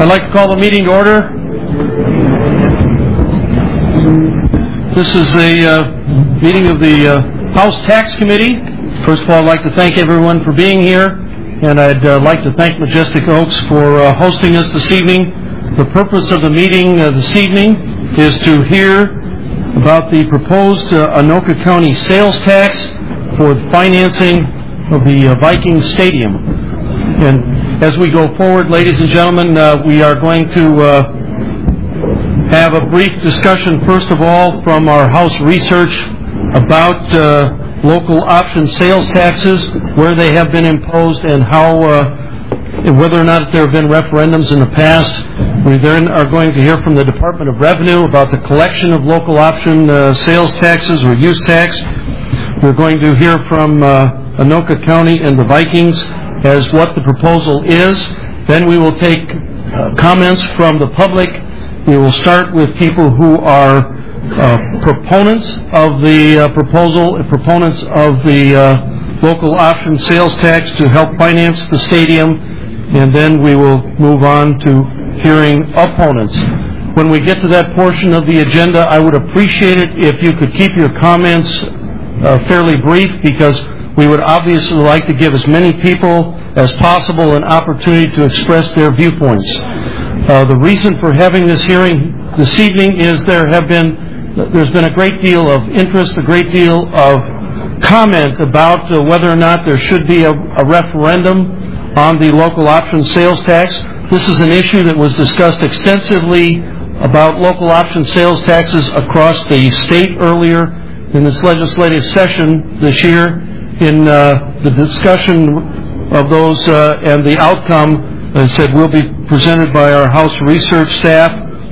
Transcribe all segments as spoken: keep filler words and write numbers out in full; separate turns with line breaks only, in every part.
I'd like to call the meeting to order. This is a uh, meeting of the uh, House Tax Committee. First of all, I'd like to thank everyone for being here, and I'd uh, like to thank Majestic Oaks for uh, hosting us this evening. The purpose of the meeting uh, this evening is to hear about the proposed uh, Anoka County sales tax for the financing of the uh, Viking Stadium. And as we go forward, ladies and gentlemen, uh, we are going to uh, have a brief discussion, first of all, from our House research about uh, local option sales taxes, where they have been imposed, and how, uh, whether or not there have been referendums in the past. We then are going to hear from the Department of Revenue about the collection of local option uh, sales taxes or use tax. We're going to hear from uh, Anoka County and the Vikings as what the proposal is. Then we will take uh, comments from the public. We will start with people who are uh, proponents of the uh, proposal, proponents of the uh, local option sales tax to help finance the stadium, and then we will move on to hearing opponents. When we get to that portion of the agenda, I would appreciate it if you could keep your comments uh, fairly brief, because we would obviously like to give as many people as possible an opportunity to express their viewpoints. Uh, the reason for having this hearing this evening is there have been there's been a great deal of interest, a great deal of comment about uh, whether or not there should be a, a referendum on the local option sales tax. This is an issue that was discussed extensively about local option sales taxes across the state earlier in this legislative session this year. In uh, the discussion of those uh, and the outcome, as I said, will be presented by our House research staff.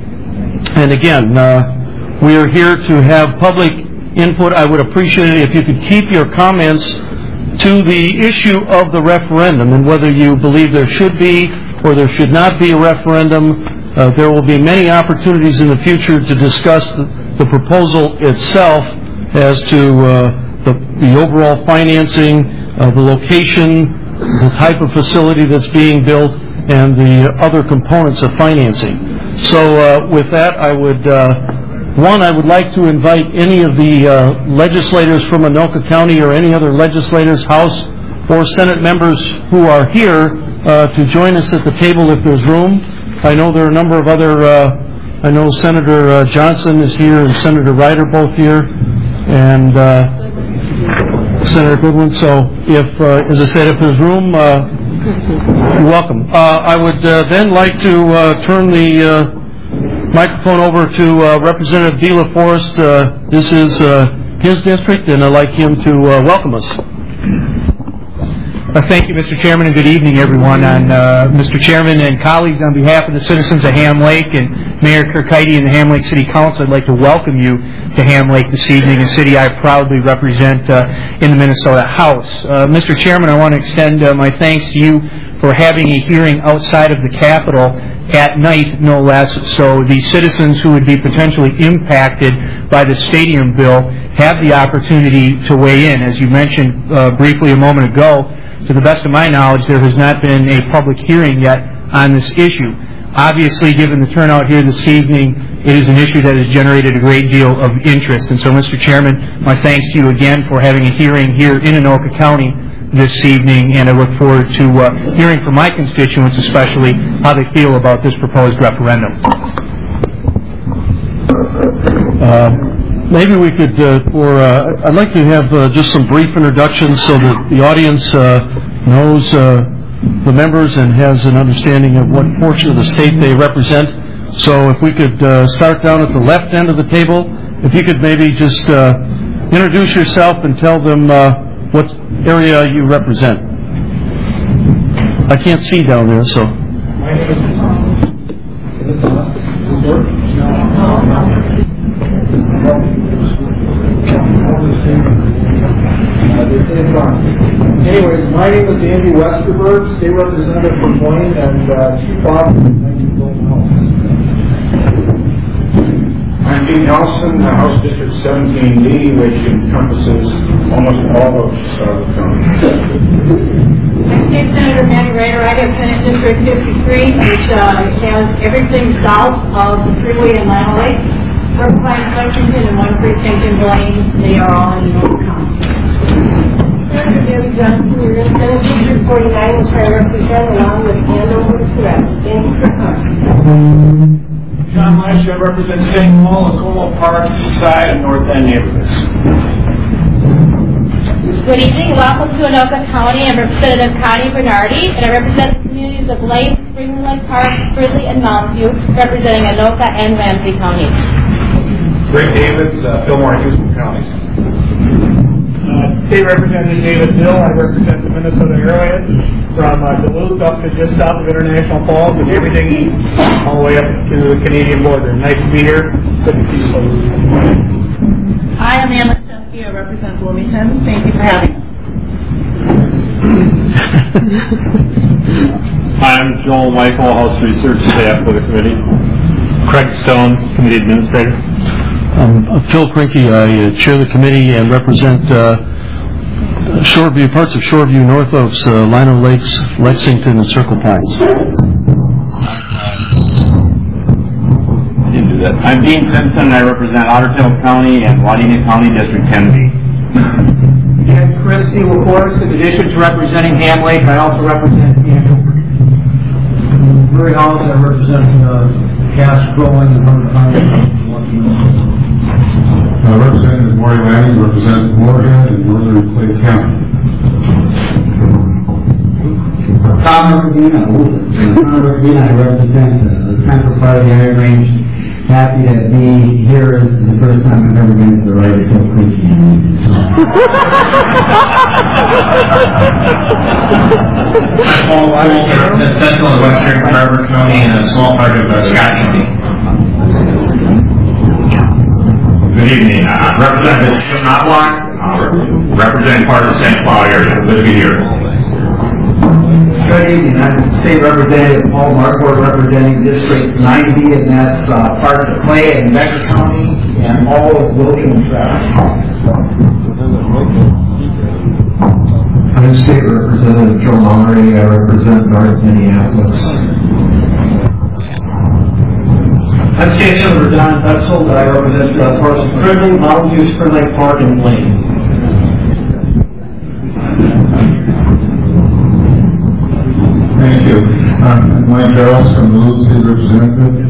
And again, uh, we are here to have public input. I would appreciate it if you could keep your comments to the issue of the referendum and whether you believe there should be or there should not be a referendum. Uh, there will be many opportunities in the future to discuss the, the proposal itself as to uh, the, the overall financing, uh, the location, the type of facility that's being built, and the other components of financing. So uh, with that, I would, uh, one, I would like to invite any of the uh, legislators from Anoka County or any other legislators, House or Senate members who are here uh, to join us at the table if there's room. I know there are a number of other, uh, I know Senator uh, Johnson is here and Senator Ryder both here, and uh, Senator Goodwin. So if, uh, as I said, if there's room, uh, you're welcome. Uh, I would uh, then like to uh, turn the uh, microphone over to uh, Representative De La Forest. Uh, this is uh, his district, and I'd like him to uh, welcome us.
Uh, thank you, Mister Chairman, and good evening, everyone. On uh, Mister Chairman and colleagues, on behalf of the citizens of Ham Lake and Mayor Kirkheide and the Ham Lake City Council, I'd like to welcome you to Ham Lake this evening, a city I proudly represent uh, in the Minnesota House. Uh, Mister Chairman, I want to extend uh, my thanks to you for having a hearing outside of the Capitol at night, no less, so the citizens who would be potentially impacted by the stadium bill have the opportunity to weigh in. As you mentioned uh, briefly a moment ago, to the best of my knowledge, there has not been a public hearing yet on this issue. Obviously, given the turnout here this evening, it is an issue that has generated a great deal of interest. And so, Mister Chairman, my thanks to you again for having a hearing here in Anoka County this evening, and I look forward to uh, hearing from my constituents, especially how they feel about this proposed referendum.
Uh, maybe we could, uh, or uh, I'd like to have uh, just some brief introductions so that the audience uh, knows uh, the members and has an understanding of what portion of the state they represent. So if we could uh, start down at the left end of the table, if you could maybe just uh, introduce yourself and tell them uh, what area you represent. I can't see down there, so.
Anyways, my name is Andy Westerberg, State Representative for Blaine and uh, Chief Officer of nineteen Blaine House.
I'm Pete Nelson, uh, House District seventeen D, which encompasses almost all of South County.
I'm State Senator Patty Rader. I represent District fifty-three, which uh, has everything south of the freeway in Lino Lake. Representing Lexington and one precinct in Blaine. They are all in North County.
Debbie Johnson, you're in Senate District forty-nine, which I represent, along with Andover and Surratt. Thank you for coming.
John Lesh, I represent Saint Paul, Como Park, East Side, and North End neighborhoods.
Good evening. Welcome to Anoka County. I'm Representative Connie Bernardi, and I represent the communities of Lake, Spring Lake Park, Fridley, and Mountain View, representing Anoka and Ramsey counties.
Greg Davids, uh, Fillmore and Houston counties.
Uh, State Representative David Bill, I represent the Minnesota Arrowheads from uh, Duluth up to just south of International Falls and everything east, all the way up to the Canadian border. Nice to be here. Good to see you folks.
Hi, I'm Anna Shefsky. I represent Bloomington. Thank you for having us.
Hi, I'm Joel Michael, House Research Staff for the committee. Craig Stone, Committee Administrator.
Um, Phil Krinke, I uh, chair the committee and represent uh, Shoreview, parts of Shoreview, North Oaks, uh, Lino Lakes, Lexington, and Circle Pines.
I didn't do that. I'm Dean Simpson. I represent Otter Tail County and Wadena County, District ten B.
And Chris C. LaForest, in addition to representing Ham Lake, I also represent Andover.
Murray Hollis, I represent uh, Cass, Growing, and Hunter County.
Uh, Representative Maury Lanning represents Moorhead and Northern Clay County.
Tom Ricardina, Tom Ricardina, I represent uh, the central part of the Iron Range. Happy to be here. This is the first time I've ever been to the right of Hill Creek.
Paul Weiss, I represent Central and Western Carver County and a small part of uh, Scott County. Good evening. Uh, Representative Jim Knobloch, uh, representing part of the Saint Cloud area. Good to be here.
Good evening. I'm State Representative Paul Marquardt, representing District ninety, and that's uh, parts of Clay and Becker County and all of William and Travis.
I'm State Representative Joe Monnery. I represent North Minneapolis.
I'm State Senator Don Betzel. I represent uh, parts of Fridley, Mountain View, Spring Lake Park, and Blaine.
Thank you. I'm Mike Darrells from the Duluth State Representative.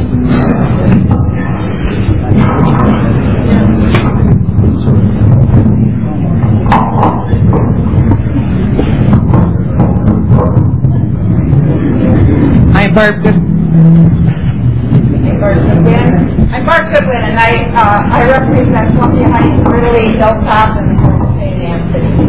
I'm Barb Good. I'm Barb Goodwin, and I uh, I represent Columbia Heights, Fridley, Hilltop, and the Golden State and City.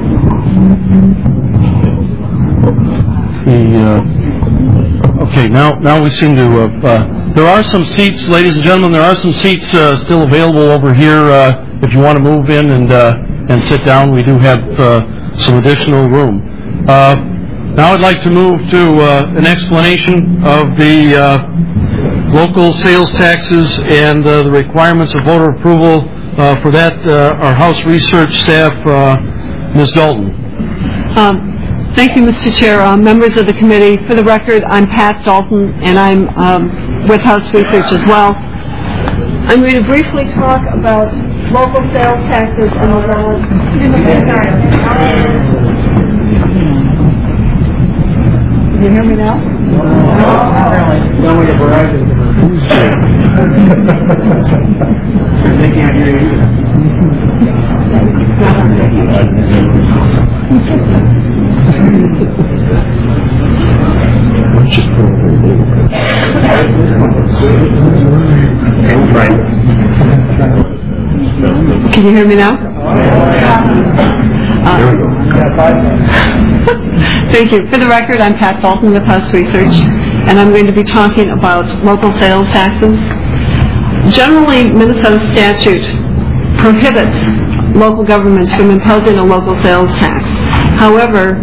The, uh, okay, now now we seem to have, uh, there are some seats, ladies and gentlemen, there are some seats uh, still available over here uh, if you want to move in and uh, and sit down. We do have uh, some additional room. Uh, now I'd like to move to uh, an explanation of the uh, local sales taxes and uh, the requirements of voter approval. Uh, for that, uh, our House Research staff, uh, Miz Dalton.
Um, Thank you, Mister Chair. Uh, members of the committee, for the record, I'm Pat Dalton, and I'm um, with House Research as well. I'm going to briefly talk about local sales taxes and the relevant. Can you hear me now?
No, not really. No, we have Verizon. They can't hear you
Can you hear me now? Uh, thank you. For the record, I'm Pat Dalton with House Research, and I'm going to be talking about local sales taxes. Generally, Minnesota statute prohibits local governments from imposing a local sales tax. However,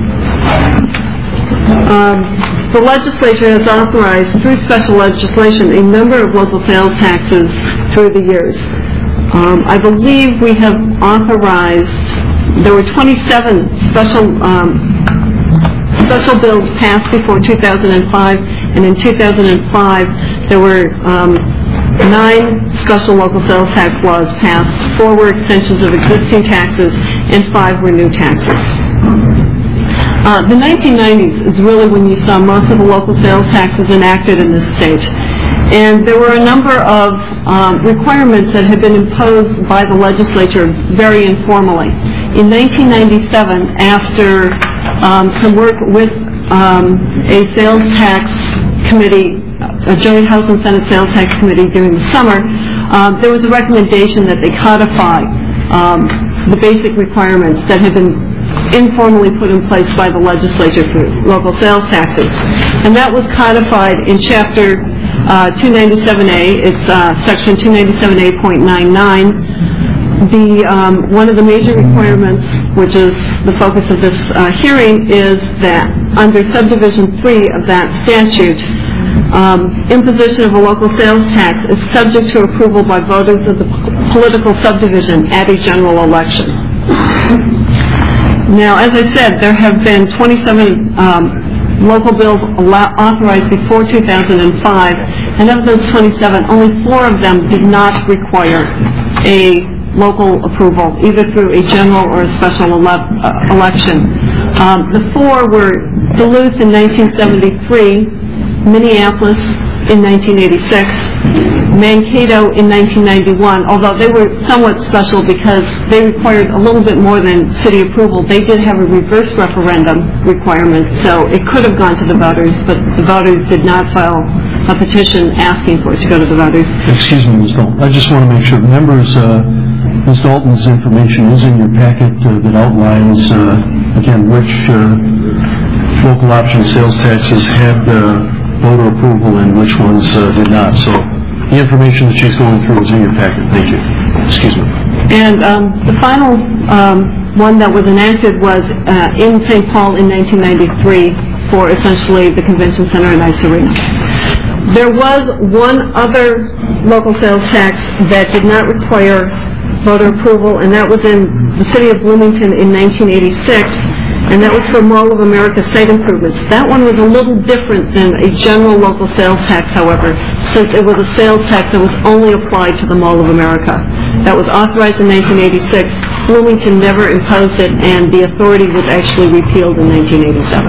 um, the legislature has authorized, through special legislation, a number of local sales taxes through the years. Um, I believe we have authorized, there were twenty-seven special um, special bills passed before two thousand five, and in two thousand five there were um, nine special local sales tax laws passed, four were extensions of existing taxes, and five were new taxes. Uh, the nineteen nineties is really when you saw most of the local sales taxes enacted in this state. And there were a number of um, requirements that had been imposed by the legislature very informally. In nineteen ninety-seven, after um, some work with um, a sales tax committee, a joint House and Senate sales tax committee during the summer, uh, there was a recommendation that they codify um, the basic requirements that had been informally put in place by the legislature for local sales taxes. And that was codified in Chapter uh, two ninety-seven A. It's uh, Section two ninety-seven A point nine nine. The, um, one of the major requirements, which is the focus of this uh, hearing, is that under Subdivision three of that statute, um, imposition of a local sales tax is subject to approval by voters of the political subdivision at a general election. Now, as I said, there have been twenty-seven um, local bills allow- authorized before two thousand five, and of those twenty-seven, only four of them did not require a local approval, either through a general or a special ele- uh, election. Um, the four were Duluth in nineteen seventy-three, Minneapolis in nineteen eighty-six, Mankato in nineteen ninety-one, although they were somewhat special because they required a little bit more than city approval. They did have a reverse referendum requirement, so it could have gone to the voters, but the voters did not file a petition asking for it to go to the voters.
Excuse me, Miz Dalton. I just want to make sure. Members, uh, Miz Dalton's information is in your packet uh, that outlines, uh, again, which uh, local option sales taxes had uh, voter approval and which ones uh, did not. So the information that she's going through is in your packet. Thank you. Excuse me.
And um, the final um, one that was enacted was uh, in Saint Paul in nineteen ninety-three for essentially the Convention Center and Ice Arena. There was one other local sales tax that did not require voter approval, and that was in the city of Bloomington in nineteen eighty-six, and that was for Mall of America site improvements. That one was a little different than a general local sales tax, however, since it was a sales tax that was only applied to the Mall of America. That was authorized in nineteen eighty-six. Bloomington never imposed it, and the authority was actually repealed in nineteen eighty-seven.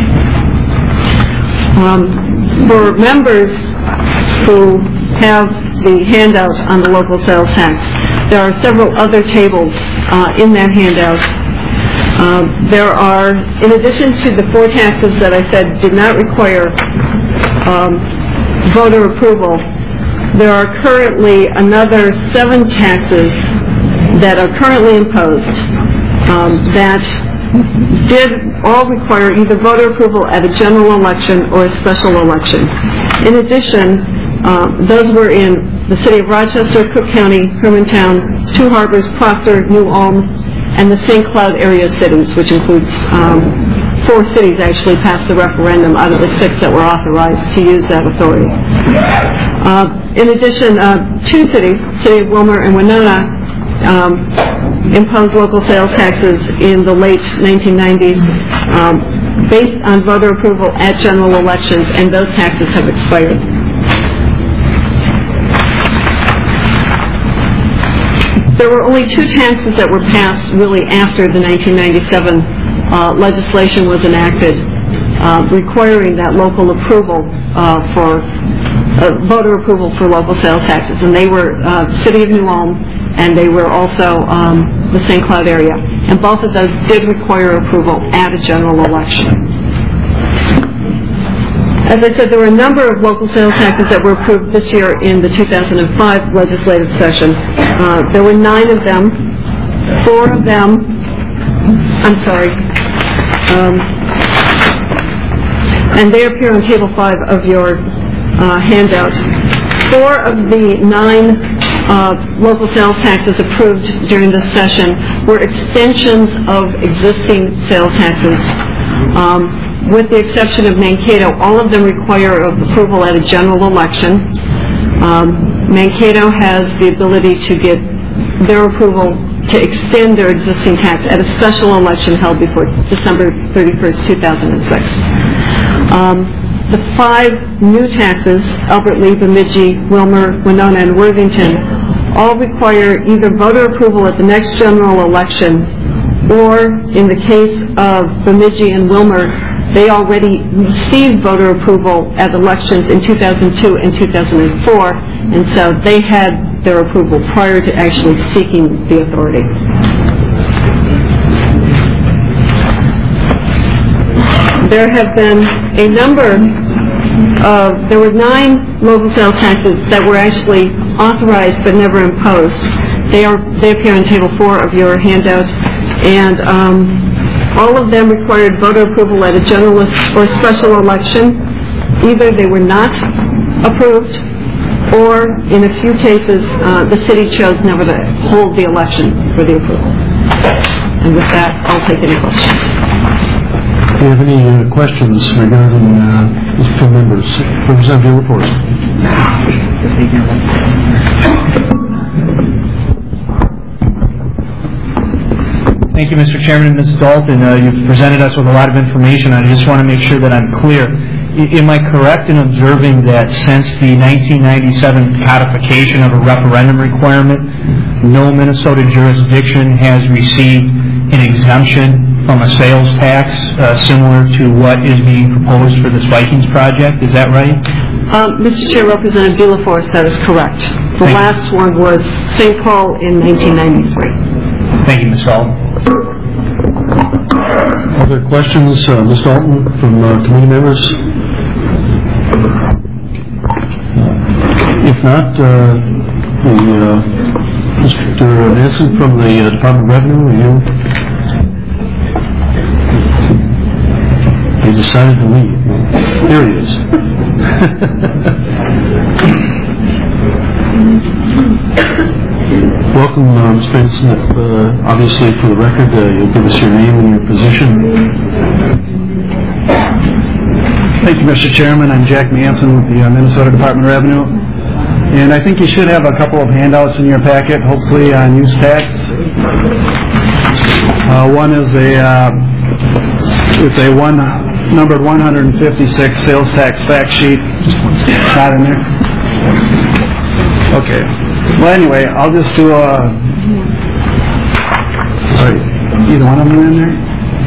Um, for members who have the handout on the local sales tax, there are several other tables uh, in that handout. Uh, there are, in addition to the four taxes that I said did not require um, voter approval, there are currently another seven taxes that are currently imposed um, that did all require either voter approval at a general election or a special election. In addition, uh, those were in the city of Rochester, Cook County, Hermantown, Two Harbors, Proctor, New Ulm, and the Saint Cloud area cities, which includes um, four cities actually passed the referendum out of the six that were authorized to use that authority. Uh, in addition, uh, two cities, City of Wilmer and Winona, um, imposed local sales taxes in the late nineteen nineties um, based on voter approval at general elections, and those taxes have expired. There were only two taxes that were passed really after the nineteen ninety-seven uh, legislation was enacted, uh, requiring that local approval uh, for uh, voter approval for local sales taxes, and they were uh, the City of New Ulm, and they were also um, the Saint Cloud area, and both of those did require approval at a general election. As I said, there were a number of local sales taxes that were approved this year in the two thousand five legislative session. Uh, there were nine of them. Four of them, I'm sorry, um, and they appear on Table five of your uh, handout. Four of the nine uh, local sales taxes approved during this session were extensions of existing sales taxes. Um, With the exception of Mankato, all of them require approval at a general election. Um, Mankato has the ability to get their approval to extend their existing tax at a special election held before December thirty-first, two thousand six. Um, the five new taxes, Albert Lee, Bemidji, Wilmer, Winona, and Worthington, all require either voter approval at the next general election, or in the case of Bemidji and Wilmer, they already received voter approval at elections in two thousand two and two thousand four, and so they had their approval prior to actually seeking the authority. There have been a number of, there were nine local sales taxes that were actually authorized but never imposed. They are they appear in Table four of your handout, and um, all of them required voter approval at a general or special election. Either they were not approved, or in a few cases, uh, the city chose never to hold the election for the approval. And with that, I'll take any questions.
Do you have any uh, questions regarding uh, these two members? Representative report.
Thank you, Mister Chairman and Miz Dalton. Uh, you've presented us with a lot of information. I just want to make sure that I'm clear. I, am I correct in observing that since the nineteen ninety-seven codification of a referendum requirement, no Minnesota jurisdiction has received an exemption from a sales tax uh, similar to what is being proposed for this Vikings project? Is that right?
Um, Mister Chair, Representative De La Forest, that is correct. The
Thank
last one was Saint Paul in nineteen ninety-three.
Thank you, Miz Dalton.
Other questions, uh, Miz Dalton, from uh, committee members? If not, uh, the, uh, Mister Nansen from the uh, Department of Revenue, are you? He decided to leave. Here he is. Welcome, uh, Mister Benson. Uh, obviously, for the record, uh, you'll give us your name and your position.
Thank you, Mister Chairman. I'm Jack Manson with the uh, Minnesota Department of Revenue. And I think you should have a couple of handouts in your packet, hopefully on use tax. Uh, one is a, uh, it's a one, numbered one hundred fifty-six sales tax fact sheet. Not in there? Okay. Well, anyway, I'll just do a, sorry, either one of them in there?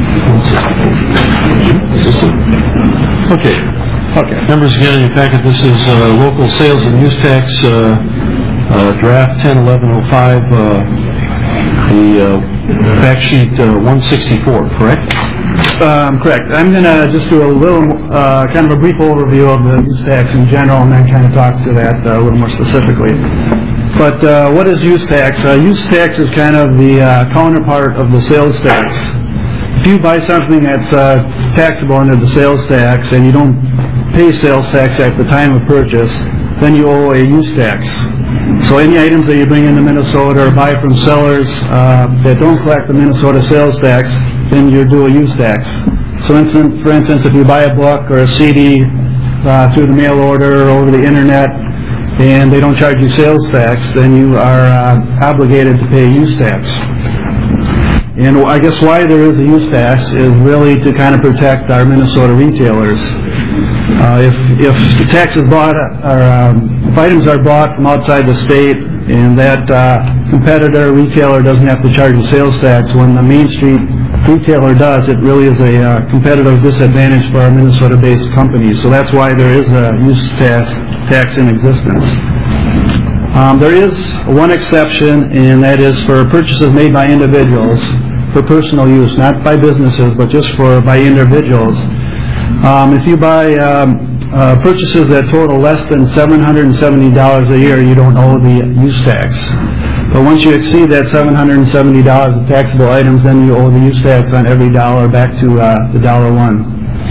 Okay.
Okay.
Members, again, in your packet, this is uh, local sales and use tax uh, uh, draft ten eleven oh five, uh, the uh, fact sheet uh, one sixty-four, correct?
Um, correct. I'm going to just do a little, uh, kind of a brief overview of the use tax in general, and then kind of talk to that uh, a little more specifically. But uh, what is use tax? Uh, use tax is kind of the uh, counterpart of the sales tax. If you buy something that's uh, taxable under the sales tax and you don't pay sales tax at the time of purchase, then you owe a use tax. So any items that you bring into Minnesota or buy from sellers uh, that don't collect the Minnesota sales tax, then you do a use tax. So instance, for instance, if you buy a book or a C D uh, through the mail order or over the internet and they don't charge you sales tax, then you are uh, obligated to pay use tax. And I guess why there is a use tax is really to kind of protect our Minnesota retailers. Uh, if if the tax is bought, or um, if items are bought from outside the state, and that uh, competitor retailer doesn't have to charge a sales tax, when the Main Street retailer does, it really is a uh, competitive disadvantage for our Minnesota-based companies. So that's why there is a use tax tax in existence. Um, there is one exception, and that is for purchases made by individuals for personal use, not by businesses, but just for by individuals. Um, if you buy um, uh, purchases that total less than seven hundred seventy dollars a year, you don't owe the use tax. But once you exceed that seven hundred seventy dollars of taxable items, then you owe the use tax on every dollar back to uh, the dollar one.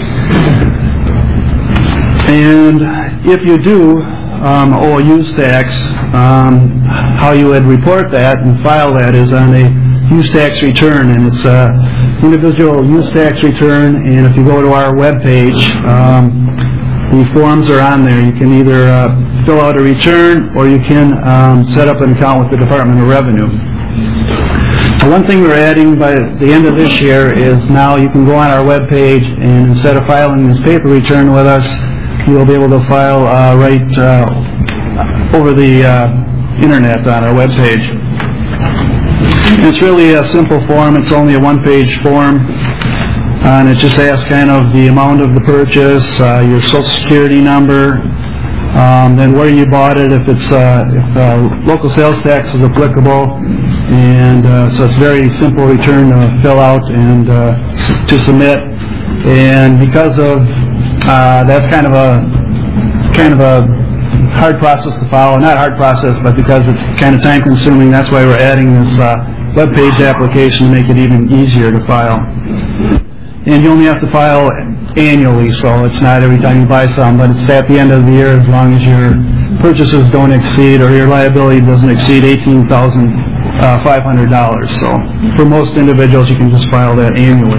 And if you do um, owe a use tax, um, how you would report that and file that is on a use tax return, and it's a individual use tax return. And if you go to our webpage, um, the forms are on there. You can either uh, fill out a return or you can um, set up an account with the Department of Revenue. One thing we're adding by the end of this year is now you can go on our webpage, and instead of filing this paper return with us, you'll be able to file uh, right uh, over the uh, internet on our webpage. It's really a simple form. It's only a one-page form, uh, and it just asks kind of the amount of the purchase, uh, your social security number, um, then where you bought it, if it's uh, if uh, local sales tax is applicable, and uh, so it's a very simple return to fill out and uh, to submit. And because of uh, that's kind of a kind of a hard process to follow, not hard process, but because it's kind of time consuming, that's why we're adding this uh, web page application to make it even easier to file. And you only have to file annually, so it's not every time you buy some, but it's at the end of the year as long as your purchases don't exceed, or your liability doesn't exceed eighteen thousand five hundred dollars. So for most individuals, you can just file that annually.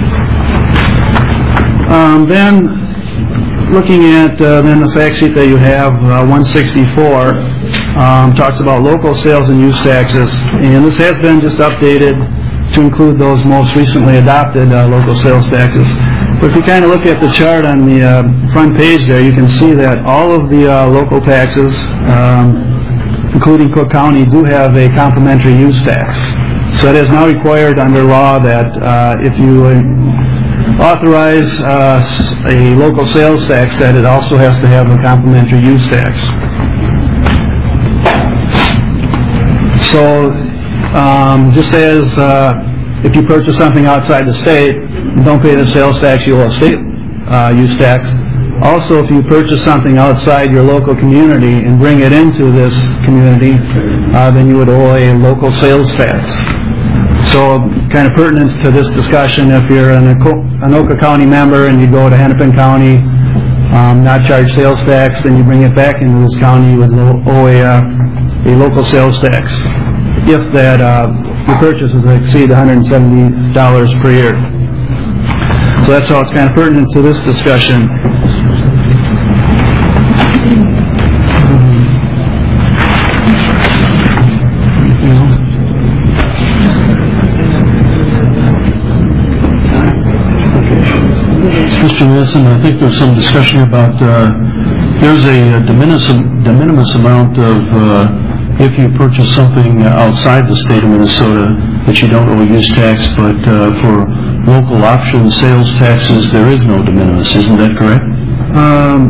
Um, then, looking at uh, then the fact sheet that you have, uh, one sixty-four, um, talks about local sales and use taxes, and this has been just updated to include those most recently adopted uh, local sales taxes. But if you kind of look at the chart on the uh, front page there, you can see that all of the uh, local taxes, um, including Cook County, do have a complementary use tax. So it is now required under law that uh, if you uh, authorize uh, a local sales tax, that it also has to have a complementary use tax. So um, just as uh, if you purchase something outside the state, don't pay the sales tax, you owe a state uh, use tax. Also, if you purchase something outside your local community and bring it into this community, uh, then you would owe a local sales tax. So, kind of pertinent to this discussion, if you're an Anoka County member and you go to Hennepin County, um, not charge sales tax, then you bring it back into this county, you would owe a, uh, a local sales tax if that uh, your purchases exceed one hundred seventy dollars per year. So that's how it's kind of pertinent to this discussion.
Mister Wilson, I think there's some discussion about uh, there's a de minimis, de minimis amount of uh, if you purchase something outside the state of Minnesota that you don't owe a use tax, but uh, for local option sales taxes there is no de minimis. Isn't that correct?
Um,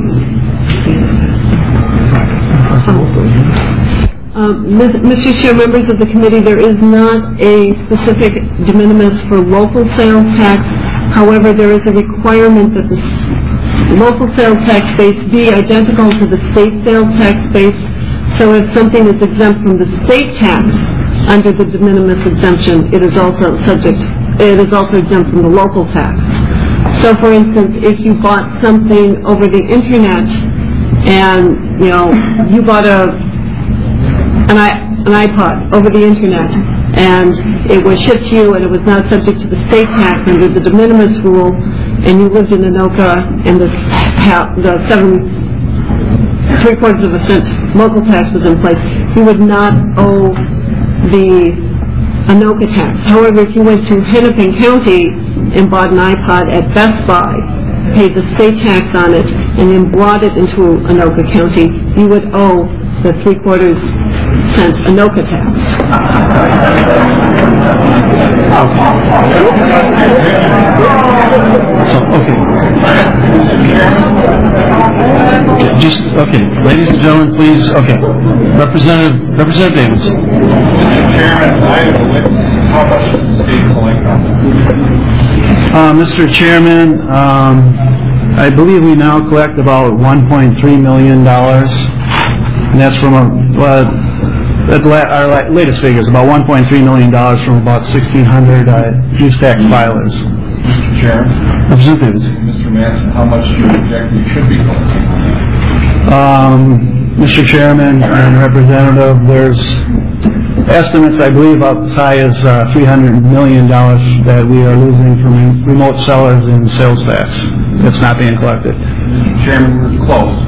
um, Mister Chair, members of the committee, there is not a specific de minimis for local sales tax. However, there is a requirement that the local sales tax base be identical to the state sales tax base. So if something is exempt from the state tax under the de minimis exemption, it is also subject, it is also exempt from the local tax. So for instance, if you bought something over the internet and, you know, you bought a, an, I, an iPod over the internet and it was shipped to you and it was not subject to the state tax under the de minimis rule, and you lived in Anoka and the, the seven three quarters of a cent local tax was in place, you would not owe the Anoka tax. However, if you went to Hennepin County and bought an iPod at Best Buy, paid the state tax on it, and then brought it into Anoka County, you would owe the three quarters cent Anoka tax.
So, okay. Okay, just, okay, ladies and gentlemen, please, okay. Representative, Representative Davis.
Mister Chairman, I have a witness. How much is the state collecting?
Uh, Mister Chairman, um, I believe we now collect about one point three million dollars, and that's from a, uh, at la- our la- latest figures, about one point three million dollars from about sixteen hundred uh, use tax filers.
Mister Chairman.
Representative.
Mister Manson, how much do you project you should be collecting?
Um, Mister Chairman and Representative, there's estimates, I believe, up as high as uh, three hundred million dollars that we are losing from remote sellers in sales tax that's not being collected.
Mister Chairman, we're close.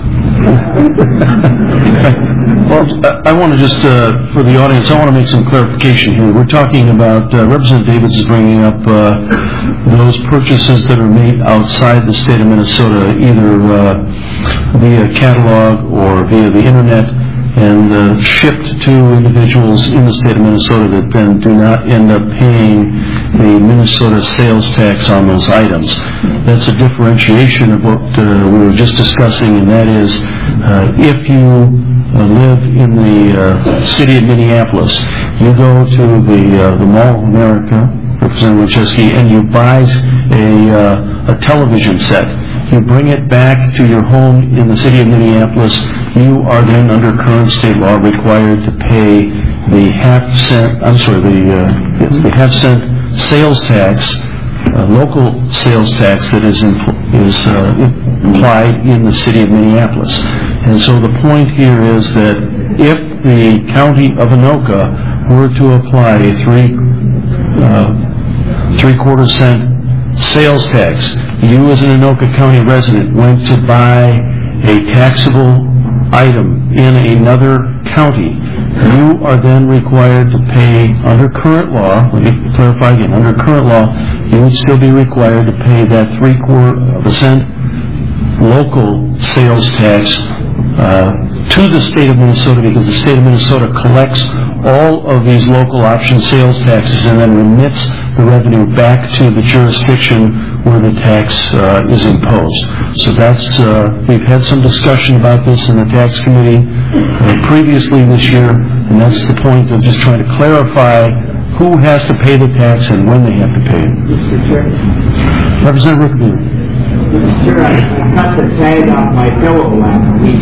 Well, I want to just, uh, for the audience, I want to make some clarification here. We're talking about, uh, Representative Davids is bringing up uh, those purchases that are made outside the state of Minnesota, either uh, via catalog or via the internet, and uh, shipped to individuals in the state of Minnesota that then do not end up paying the Minnesota sales tax on those items. That's a differentiation of what uh, we were just discussing, and that is uh, if you uh, live in the uh, city of Minneapolis, you go to the, uh, the Mall of America, Representative Wojcicki, and you buy a, uh, a television set. You bring it back to your home in the city of Minneapolis, you are then under current state law required to pay the half cent, I'm sorry, the, uh, yes, the half cent sales tax, uh, local sales tax that is, impl- is uh, applied in the city of Minneapolis. And so the point here is that if the county of Anoka were to apply a three, uh, three-quarter cent sales tax, you as an Anoka County resident went to buy a taxable item in another county, you are then required to pay, under current law, let me clarify again, under current law, you would still be required to pay that three-quarter of a cent local sales tax uh, to the state of Minnesota, because the state of Minnesota collects all of these local option sales taxes and then remits the revenue back to the jurisdiction where the tax uh, is imposed. So that's, uh, we've had some discussion about this in the tax committee uh, previously this year, and that's the point of just trying to clarify who has to pay the tax and when they have to pay it.
Mister Chairman.
Representative Rickaby.
Sure, I cut the tag off my pillow last week.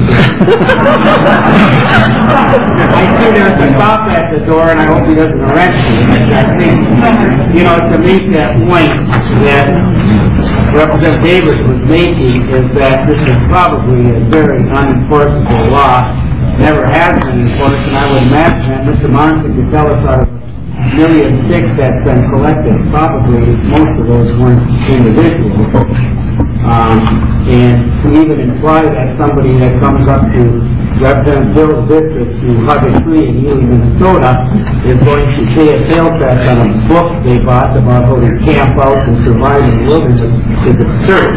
I see there's a cop at the door, and I hope he doesn't arrest me. I think, you know, to make that point that Representative Davis was making is that this is probably a very unenforceable law. Never has been enforced, and I would imagine that Mister Monson could tell us out of a million six that's been collected, probably most of those weren't individuals. Um, and to even imply that somebody that comes up to Representative Bill's district to hug a tree in Ely, Minnesota is going to pay a sales tax on a book they bought about how to camp out and survive in the wilderness is absurd.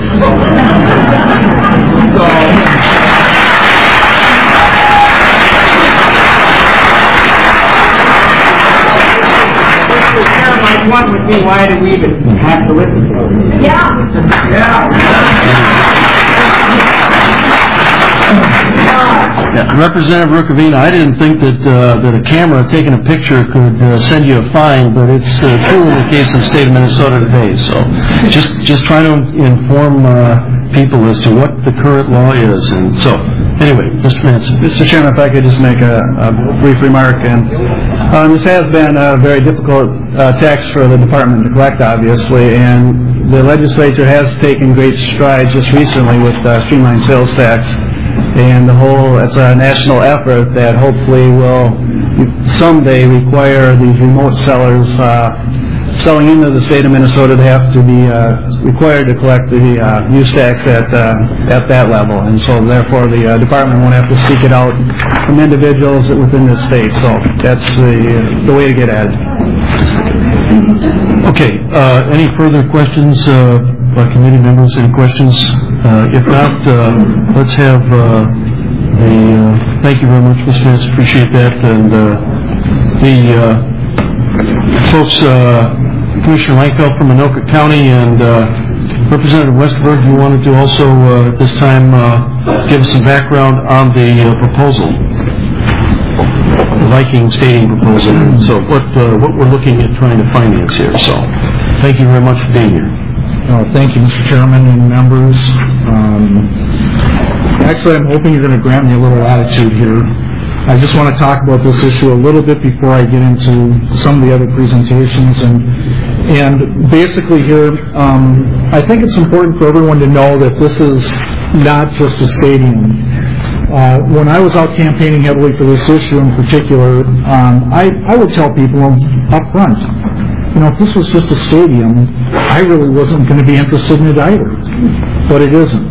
So, my point would be, why do we even have to listen to it?
Yeah.
Yeah.
Yeah, Representative Rukavina, I didn't think that uh, that a camera taking a picture could uh, send you a fine, but it's uh, true in the case of the state of Minnesota today. So just just trying to inform uh, people as to what the current law is. And so, anyway, Mister Manson.
Mister Chairman, if I could just make a, a brief remark. And um, this has been a very difficult uh, tax for the department to collect, obviously, and the legislature has taken great strides just recently with uh, streamlined sales tax. And the whole, it's a national effort that hopefully will someday require these remote sellers uh, selling into the state of Minnesota to have to be uh, required to collect the uh, use tax at uh, at that level. And so therefore the uh, department won't have to seek it out from individuals within the state. So that's the, the way to get at it.
Okay, uh, any further questions uh, by committee members? Any questions? Uh, if not, uh, let's have uh, the, uh, thank you very much, Mister Vance, appreciate that. And uh, the uh, folks, uh, Commissioner Langfeld from Anoka County and uh, Representative Westerberg, you wanted to also uh, at this time uh, give us some background on the uh, proposal, the Viking Stadium proposal. So what uh, what we're looking at trying to finance here. So thank you very much for being here.
Uh, thank you, Mister Chairman and members. Um, actually, I'm hoping you're going to grant me a little latitude here. I just want to talk about this issue a little bit before I get into some of the other presentations. And, and basically here, um, I think it's important for everyone to know that this is not just a stadium. Uh, when I was out campaigning heavily for this issue in particular, um, I, I would tell people up front, you know, if this was just a stadium, I really wasn't going to be interested in it either. But it isn't.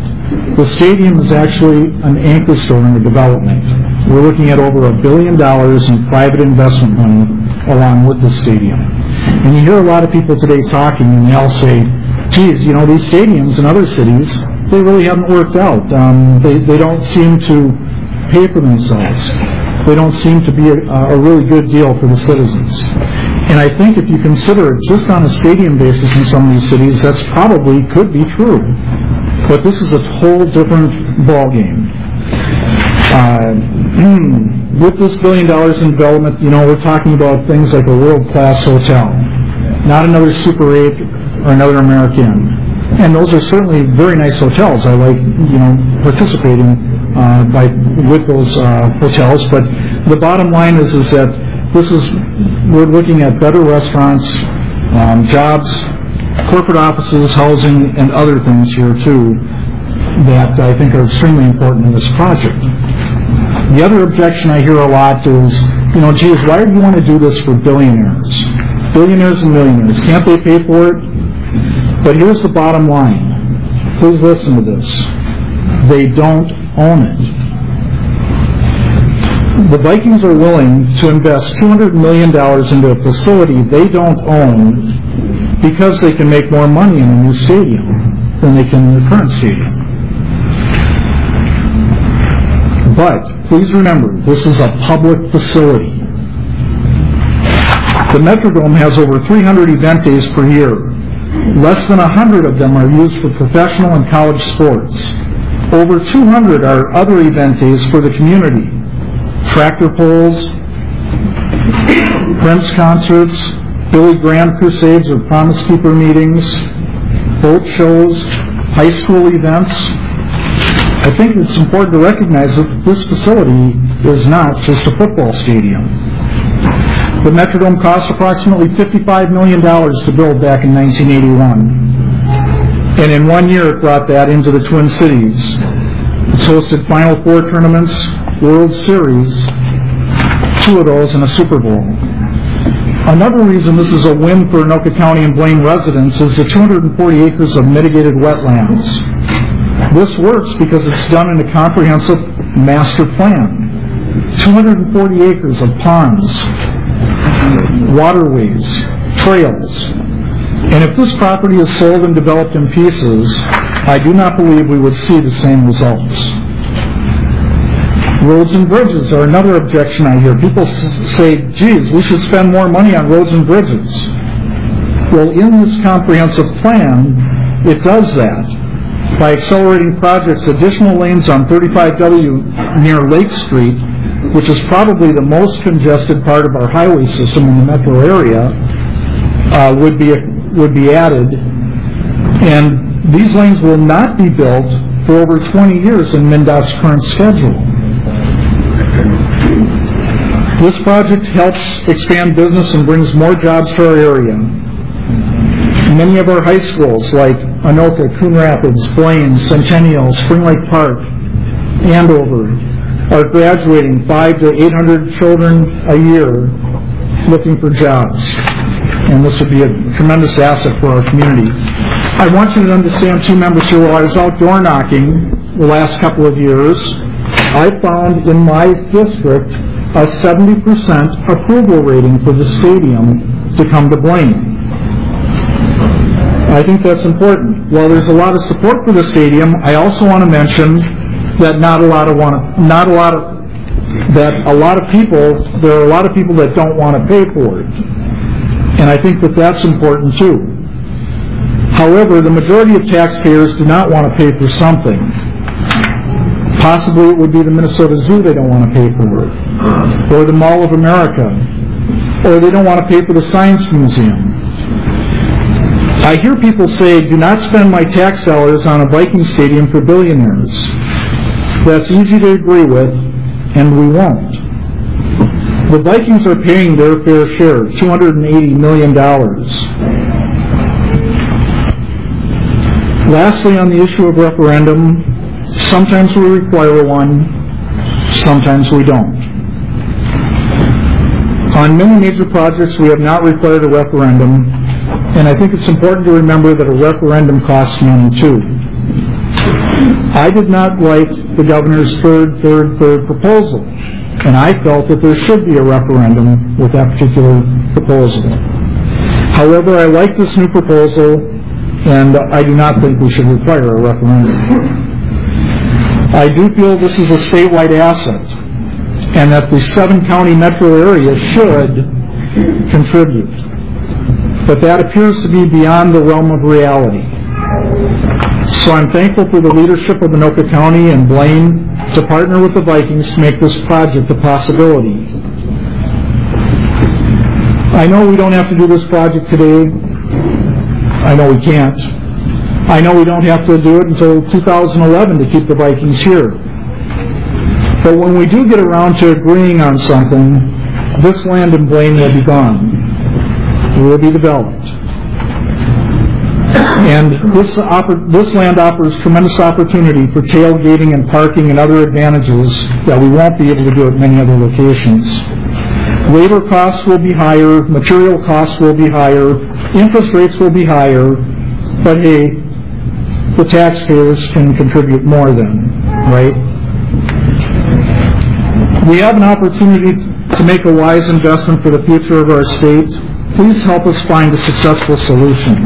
The stadium is actually an anchor store in the development. We're looking at over a billion dollars in private investment money along with the stadium. And you hear a lot of people today talking, and they all say, geez, you know, these stadiums in other cities, they really haven't worked out. Um, they, they don't seem to pay for themselves. They don't seem to be a, a really good deal for the citizens. And I think if you consider it just on a stadium basis in some of these cities, that's probably could be true. But this is a whole different ballgame. Uh, with this billion dollars in development, you know, we're talking about things like a world-class hotel, not another Super eight or another American. And those are certainly very nice hotels. I like, you know, participating uh, by with those uh, hotels. But the bottom line is, is that this is we're looking at better restaurants, um, jobs, corporate offices, housing, and other things here too that I think are extremely important in this project. The other objection I hear a lot is, you know, geez, why do you want to do this for billionaires? Billionaires and millionaires. Can't they pay for it? But here's the bottom line. Please listen to this. They don't own it. The Vikings are willing to invest two hundred million dollars into a facility they don't own because they can make more money in a new stadium than they can in the current stadium. But please remember, this is a public facility. The Metrodome has over three hundred event days per year. Less than one hundred of them are used for professional and college sports. Over two hundred are other event days for the community. Tractor pulls, Prince concerts, Billy Graham crusades or Promise Keeper meetings, boat shows, high school events. I think it's important to recognize that this facility is not just a football stadium. The Metrodome cost approximately fifty-five million dollars to build back in nineteen eighty-one. And in one year it brought that into the Twin Cities. It's hosted Final Four tournaments, World Series, two of those, and a Super Bowl. Another reason this is a win for Anoka County and Blaine residents is the two hundred forty acres of mitigated wetlands. This works because it's done in a comprehensive master plan. two hundred forty acres of ponds, waterways, trails. And if this property is sold and developed in pieces, I do not believe we would see the same results. Roads and bridges are another objection I hear. People s- say, geez, we should spend more money on roads and bridges. Well, in this comprehensive plan, it does that. By accelerating projects, additional lanes on thirty-five W near Lake Street, which is probably the most congested part of our highway system in the metro area, uh, would be would be added. And these lanes will not be built for over twenty years in MnDOT's current schedule. This project helps expand business and brings more jobs to our area. Many of our high schools, like Anoka, Coon Rapids, Blaine, Centennial, Spring Lake Park, Andover, are graduating five to eight hundred children a year looking for jobs. And this would be a tremendous asset for our community. I want you to understand, two members here, while I was out door knocking the last couple of years, I found in my district a seventy percent approval rating for the stadium to come to Blaine. I think that's important. While there's a lot of support for the stadium, I also want to mention that not a lot of want, not a lot of that a lot of people there are a lot of people that don't want to pay for it, and I think that that's important too. However, the majority of taxpayers do not want to pay for something. Possibly it would be the Minnesota Zoo they don't want to pay for it, or the Mall of America, or they don't want to pay for the Science Museum. I hear people say, do not spend my tax dollars on a Viking stadium for billionaires. That's easy to agree with, and we won't. The Vikings are paying their fair share, two hundred eighty million dollars. Lastly, on the issue of referendum, sometimes we require one, sometimes we don't. On many major projects, we have not required a referendum, and I think it's important to remember that a referendum costs money too. I did not like the governor's third, third, third proposal, and I felt that there should be a referendum with that particular proposal. However, I like this new proposal, and I do not think we should require a referendum. I do feel this is a statewide asset, and that the seven-county metro area should contribute. But that appears to be beyond the realm of reality. So I'm thankful for the leadership of Anoka County and Blaine to partner with the Vikings to make this project a possibility. I know we don't have to do this project today. I know we can't. I know we don't have to do it until two thousand eleven to keep the Vikings here. But when we do get around to agreeing on something, this land in Blaine will be gone. It will be developed. And this, oppor- this land offers tremendous opportunity for tailgating and parking and other advantages that we won't be able to do at many other locations. Labor costs will be higher, material costs will be higher, interest rates will be higher, but hey, the taxpayers can contribute more then, right? We have an opportunity to make a wise investment for the future of our state. Please help us find a successful solution.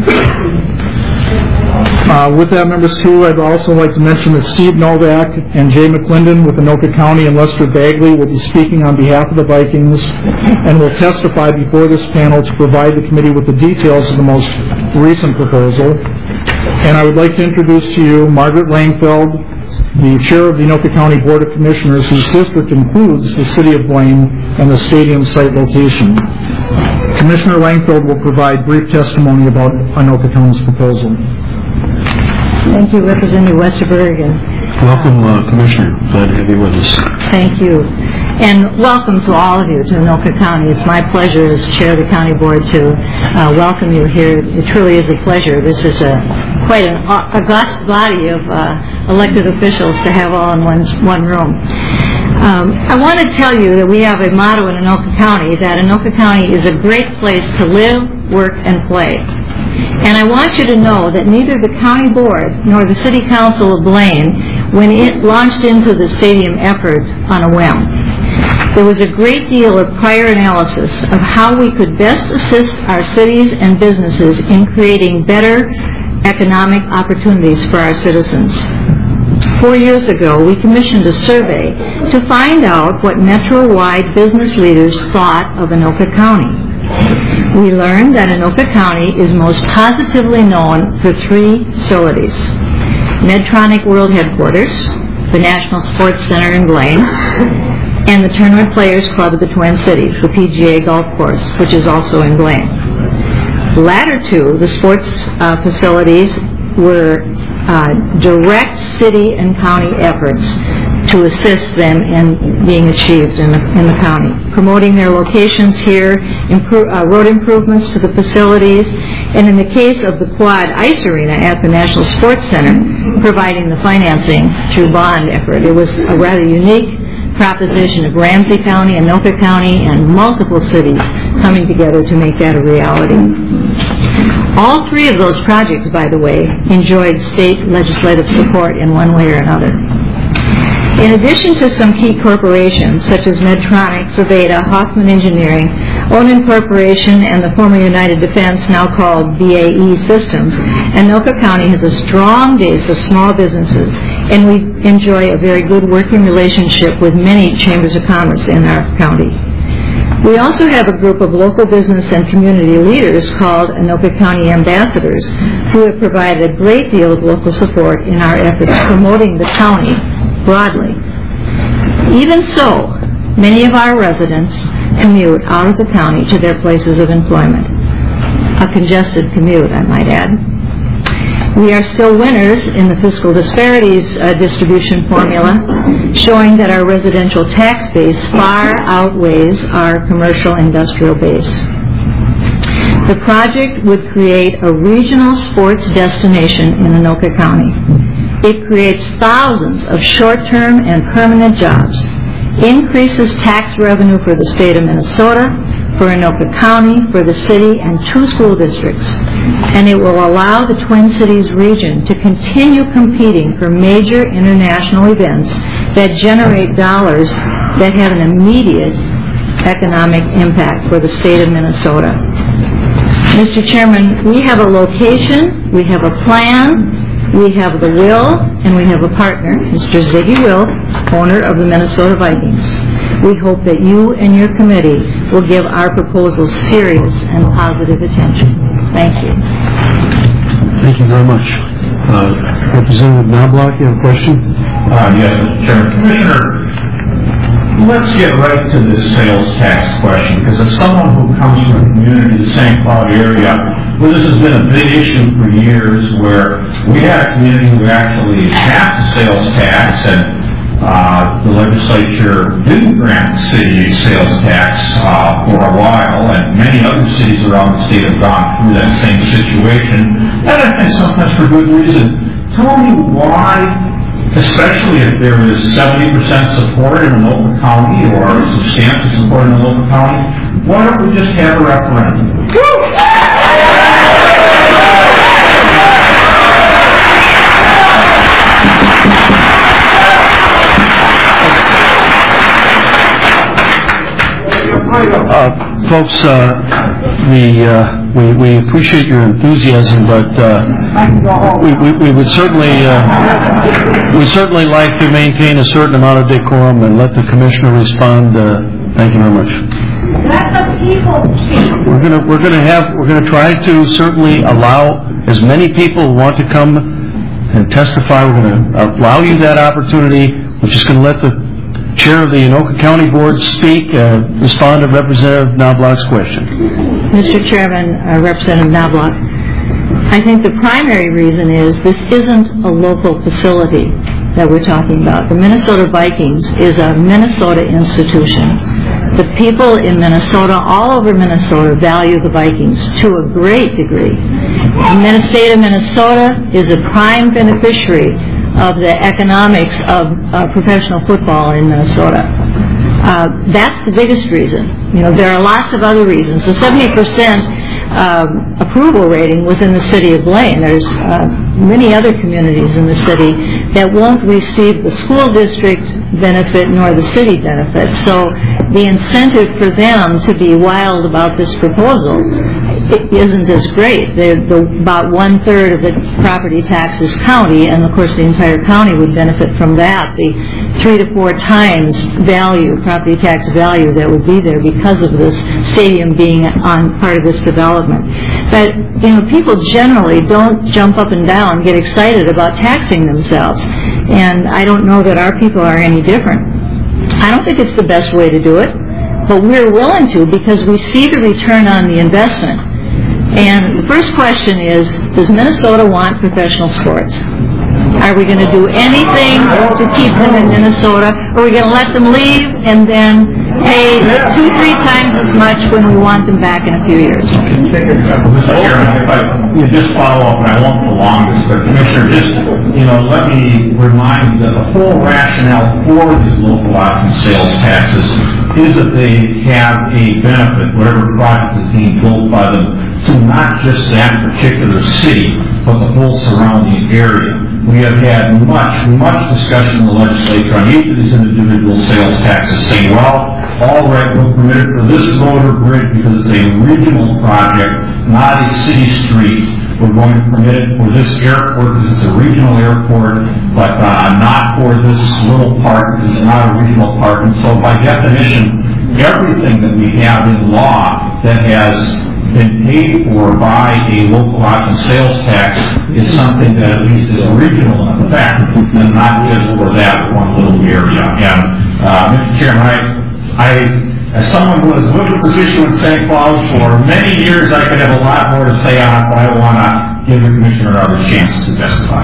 Uh, with that, members, too, I'd also like to mention that Steve Novak and Jay McClendon with Anoka County and Lester Bagley will be speaking on behalf of the Vikings and will testify before this panel to provide the committee with the details of the most recent proposal. And I would like to introduce to you Margaret Langfeld, the chair of the Anoka County Board of Commissioners, whose district includes the city of Blaine and the stadium site location. Commissioner Langfeld will provide brief testimony about Anoka County's proposal.
Thank you, Representative Westerberg. And,
welcome, uh, Commissioner. Glad to have you with us.
Thank you. And welcome to all of you to Anoka County. It's my pleasure as chair of the county board to uh, welcome you here. It truly is a pleasure. This is a quite an august body of uh, elected officials to have all in one, one room. Um, I want to tell you that we have a motto in Anoka County that Anoka County is a great place to live, work, and play. And I want you to know that neither the county board nor the city council of Blaine, when it launched into the stadium effort on a whim, there was a great deal of prior analysis of how we could best assist our cities and businesses in creating better economic opportunities for our citizens. Four years ago, we commissioned a survey to find out what metro-wide business leaders thought of Anoka County. We learned that Anoka County is most positively known for three facilities: Medtronic World Headquarters, the National Sports Center in Blaine, and the Tournament Players Club of the Twin Cities, the P G A Golf Course, which is also in Blaine. The latter two, the sports uh, facilities, were uh, direct city and county efforts to assist them in being achieved in the, in the county. Promoting their locations here, improve, uh, road improvements to the facilities, and in the case of the Quad Ice Arena at the National Sports Center, providing the financing through bond effort. It was a rather unique proposition of Ramsey County, Anoka County, and multiple cities coming together to make that a reality. All three of those projects, by the way, enjoyed state legislative support in one way or another. In addition to some key corporations such as Medtronic, Zaveda, Hoffman Engineering, Onan Corporation, and the former United Defense, now called B A E Systems, Anoka County has a strong base of small businesses, and we enjoy a very good working relationship with many chambers of commerce in our county. We also have a group of local business and community leaders called Anoka County Ambassadors, who have provided a great deal of local support in our efforts promoting the county broadly. Even so, many of our residents commute out of the county to their places of employment. A congested commute, I might add. We are still winners in the fiscal disparities uh, distribution formula, showing that our residential tax base far outweighs our commercial industrial base. The project would create a regional sports destination in Anoka County. It creates thousands of short-term and permanent jobs, increases tax revenue for the state of Minnesota, for Anoka County, for the city, and two school districts. And it will allow the Twin Cities region to continue competing for major international events that generate dollars that have an immediate economic impact for the state of Minnesota. Mister Chairman, we have a location, we have a plan, we have the will, and we have a partner, Mister Ziggy Will, owner of the Minnesota Vikings. We hope that you and your committee will give our proposal serious and positive attention. Thank you.
Thank you very much. Uh, Representative Knobloch, you have a question?
Uh, yes, Mister Chairman. Commissioner, let's get right to this sales tax question, because as someone who comes from a community, the Saint Cloud area, where this has been a big issue for years, where we had a community who actually passed the sales tax, and uh, the legislature didn't grant the city a sales tax uh, for a while, and many other cities around the state have gone through that same situation, and I think sometimes for good reason. Tell me why, especially if there is seventy percent support in a local county or substantial support in a local county, why don't we just have a referendum?
Uh, folks, uh, we, uh, we we appreciate your enthusiasm, but uh, we, we we would certainly uh, we certainly like to maintain a certain amount of decorum and let the commissioner respond. Uh, thank you very much.
Let the people speak.
We're gonna we're gonna have we're gonna try to certainly allow as many people who want to come and testify. We're gonna allow you that opportunity. We're just gonna let the Chair of the Anoka County Board speak, uh, respond to Representative Knobloch's question.
Mister Chairman, uh, Representative Knobloch, I think the primary reason is this isn't a local facility that we're talking about. The Minnesota Vikings is a Minnesota institution. The people in Minnesota, all over Minnesota, value the Vikings to a great degree. The state of Minnesota is a prime beneficiary of the economics of uh, professional football in Minnesota. Uh, that's the biggest reason. You know, there are lots of other reasons. The seventy percent um, approval rating was in the city of Blaine. There's uh, many other communities in the city that won't receive the school district benefit nor the city benefit. So the incentive for them to be wild about this proposal it isn't as great. They're, the, about one-third of the property tax is county, and of course the entire county would benefit from that. The three to four times value, property tax value that would be there because of this stadium being on part of this development. But, you know, people generally don't jump up and down, get excited about taxing themselves. And I don't know that our people are any different. I don't think it's the best way to do it, but we're willing to because we see the return on the investment. And the first question is, does Minnesota want professional sports? Are we going to do anything to keep them in Minnesota? Or are we going to let them leave and then pay two, three times as much when we want them back in a few years?
Mister Chairman, if I you just follow up, and I won't prolong this, but Commissioner, just, you know, let me remind you that the whole rationale for these local option sales taxes is that they have a benefit, whatever project is being built by them, to not just that particular city, but the whole surrounding area. We have had much, much discussion in the legislature on each of these individual sales taxes saying, well, all right, we'll permit it for this road or bridge because it's a regional project, not a city street. We're going to permit it for this airport because it's a regional airport, but uh, not for this little park because it's not a regional park. And so by definition, everything that we have in law that has been paid for by a local option sales tax is something that at least is regional in effect and not just for that one little area. And uh, Mister Chairman, I, I, as someone who has lived with this issue in Saint Cloud for many years, I could have a lot more to say on it, but I want to give the Commissioner another chance to testify.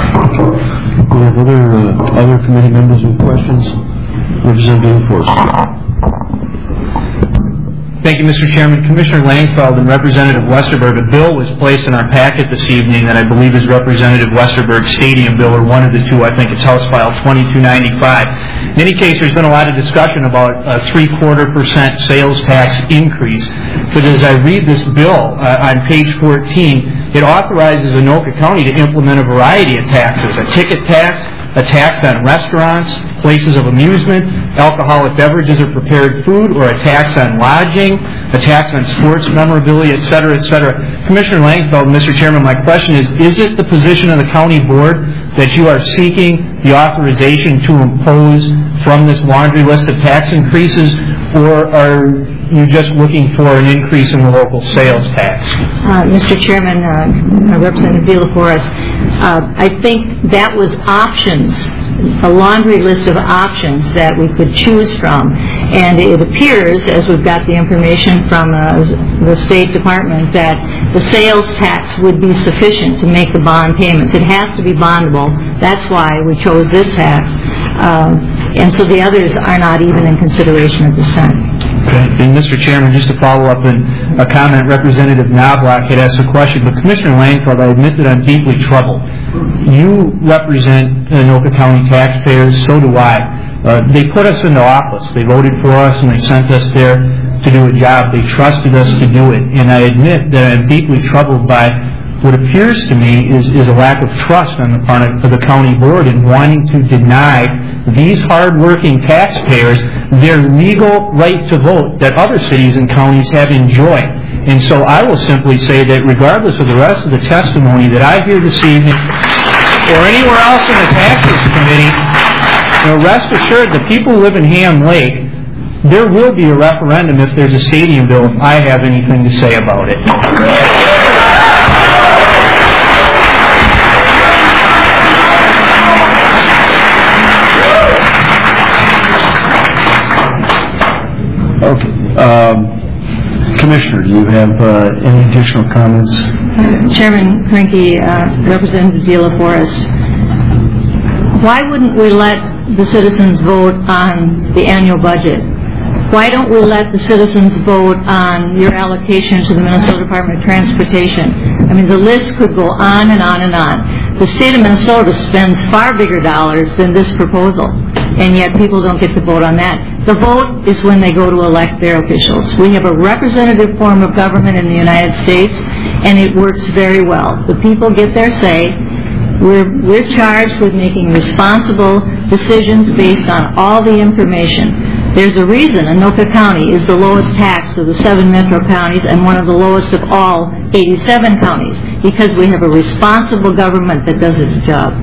Do we have other, uh, other committee members with questions? Representative Forster.
Thank you, Mister Chairman. Commissioner Langfeld and Representative Westerberg, a bill was placed in our packet this evening that I believe is Representative Westerberg's Stadium Bill, or one of the two. I think it's House File twenty-two ninety-five. In any case, there's been a lot of discussion about a three-quarter percent sales tax increase. But as I read this bill uh, on page fourteen, it authorizes Anoka County to implement a variety of taxes: a ticket tax, a tax on restaurants, places of amusement, alcoholic beverages or prepared food, or a tax on lodging, a tax on sports memorabilia, et cetera, et cetera. Commissioner Langfeld, Mister Chairman, my question is, is it the position of the county board that you are seeking the authorization to impose from this laundry list of tax increases, or are you just looking for an increase in the local sales tax?
Uh, Mister Chairman, uh, Representative Villaforas, uh, I think that was options, a laundry list of options that we could choose from. And it appears, as we've got the information from uh, the State Department, that the sales tax would be sufficient to make the bond payments. It has to be bondable. That's why we chose this tax. Uh, and so the others are not even in consideration at this time.
Okay. And Mister Chairman, just to follow up on a comment, Representative Knobloch had asked a question, but Commissioner Langfeld, I admit that I'm deeply troubled. You represent Anoka County taxpayers, so do I. Uh, they put us into office. They voted for us and they sent us there to do a job. They trusted us to do it. And I admit that I'm deeply troubled by what appears to me is, is a lack of trust on the part of the county board in wanting to deny these hard-working taxpayers their legal right to vote that other cities and counties have enjoyed. And so I will simply say that regardless of the rest of the testimony that I hear this evening or anywhere else in the taxes committee, you know, rest assured the people who live in Ham Lake, there will be a referendum if there's a stadium bill if I have anything to say about it.
Okay. Um, Commissioner, do you have uh, any additional comments?
Uh, Chairman Krinke, uh, Representative De La Forest, why wouldn't we let the citizens vote on the annual budget? Why don't we let the citizens vote on your allocation to the Minnesota Department of Transportation? I mean, the list could go on and on and on. The state of Minnesota spends far bigger dollars than this proposal, and yet people don't get to vote on that. The vote is when they go to elect their officials. We have a representative form of government in the United States, and it works very well. The people get their say. We're, we're charged with making responsible decisions based on all the information. There's a reason Anoka County is the lowest taxed of the seven metro counties and one of the lowest of all eighty-seven counties, because we have a responsible government that does its job.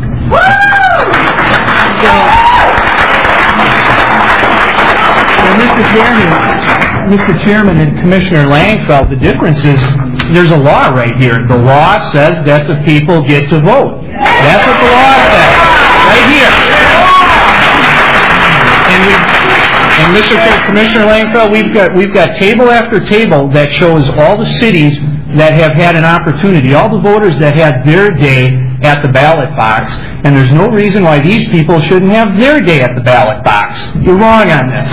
Mister Chairman, Mister Chairman and Commissioner Langfeld, the difference is there's a law right here. The law says that the people get to vote. That's what the law says, right here. And, we, and Mister Commissioner Langfeld, we've got we've got table after table that shows all the cities that have had an opportunity, all the voters that had their day at the ballot box, and there's no reason why these people shouldn't have their day at the ballot box. You're wrong on this.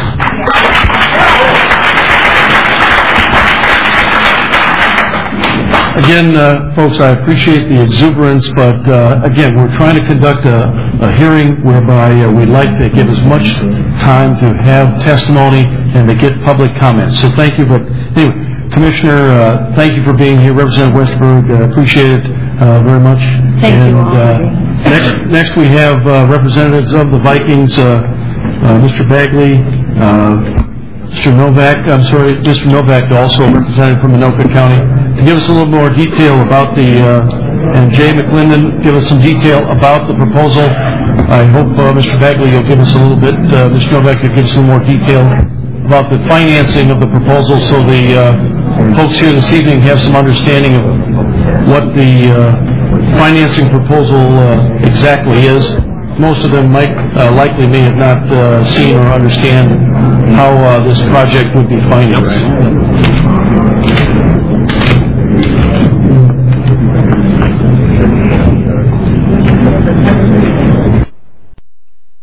Again, uh, folks, I appreciate the exuberance, but uh, again, we're trying to conduct a, a hearing whereby uh, we'd like to give as much time to have testimony and to get public comments. So thank you. But anyway, Commissioner, uh, thank you for being here. Representative Westerberg, uh, appreciate it uh, very much.
Thank
and,
you all.
Uh, next, next we have uh, representatives of the Vikings, uh, uh, Mister Bagley, uh, Mister Novak, I'm sorry, Mister Novak, also represented from Anoka County, to give us a little more detail about the, uh, and Jay McClendon, give us some detail about the proposal. I hope, uh, Mister Bagley, you'll give us a little bit, uh, Mister Novak, you'll give us a little more detail about the financing of the proposal so the uh, folks here this evening have some understanding of what the uh, financing proposal uh, exactly is. Most of them might uh, likely may have not uh, seen or understand how uh, this project would be financed.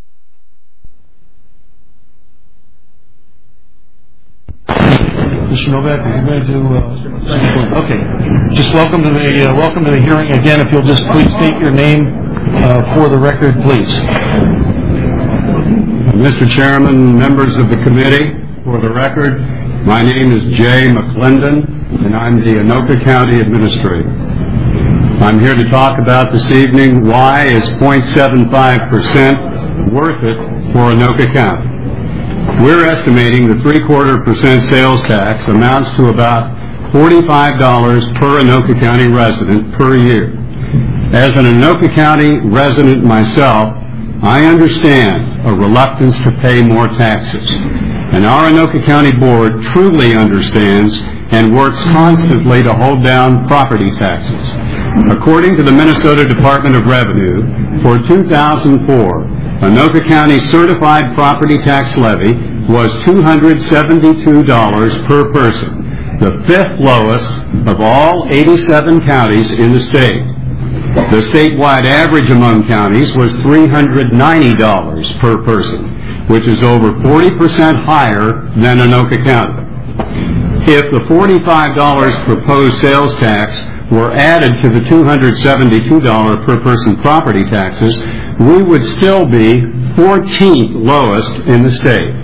Mister Novak, are you going to do? Uh, okay. Just welcome to the uh, welcome to the hearing again. If you'll just please state your name uh, for the record, please.
Mister Chairman, members of the committee, for the record, my name is Jay McClendon, and I'm the Anoka County Administrator. I'm here to talk about this evening why is zero point seven five percent worth it for Anoka County. We're estimating the three-quarter percent sales tax amounts to about forty-five dollars per Anoka County resident per year. As an Anoka County resident myself, I understand a reluctance to pay more taxes, and our Anoka County Board truly understands and works constantly to hold down property taxes. According to the Minnesota Department of Revenue, for two thousand four, Anoka County certified property tax levy was two hundred seventy-two dollars per person, the fifth lowest of all eighty-seven counties in the state. The statewide average among counties was three hundred ninety dollars per person, which is over forty percent higher than Anoka County. If the forty-five dollars proposed sales tax were added to the two hundred seventy-two dollars per person property taxes, we would still be fourteenth lowest in the state.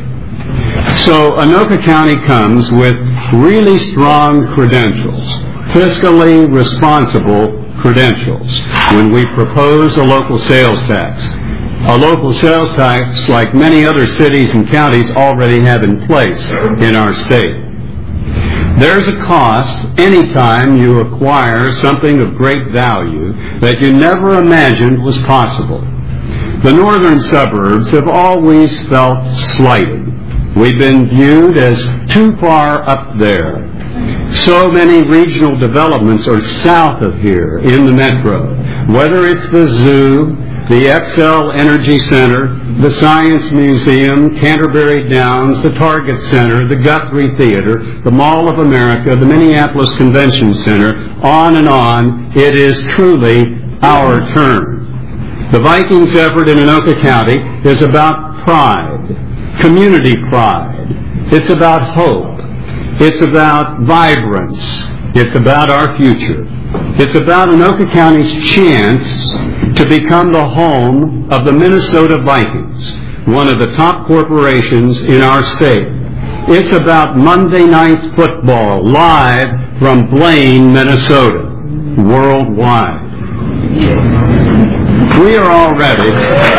So Anoka County comes with really strong credentials, fiscally responsible credentials, when we propose a local sales tax. A local sales tax, like many other cities and counties already have in place in our state. There's a cost anytime you acquire something of great value that you never imagined was possible. The northern suburbs have always felt slighted. We've been viewed as too far up there. So many regional developments are south of here in the metro, whether it's the zoo, the Xcel Energy Center, the Science Museum, Canterbury Downs, the Target Center, the Guthrie Theater, the Mall of America, the Minneapolis Convention Center, on and on. It is truly our turn. The Vikings effort in Anoka County is about pride, community pride. It's about hope. It's about vibrance. It's about our future. It's about Anoka County's chance to become the home of the Minnesota Vikings, one of the top corporations in our state. It's about Monday Night Football live from Blaine, Minnesota, worldwide. We are already...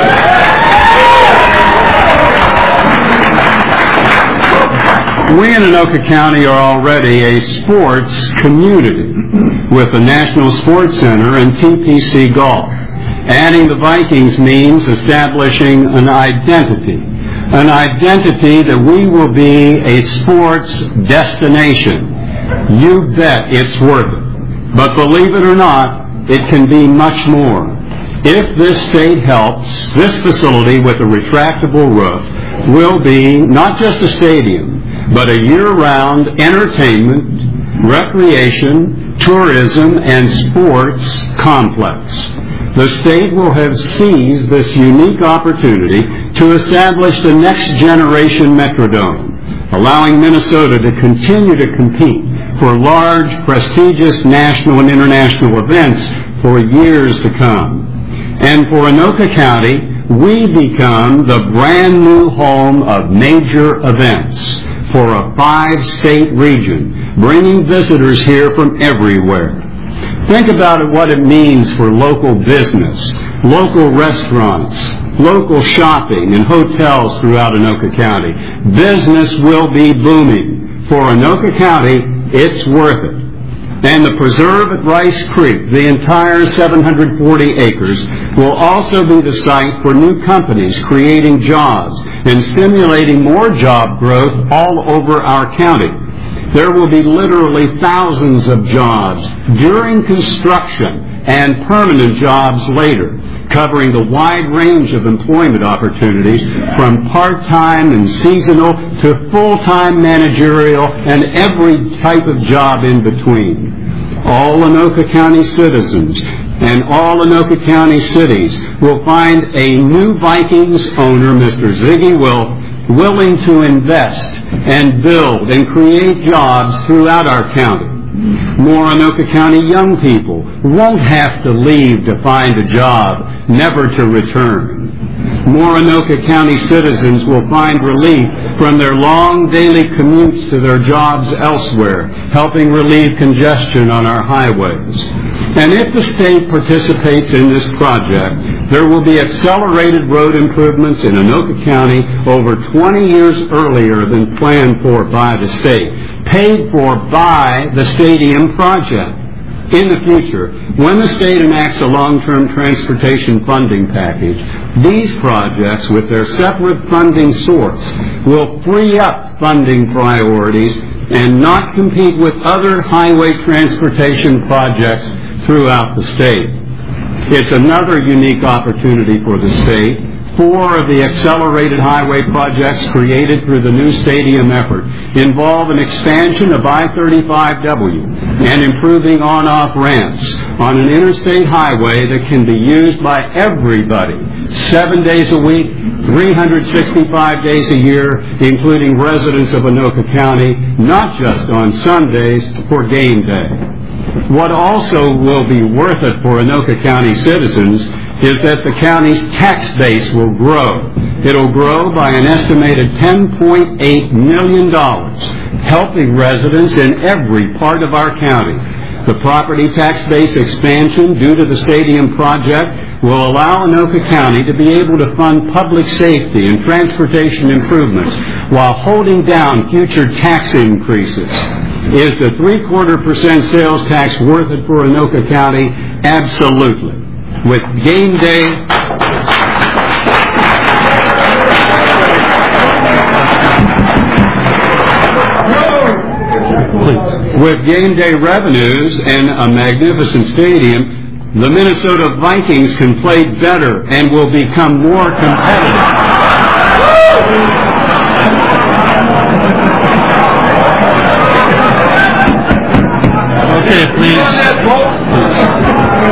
We in Anoka County are already a sports community with the National Sports Center and T P C Golf. Adding the Vikings means establishing an identity, an identity that we will be a sports destination. You bet it's worth it. But believe it or not, it can be much more. If this state helps, this facility with a retractable roof will be not just a stadium, but a year-round entertainment, recreation, tourism, and sports complex. The state will have seized this unique opportunity to establish the next generation Metrodome, allowing Minnesota to continue to compete for large, prestigious national and international events for years to come. And for Anoka County, we become the brand new home of major events for a five-state region, bringing visitors here from everywhere. Think about it, what it means for local business, local restaurants, local shopping, and hotels throughout Anoka County. Business will be booming. For Anoka County, it's worth it. And the preserve at Rice Creek, the entire seven hundred forty acres, will also be the site for new companies creating jobs and stimulating more job growth all over our county. There will be literally thousands of jobs during construction and permanent jobs later, covering the wide range of employment opportunities from part-time and seasonal to full-time managerial and every type of job in between. All Anoka County citizens and all Anoka County cities will find a new Vikings owner, Mister Ziggy Wilk, willing to invest and build and create jobs throughout our county. More Anoka County young people won't have to leave to find a job, never to return. More Anoka County citizens will find relief from their long daily commutes to their jobs elsewhere, helping relieve congestion on our highways. And if the state participates in this project, there will be accelerated road improvements in Anoka County over twenty years earlier than planned for by the state, paid for by the stadium project. In the future, when the state enacts a long-term transportation funding package, these projects, with their separate funding source, will free up funding priorities and not compete with other highway transportation projects throughout the state. It's another unique opportunity for the state. Four of the accelerated highway projects created through the new stadium effort involve an expansion of I thirty-five W and improving on-off ramps on an interstate highway that can be used by everybody, seven days a week, three hundred sixty-five days a year, including residents of Anoka County, not just on Sundays for game day. What also will be worth it for Anoka County citizens is that the county's tax base will grow. It'll grow by an estimated ten point eight million dollars, helping residents in every part of our county. The property tax base expansion due to the stadium project will allow Anoka County to be able to fund public safety and transportation improvements while holding down future tax increases. Is the three-quarter percent sales tax worth it for Anoka County? Absolutely. With game day, with game day revenues and a magnificent stadium, the Minnesota Vikings can play better and will become more competitive.
Okay, please.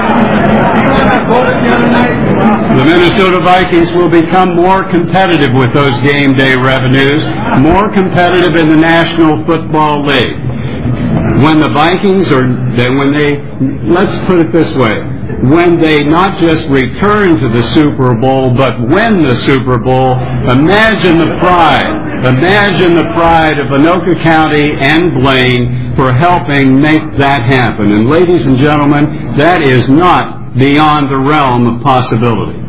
The Minnesota Vikings will become more competitive with those game day revenues, more competitive in the National Football League. When the Vikings are, when they, let's put it this way, when they not just return to the Super Bowl, but win the Super Bowl, imagine the pride, imagine the pride of Anoka County and Blaine for helping make that happen. And ladies and gentlemen, that is not beyond the realm of possibility.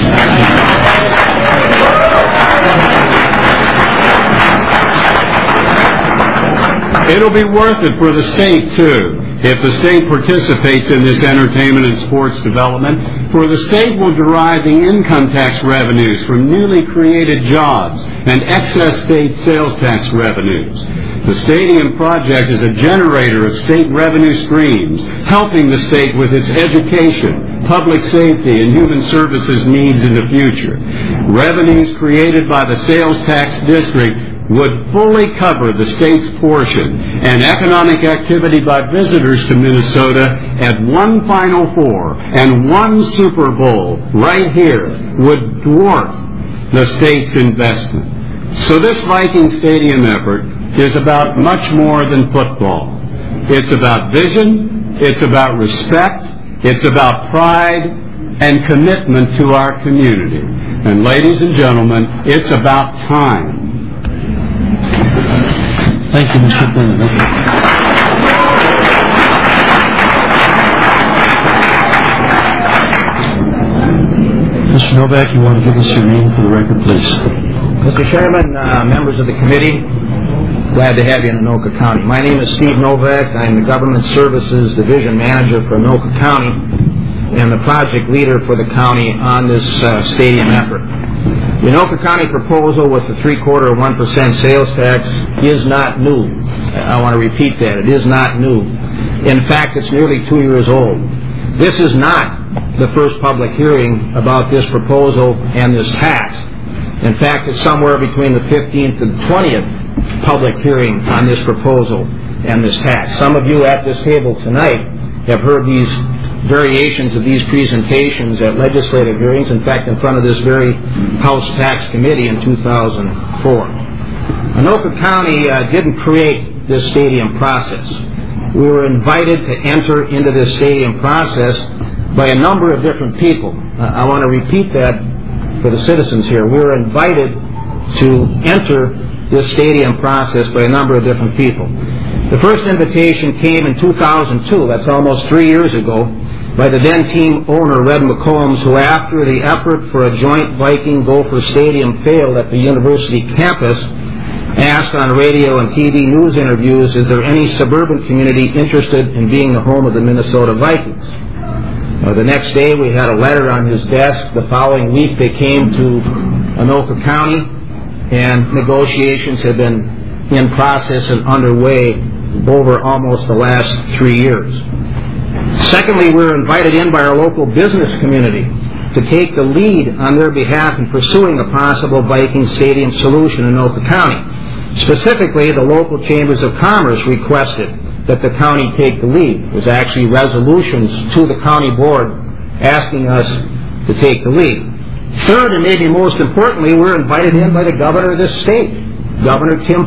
It'll be worth it for the state, too, if the state participates in this entertainment and sports development, for the state will derive the income tax revenues from newly created jobs and excess state sales tax revenues. The stadium project is a generator of state revenue streams, helping the state with its education, public safety, and human services needs in the future. Revenues created by the sales tax district would fully cover the state's portion, and economic activity by visitors to Minnesota at one Final Four and one Super Bowl right here would dwarf the state's investment. So this Viking Stadium effort is about much more than football. It's about vision, it's about respect, it's about pride and commitment to our community. And ladies and gentlemen, it's about time.
Thank you, Mister Clinton. Mister Novak, you want to give us your name for the record, please?
Mister Chairman, uh, members of the committee, glad to have you in Anoka County. My name is Steve Novak. I'm the Government Services Division Manager for Anoka County and the project leader for the county on this uh, stadium effort. The Anoka County proposal with the three-quarter one percent sales tax is not new. I want to repeat that. It is not new. In fact, it's nearly two years old. This is not the first public hearing about this proposal and this tax. In fact, it's somewhere between the fifteenth and twentieth public hearing on this proposal and this tax. Some of you at this table tonight have heard these variations of these presentations at legislative hearings, in fact, in front of this very House Tax Committee in two thousand four. Anoka County uh, didn't create this stadium process. We were invited to enter into this stadium process by a number of different people. Uh, I want to repeat that for the citizens here. We were invited to enter this stadium process by a number of different people. The first invitation came in two thousand two, that's almost three years ago, by the then team owner, Red McCombs, who after the effort for a joint Viking-Gopher stadium failed at the university campus, asked on radio and T V news interviews, is there any suburban community interested in being the home of the Minnesota Vikings? Uh, the next day we had a letter on his desk. The following week they came to Anoka County, and negotiations have been in process and underway over almost the last three years. Secondly, we were invited in by our local business community to take the lead on their behalf in pursuing a possible Viking Stadium solution in Anoka County. Specifically, the local chambers of commerce requested that the county take the lead. There was actually resolutions to the county board asking us to take the lead. Third, and maybe most importantly, we were invited in by the governor of this state, Governor Tim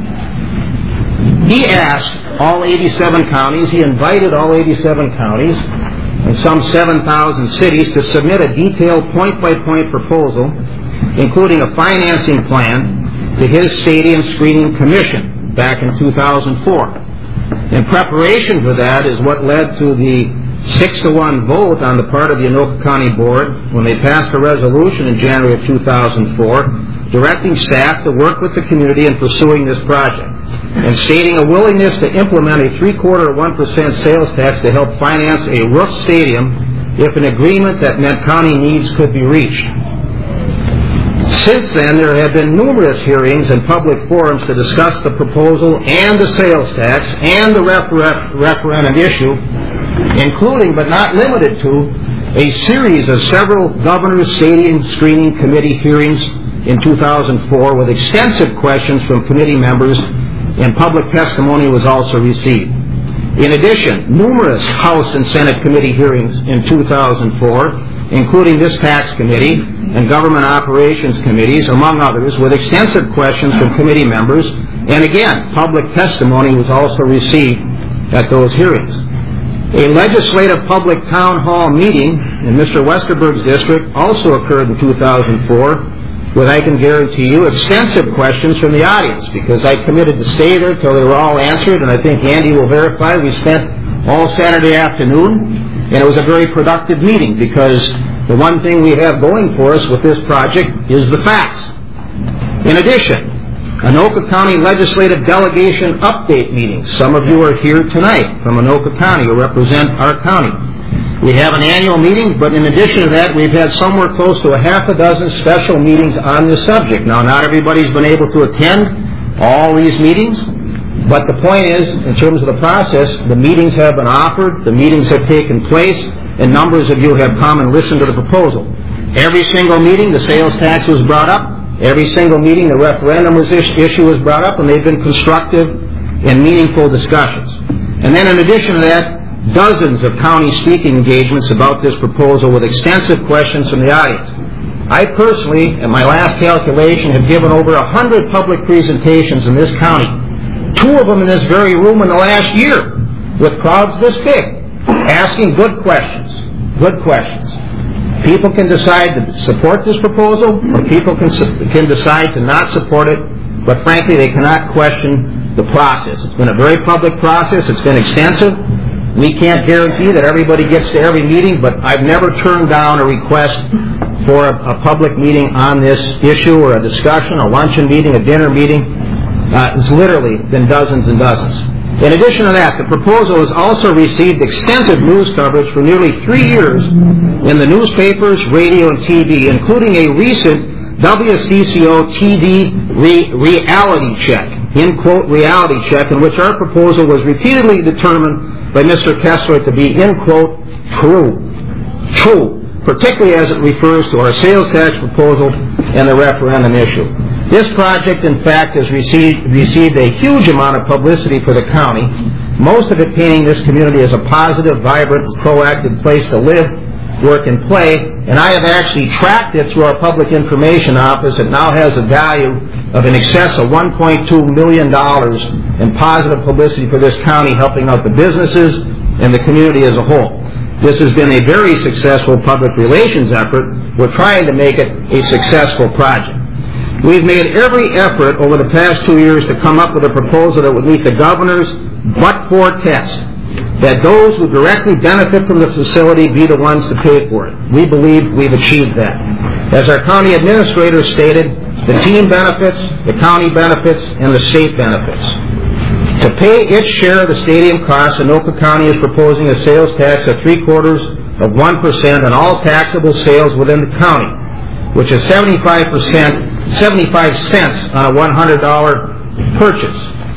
Pawlenty. He asked all eighty-seven counties, he invited all eighty-seven counties and some seven thousand cities to submit a detailed point-by-point proposal, including a financing plan, to his Stadium Screening Commission back in two thousand four. In preparation for that is what led to the six to one vote on the part of the Anoka County Board when they passed a resolution in January of two thousand four directing staff to work with the community in pursuing this project and stating a willingness to implement a three-quarter one percent sales tax to help finance a roof stadium if an agreement that met county needs could be reached. Since then, there have been numerous hearings and public forums to discuss the proposal and the sales tax and the refer- referendum issue, including but not limited to a series of several Governor's Stadium Screening Committee hearings in two thousand four with extensive questions from committee members, and public testimony was also received. In addition, numerous House and Senate committee hearings in two thousand four, including this tax committee and government operations committees, among others, with extensive questions from committee members, and again, public testimony was also received at those hearings. A legislative public town hall meeting in Mister Westerberg's district also occurred in two thousand four, with, I can guarantee you, extensive questions from the audience, because I committed to stay there till they were all answered, and I think Andy will verify we spent all Saturday afternoon, and it was a very productive meeting, because the one thing we have going for us with this project is the facts. In addition, Anoka County Legislative Delegation Update meetings. Some of you are here tonight from Anoka County who represent our county. We have an annual meeting, but in addition to that, we've had somewhere close to a half a dozen special meetings on this subject. Now, not everybody's been able to attend all these meetings, but the point is, in terms of the process, the meetings have been offered, the meetings have taken place, and numbers of you have come and listened to the proposal. Every single meeting, the sales tax was brought up. Every single meeting, the referendum was is- issue was brought up, and they've been constructive and meaningful discussions. And then in addition to that, dozens of county speaking engagements about this proposal with extensive questions from the audience. I personally, in my last calculation, have given over a hundred public presentations in this county, two of them in this very room in the last year, with crowds this big, asking good questions, good questions. People can decide to support this proposal, or people can, can decide to not support it, but frankly, they cannot question the process. It's been a very public process. It's been extensive. We can't guarantee that everybody gets to every meeting, but I've never turned down a request for a, a public meeting on this issue, or a discussion, a luncheon meeting, a dinner meeting. Uh, it's literally been dozens and dozens. In addition to that, the proposal has also received extensive news coverage for nearly three years in the newspapers, radio, and T V, including a recent W C C O T V re- reality check, in quote, reality check, in which our proposal was repeatedly determined by Mister Kessler to be, in quote, true. True, particularly as it refers to our sales tax proposal and the referendum issue. This project, in fact, has received, received a huge amount of publicity for the county, most of it painting this community as a positive, vibrant, proactive place to live, work, and play. And I have actually tracked it through our public information office. It now has a value of in excess of one point two million dollars in positive publicity for this county, helping out the businesses and the community as a whole. This has been a very successful public relations effort. We're trying to make it a successful project. We've made every effort over the past two years to come up with a proposal that would meet the governor's but-for test, that those who directly benefit from the facility be the ones to pay for it. We believe we've achieved that. As our county administrator stated, the team benefits, the county benefits, and the state benefits. To pay its share of the stadium costs, Anoka County is proposing a sales tax of three-quarters of one percent on all taxable sales within the county, which is seventy-five percent, seventy-five cents on a one hundred dollar purchase.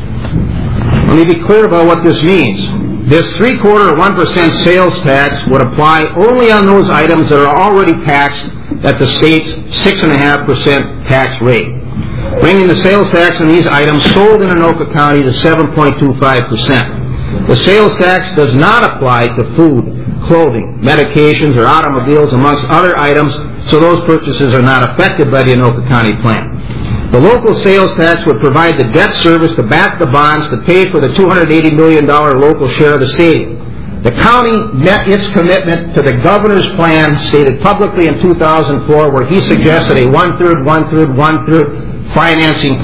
Let me be clear about what this means. This three-quarter or one percent sales tax would apply only on those items that are already taxed at the state's six point five percent tax rate, bringing the sales tax on these items sold in Anoka County to seven point two five percent. The sales tax does not apply to food, clothing, medications, or automobiles, amongst other items, so those purchases are not affected by the Anoka County plan. The local sales tax would provide the debt service to back the bonds to pay for the two hundred eighty million dollars local share of the stadium. The county met its commitment to the governor's plan stated publicly in two thousand four, where he suggested a one-third, one-third, one-third financing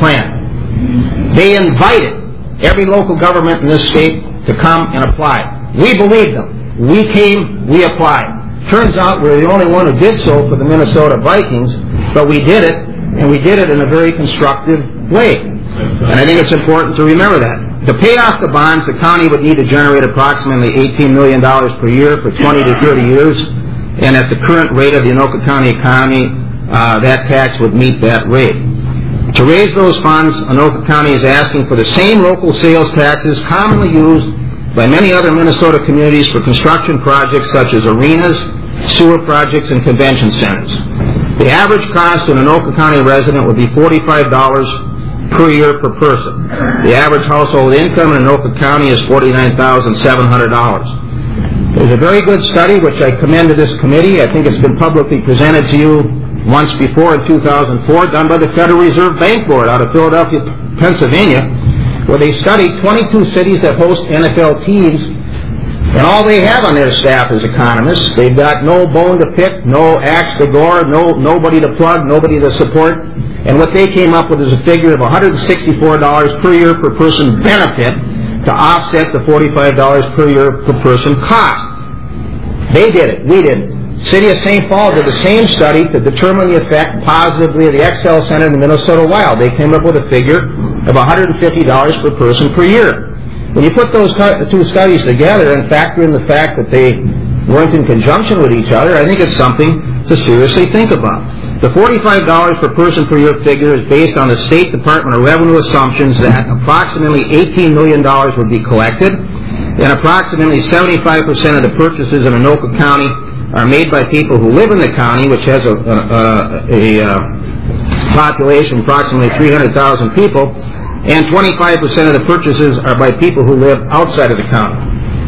plan. They invited every local government in this state to come and apply. We believed them. We came, we applied. Turns out we're the only one who did so for the Minnesota Vikings, but we did it, and we did it in a very constructive way. And I think it's important to remember that. To pay off the bonds, the county would need to generate approximately eighteen million dollars per year for twenty to thirty years, and at the current rate of the Anoka County economy, uh, that tax would meet that rate. To raise those funds, Anoka County is asking for the same local sales taxes commonly used by many other Minnesota communities for construction projects such as arenas, sewer projects, and convention centers. The average cost to an Anoka County resident would be forty-five dollars per year per person. The average household income in Anoka County is forty-nine thousand seven hundred dollars. There's a very good study which I commend to this committee. I think it's been publicly presented to you once before in two thousand four, done by the Federal Reserve Bank Board out of Philadelphia, Pennsylvania, where they studied twenty-two cities that host N F L teams, and all they have on their staff is economists. They've got no bone to pick, no axe to gore, no nobody to plug, nobody to support. And what they came up with is a figure of one hundred sixty-four dollars per year per person benefit to offset the forty-five dollars per year per person cost. They did it. We didn't. City of Saint Paul did the same study to determine the effect positively of the X L Center in the Minnesota Wild. They came up with a figure of one hundred fifty dollars per person per year. When you put those two studies together and factor in the fact that they weren't in conjunction with each other, I think it's something to seriously think about. The forty-five dollars per person per year figure is based on the State Department of Revenue assumptions that approximately eighteen million dollars would be collected, and approximately seventy-five percent of the purchases in Anoka County are made by people who live in the county, which has a, a, a, a population of approximately three hundred thousand people, and twenty-five percent of the purchases are by people who live outside of the county.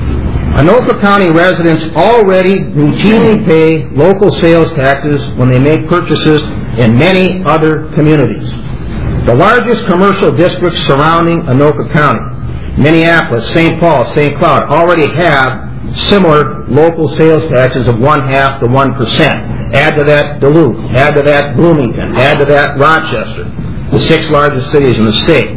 Anoka County residents already routinely pay local sales taxes when they make purchases in many other communities. The largest commercial districts surrounding Anoka County, Minneapolis, Saint Paul, Saint Cloud, already have similar local sales taxes of one-half to one percent. Add to that Duluth, add to that Bloomington, add to that Rochester, the six largest cities in the state.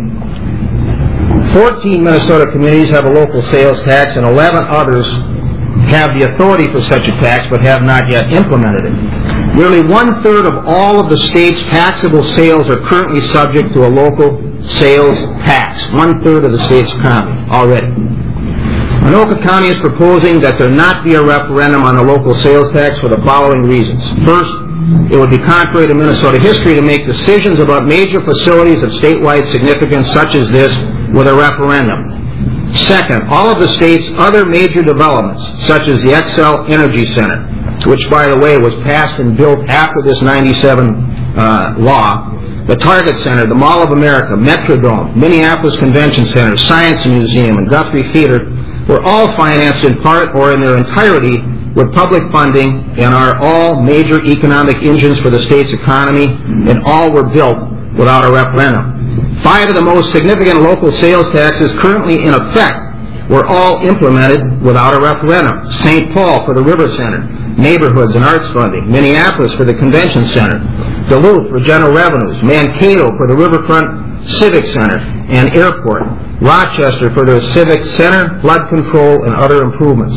fourteen Minnesota communities have a local sales tax, and eleven others have the authority for such a tax but have not yet implemented it. Nearly one-third of all of the state's taxable sales are currently subject to a local sales tax. One-third of the state's economy already. Anoka County is proposing that there not be a referendum on the local sales tax for the following reasons. First, it would be contrary to Minnesota history to make decisions about major facilities of statewide significance such as this with a referendum. Second, all of the state's other major developments, such as the X L Energy Center, which, by the way, was passed and built after this ninety-seven uh, law, the Target Center, the Mall of America, Metrodome, Minneapolis Convention Center, Science Museum, and Guthrie Theater were all financed in part or in their entirety with public funding and are all major economic engines for the state's economy, and all were built without a referendum. Five of the most significant local sales taxes currently in effect were all implemented without a referendum. Saint Paul for the River Center, Neighborhoods and Arts Funding, Minneapolis for the Convention Center, Duluth for General Revenues, Mankato for the Riverfront Civic Center and Airport, Rochester for their Civic Center, flood control, and other improvements.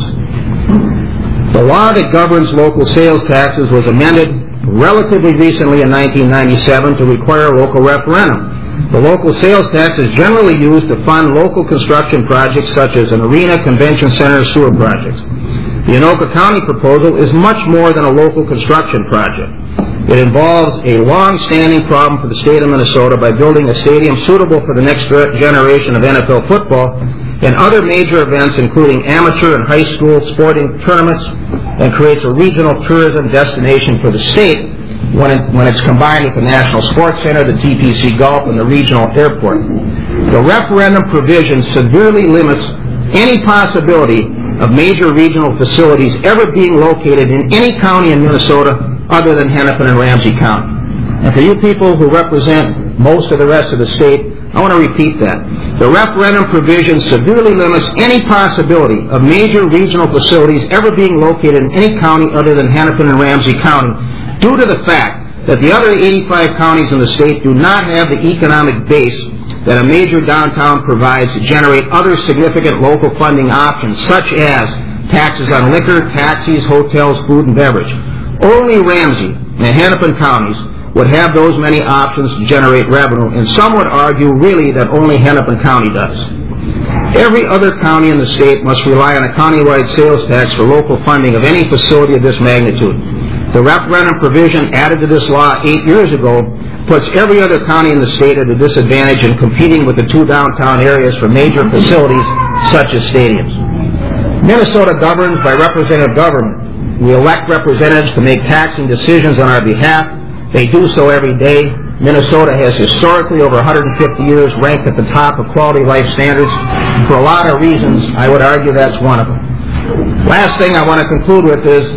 The law that governs local sales taxes was amended relatively recently in nineteen ninety-seven to require a local referendum. The local sales tax is generally used to fund local construction projects such as an arena, convention center, or sewer projects. The Anoka County proposal is much more than a local construction project. It involves a long-standing problem for the state of Minnesota by building a stadium suitable for the next generation of N F L football and other major events, including amateur and high school sporting tournaments, and creates a regional tourism destination for the state when, it, when it's combined with the National Sports Center, the T P C Golf, and the regional airport. The referendum provision severely limits any possibility of major regional facilities ever being located in any county in Minnesota other than Hennepin and Ramsey County. And for you people who represent most of the rest of the state, I want to repeat that. The referendum provision severely limits any possibility of major regional facilities ever being located in any county other than Hennepin and Ramsey County due to the fact that the other eighty-five counties in the state do not have the economic base that a major downtown provides to generate other significant local funding options such as taxes on liquor, taxis, hotels, food, and beverage. Only Ramsey and Hennepin counties would have those many options to generate revenue, and some would argue really that only Hennepin County does. Every other county in the state must rely on a countywide sales tax for local funding of any facility of this magnitude. The referendum provision added to this law eight years ago puts every other county in the state at a disadvantage in competing with the two downtown areas for major facilities such as stadiums. Minnesota governs by representative government. We elect representatives to make taxing decisions on our behalf. They do so every day. Minnesota has historically, over one hundred fifty years, ranked at the top of quality life standards. For a lot of reasons, I would argue that's one of them. Last thing I want to conclude with is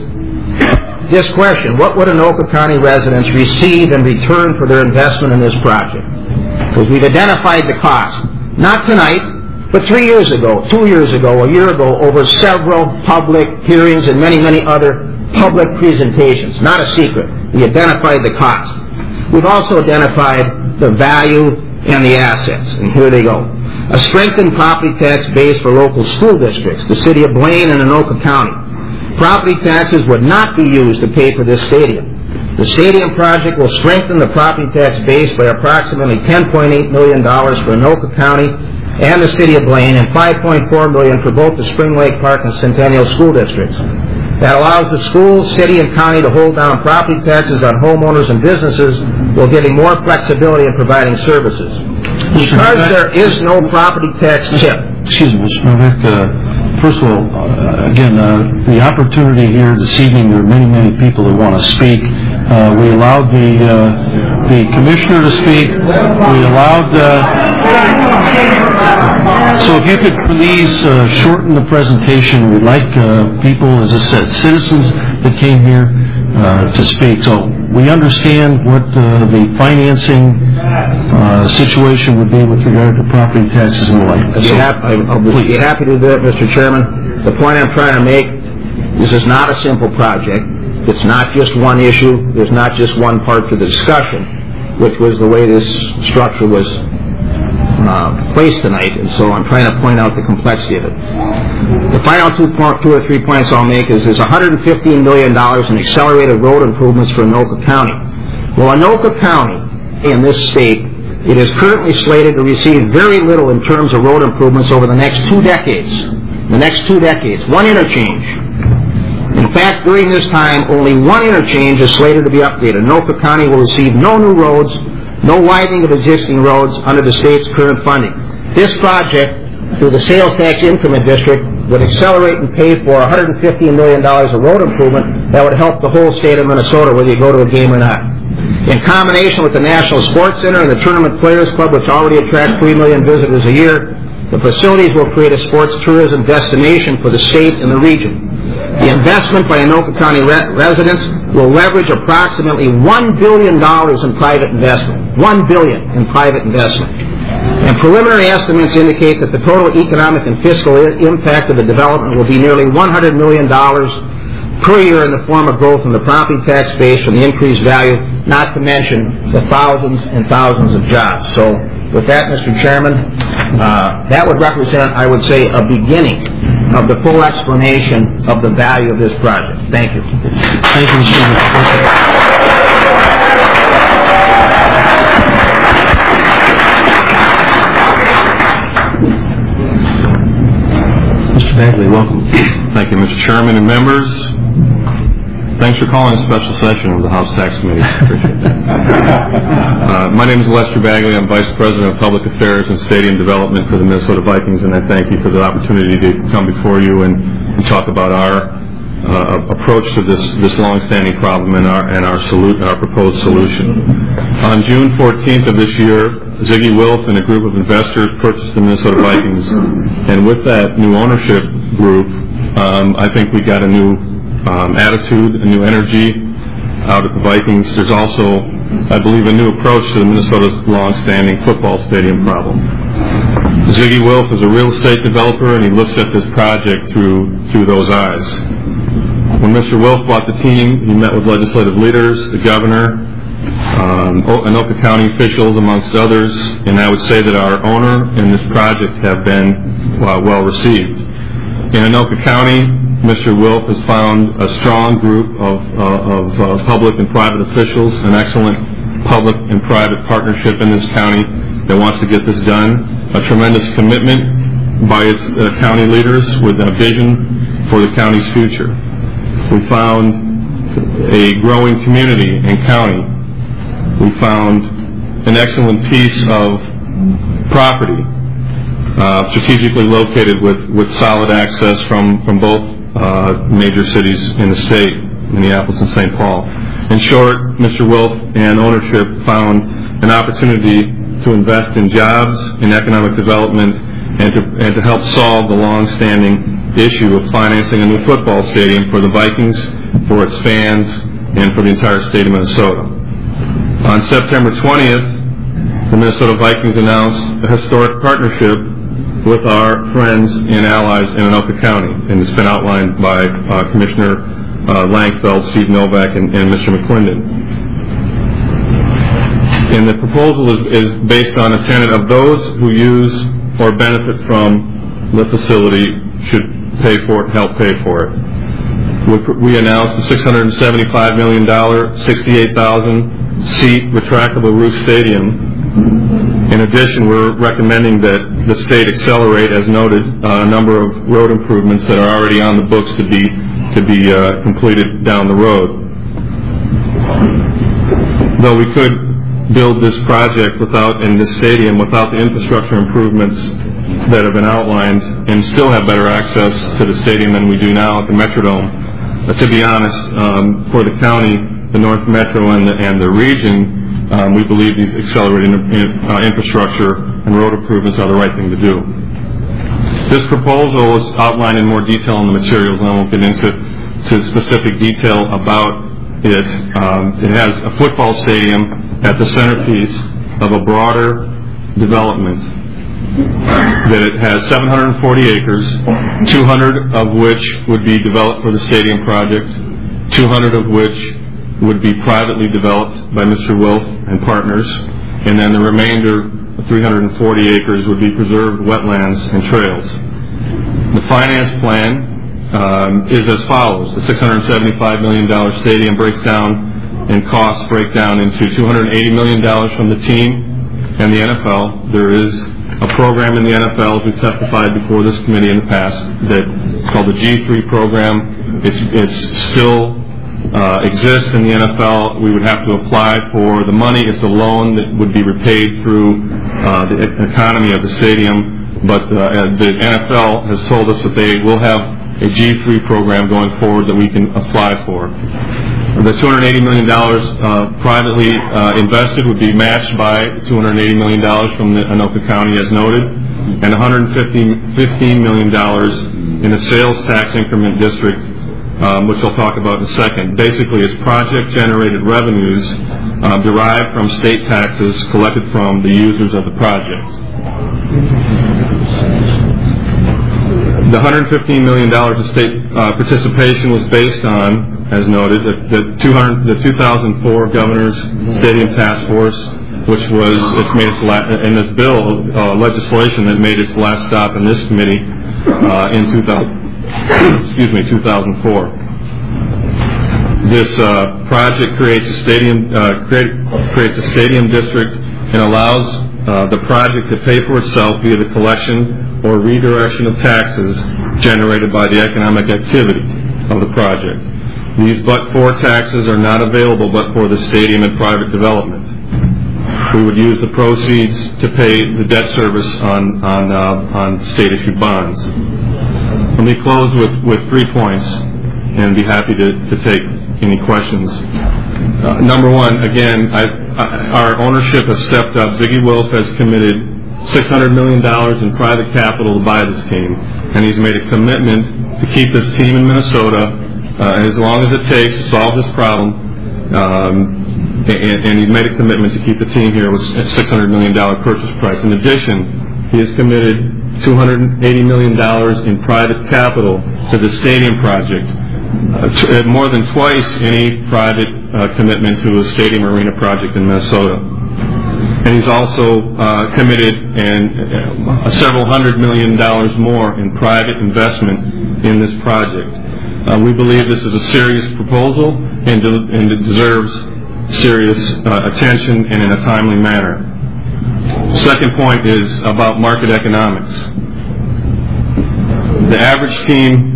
this question: what would Anoka County residents receive in return for their investment in this project? Because we've identified the cost. Not tonight, but three years ago, two years ago, a year ago, over several public hearings and many, many other public presentations. Not a secret. We identified the cost. We've also identified the value and the assets, and here they go. A strengthened property tax base for local school districts, the city of Blaine and Anoka County. Property taxes would not be used to pay for this stadium. The stadium project will strengthen the property tax base by approximately ten point eight million dollars for Anoka County and the city of Blaine, and five point four million dollars for both the Spring Lake Park and Centennial school districts. That allows the school, city, and county to hold down property taxes on homeowners and businesses while giving more flexibility in providing services. Because there is no property tax tip.
Excuse me, Mister Novak. Uh, first of all, uh, again, uh, the opportunity here this evening, there are many, many people that want to speak. Uh, we allowed the uh, the commissioner to speak. We allowed... Uh, So if you could please uh, shorten the presentation. We'd like uh, people, as I said, citizens that came here uh, to speak. So we understand what uh, the financing uh, situation would be with regard to property taxes and the like.
I'd be, happy, I'll be happy to do that, Mister Chairman. The point I'm trying to make, this is not a simple project. It's not just one issue. There's not just one part to the discussion, which was the way this structure was Uh, placed tonight, and so I'm trying to point out the complexity of it. The final two, point, two or three points I'll make is there's one hundred fifteen million dollars in accelerated road improvements for Anoka County. Well, Anoka County in this state, it is currently slated to receive very little in terms of road improvements over the next two decades. The next two decades. One interchange. In fact, during this time, only one interchange is slated to be updated. Anoka County will receive no new roads, no widening of existing roads under the state's current funding. This project, through the sales tax increment district, would accelerate and pay for one hundred fifteen million dollars of road improvement that would help the whole state of Minnesota, whether you go to a game or not. In combination with the National Sports Center and the Tournament Players Club, which already attracts three million visitors a year, the facilities will create a sports tourism destination for the state and the region. The investment by Anoka County re- residents will leverage approximately one billion dollars in private investment. one billion dollars in private investment. And preliminary estimates indicate that the total economic and fiscal I- impact of the development will be nearly one hundred million dollars per year in the form of growth in the property tax base from the increased value, not to mention the thousands and thousands of jobs. So with that, Mister Chairman, uh, that would represent, I would say, a beginning of the full explanation of the value of this project. Thank you.
Thank you, Mister Chairman. Mister Bagley, welcome.
Thank you, Mister Chairman and members. Thanks for calling a special session of the House Tax Committee. Appreciate that. Uh, my name is Lester Bagley. I'm Vice President of Public Affairs and Stadium Development for the Minnesota Vikings, and I thank you for the opportunity to come before you and, and talk about our uh, approach to this, this long-standing problem and our and our, solu- our proposed solution. On June fourteenth of this year, Ziggy Wilf and a group of investors purchased the Minnesota Vikings, and with that new ownership group, um, I think we got a new Um, attitude, a new energy out of the Vikings. There's also, I believe, a new approach to the Minnesota's long-standing football stadium problem. Ziggy Wilf is a real estate developer, and he looks at this project through through those eyes. When Mister Wilf bought the team, he met with legislative leaders, the governor, um, Anoka County officials, amongst others, and I would say that our owner and this project have been uh, well received. In Anoka County, Mister Wilf has found a strong group of, uh, of uh, public and private officials, an excellent public and private partnership in this county that wants to get this done, a tremendous commitment by its uh, county leaders with a vision for the county's future. We found a growing community and county. We found an excellent piece of property, uh, strategically located with, with solid access from, from both Uh, major cities in the state, Minneapolis and Saint Paul. In short, Mister Wilf and ownership found an opportunity to invest in jobs, in economic development, and to, and to help solve the long-standing issue of financing a new football stadium for the Vikings, for its fans, and for the entire state of Minnesota. On September twentieth, the Minnesota Vikings announced a historic partnership with our friends and allies in Anoka County, and it's been outlined by uh, Commissioner uh, Langfeld, Steve Novak, and, and Mister McClendon. And the proposal is, is based on a tenet of those who use or benefit from the facility should pay for it, help pay for it. We, we announced a six hundred seventy-five million dollars, sixty-eight thousand seat retractable roof stadium. In addition, we're recommending that the state accelerate, as noted, uh, a number of road improvements that are already on the books to be to be uh, completed down the road. Though we could build this project without in this stadium without the infrastructure improvements that have been outlined, and still have better access to the stadium than we do now at the Metrodome. Uh, to be honest, um, for the county, the North Metro, and the, and the region, Um, we believe these accelerated in, uh, infrastructure and road improvements are the right thing to do. This proposal is outlined in more detail in the materials, and I won't get into to specific detail about it. Um, it has a football stadium at the centerpiece of a broader development. That it has seven hundred forty acres, two hundred of which would be developed for the stadium project, two hundred of which would be privately developed by Mister Wilf and partners, and then the remainder, three hundred forty acres, would be preserved wetlands and trails. The finance plan um, is as follows. The six hundred seventy-five million dollars stadium breaks down, and costs break down into two hundred eighty million dollars from the team and the N F L. There is a program in the N F L, as we testified before this committee in the past, that it's called the G three program. It's, it's still Uh, exists in the N F L. We would have to apply for the money. It's a loan that would be repaid through uh, the economy of the stadium, but uh, the N F L has told us that they will have a G three program going forward that we can apply for. The two hundred eighty million dollars uh, privately uh, invested would be matched by two hundred eighty million dollars from the Anoka County as noted, and one hundred fifteen million dollars in a sales tax increment district, um, which I'll talk about in a second. Basically, it's project-generated revenues uh, derived from state taxes collected from the users of the project. The one hundred fifteen million dollars of state uh, participation was based on, as noted, the, the, two hundred, the two thousand four Governor's Stadium Task Force, which was it's made its la- in this bill uh, legislation that made its last stop in this committee uh, in two thousand, excuse me, two thousand four. This uh, project creates a stadium uh, create, creates a stadium district and allows uh, the project to pay for itself via the collection or redirection of taxes generated by the economic activity of the project. These but-for taxes are not available but for the stadium and private development. We would use the proceeds to pay the debt service on on uh, on state-issued bonds. Let me close with, with three points and be happy to, to take any questions. Uh, number one, again, I, I, our ownership has stepped up. Ziggy Wolf has committed six hundred million dollars in private capital to buy this team, and he's made a commitment to keep this team in Minnesota uh, as long as it takes to solve this problem, um, and, and he's made a commitment to keep the team here with a six hundred million dollars purchase price. In addition, he has committed two hundred eighty million dollars in private capital to the stadium project, uh, t- more than twice any private uh, commitment to a stadium arena project in Minnesota. And he's also uh, committed and uh, several hundred million dollars more in private investment in this project. Uh, we believe this is a serious proposal and, de- and it deserves serious uh, attention and in a timely manner. Second point is about market economics. The average team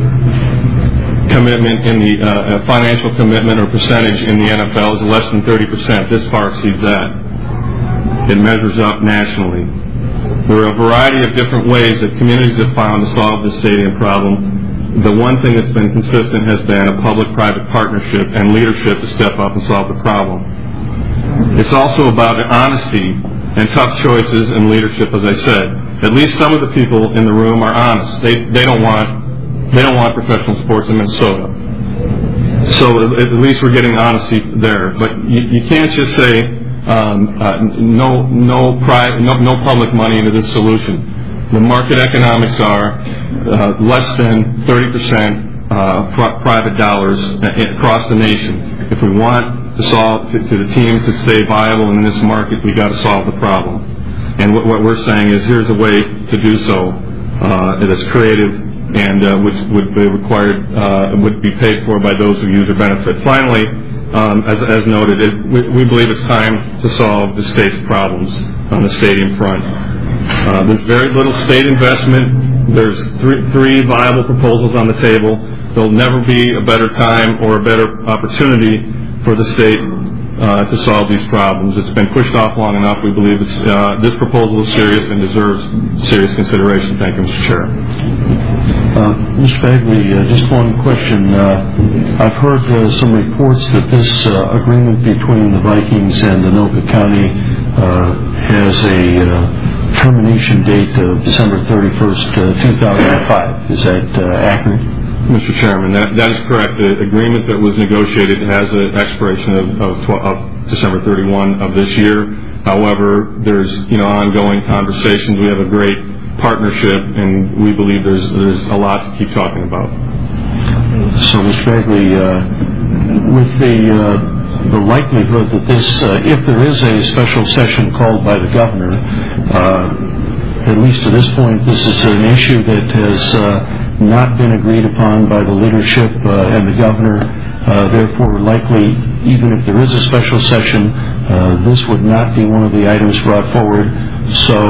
commitment in the uh, financial commitment or percentage in the N F L is less than thirty percent. This far exceeds that. It measures up nationally. There are a variety of different ways that communities have found to solve the stadium problem. The one thing that's been consistent has been a public-private partnership and leadership to step up and solve the problem. It's also about honesty and tough choices and leadership, as I said. At least some of the people in the room are honest. They they don't want they don't want professional sports in Minnesota. So at least we're getting honesty there. But you, you can't just say Um, uh, no, no, pri- no, no public money into this solution. The market economics are uh, less than thirty percent uh, pr- private dollars across the nation. If we want to solve to, to the team to stay viable in this market, we got to solve the problem. And what, what we're saying is, here's a way to do so uh, that's creative and uh, which would be required, uh, would be paid for by those who use or benefit. Finally. Um, as, as noted, it, we, we believe it's time to solve the state's problems on the stadium front. Uh, there's very little state investment. There's three, three viable proposals on the table. There'll never be a better time or a better opportunity for the state uh, to solve these problems. It's been pushed off long enough. We believe it's, uh, this proposal is serious and deserves serious consideration. Thank you, Mister Chair.
Uh, Mister Bagley, uh, just one question. Uh, I've heard uh, some reports that this uh, agreement between the Vikings and Anoka County uh, has a uh, termination date of December thirty-first, two thousand five. Is that uh, accurate?
Mister Chairman, that, that is correct. The agreement that was negotiated has an expiration of, of, tw- of December thirty-first of this year. However, there's you know ongoing conversations. We have a great partnership, and we believe there's there's a lot to keep talking about.
So, Mister Bagley, uh, with the uh, the likelihood that this, uh, if there is a special session called by the governor, uh, at least to this point, this is an issue that has uh, not been agreed upon by the leadership uh, and the governor. Uh, therefore, likely, even if there is a special session, uh, this would not be one of the items brought forward. So,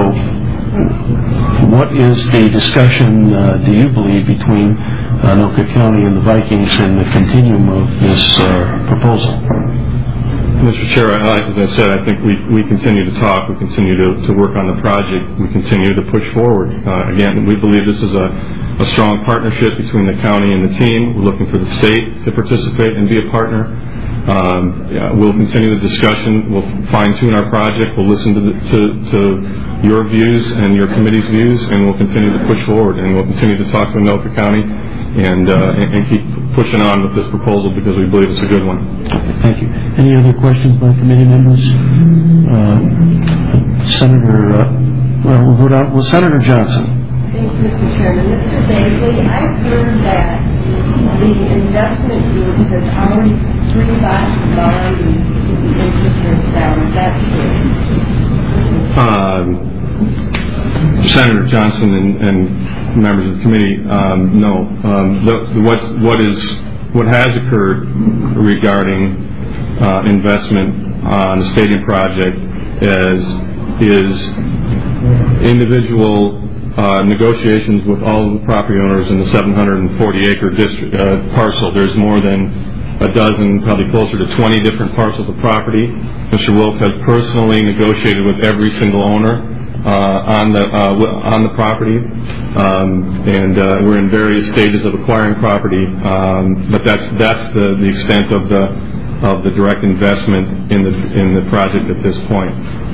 what is the discussion, uh, do you believe, between Anoka County and the Vikings in the continuum of this uh, proposal?
Mister Chair, as I said, I think we, we continue to talk, we continue to, to work on the project, we continue to push forward. Uh, again, we believe this is a, a strong partnership between the county and the team. We're looking for the state to participate and be a partner. Um, yeah, we'll continue the discussion. We'll fine-tune our project. We'll listen to, the, to, to your views and your committee's views, and we'll continue to push forward. And we'll continue to talk to Anoka County and, uh, and, and keep pushing on with this proposal because we believe it's a good one.
Thank you. Any other questions by committee members? Uh, Senator, uh, well, we'll go down. Well, Senator Johnson.
Thank you, Mister Chairman. Mister Bagley, I've heard that the investment group has already pre-bought bonds and the interest rates down. Is that true?
Um, Senator Johnson and, and members of the committee, um, no. Um, the, the, what, what is what has occurred regarding uh, investment on the stadium project is is individual uh, negotiations with all of the property owners in the seven hundred forty acre district uh, parcel. There's more than a dozen, probably closer to twenty different parcels of property. Mister Wilk has personally negotiated with every single owner Uh, on the uh, on the property, um, and uh, we're in various stages of acquiring property. Um, but that's that's the, the extent of the of the direct investment in the in the project at this point.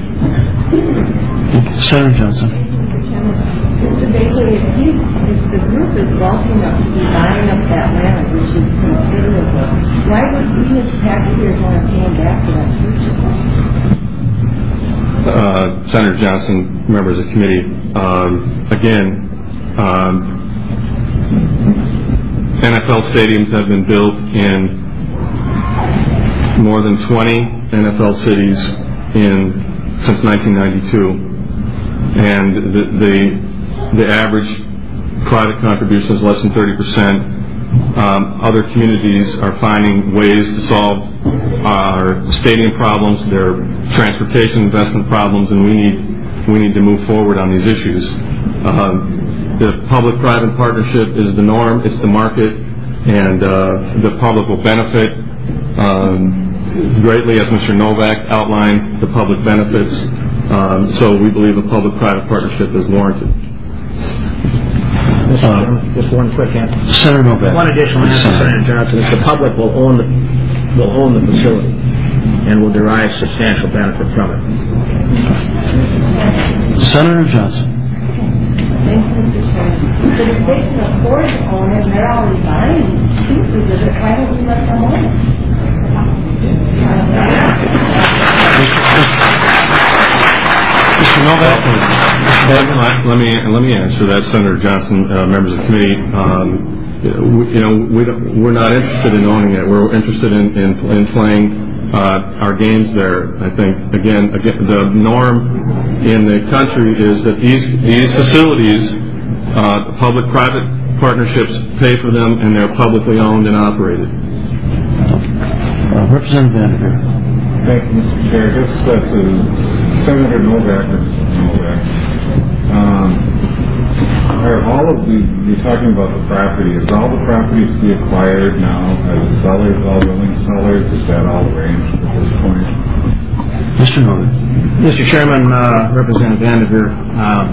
Senator Johnson.
Mister Bagley, if, you, if the group is wealthy enough to be buying up that land, which is considerable, why would we as taxpayers want to pay them back for that purchase?
Uh, Senator Johnson, members of the committee, um, again, um, N F L stadiums have been built in more than twenty N F L cities in since nineteen ninety-two, and the the, the average private contribution is less than thirty percent. Um, other communities are finding ways to solve our stadium problems, their transportation investment problems, and we need we need to move forward on these issues. Um, the public-private partnership is the norm; it's the market, and uh, the public will benefit um, greatly, as Mister Novak outlined the public benefits. Um, so we believe a public-private partnership is warranted.
Mister Chairman, just one quick answer.
Senator Novak.
One additional answer, Senator Johnson, is the public will own the will own the facility and will derive substantial benefit from it.
Senator Johnson.
Thank you, Mister Chairman. But if they can afford to own it and they're already buying pieces of it, why don't we let them own it?
Mister Novak, let me let me answer that, Senator Johnson, uh, members of the committee. Um, you know, we don't, we're not interested in owning it. We're interested in in, in playing uh, our games there. I think again, again, the norm in the country is that these these facilities, uh, public-private partnerships pay for them, and they're publicly owned and operated.
Uh, Representative Vanderveer.
Thank you, Mister Chair. Just uh, to Senator Novak, or Novak, um, are all of the, you're talking about the property, is all the property to be acquired now? Are the sellers all willing sellers? Is that all arranged at this point?
Mister Novak.
Mister Chairman, uh, Representative Vanderveer, uh,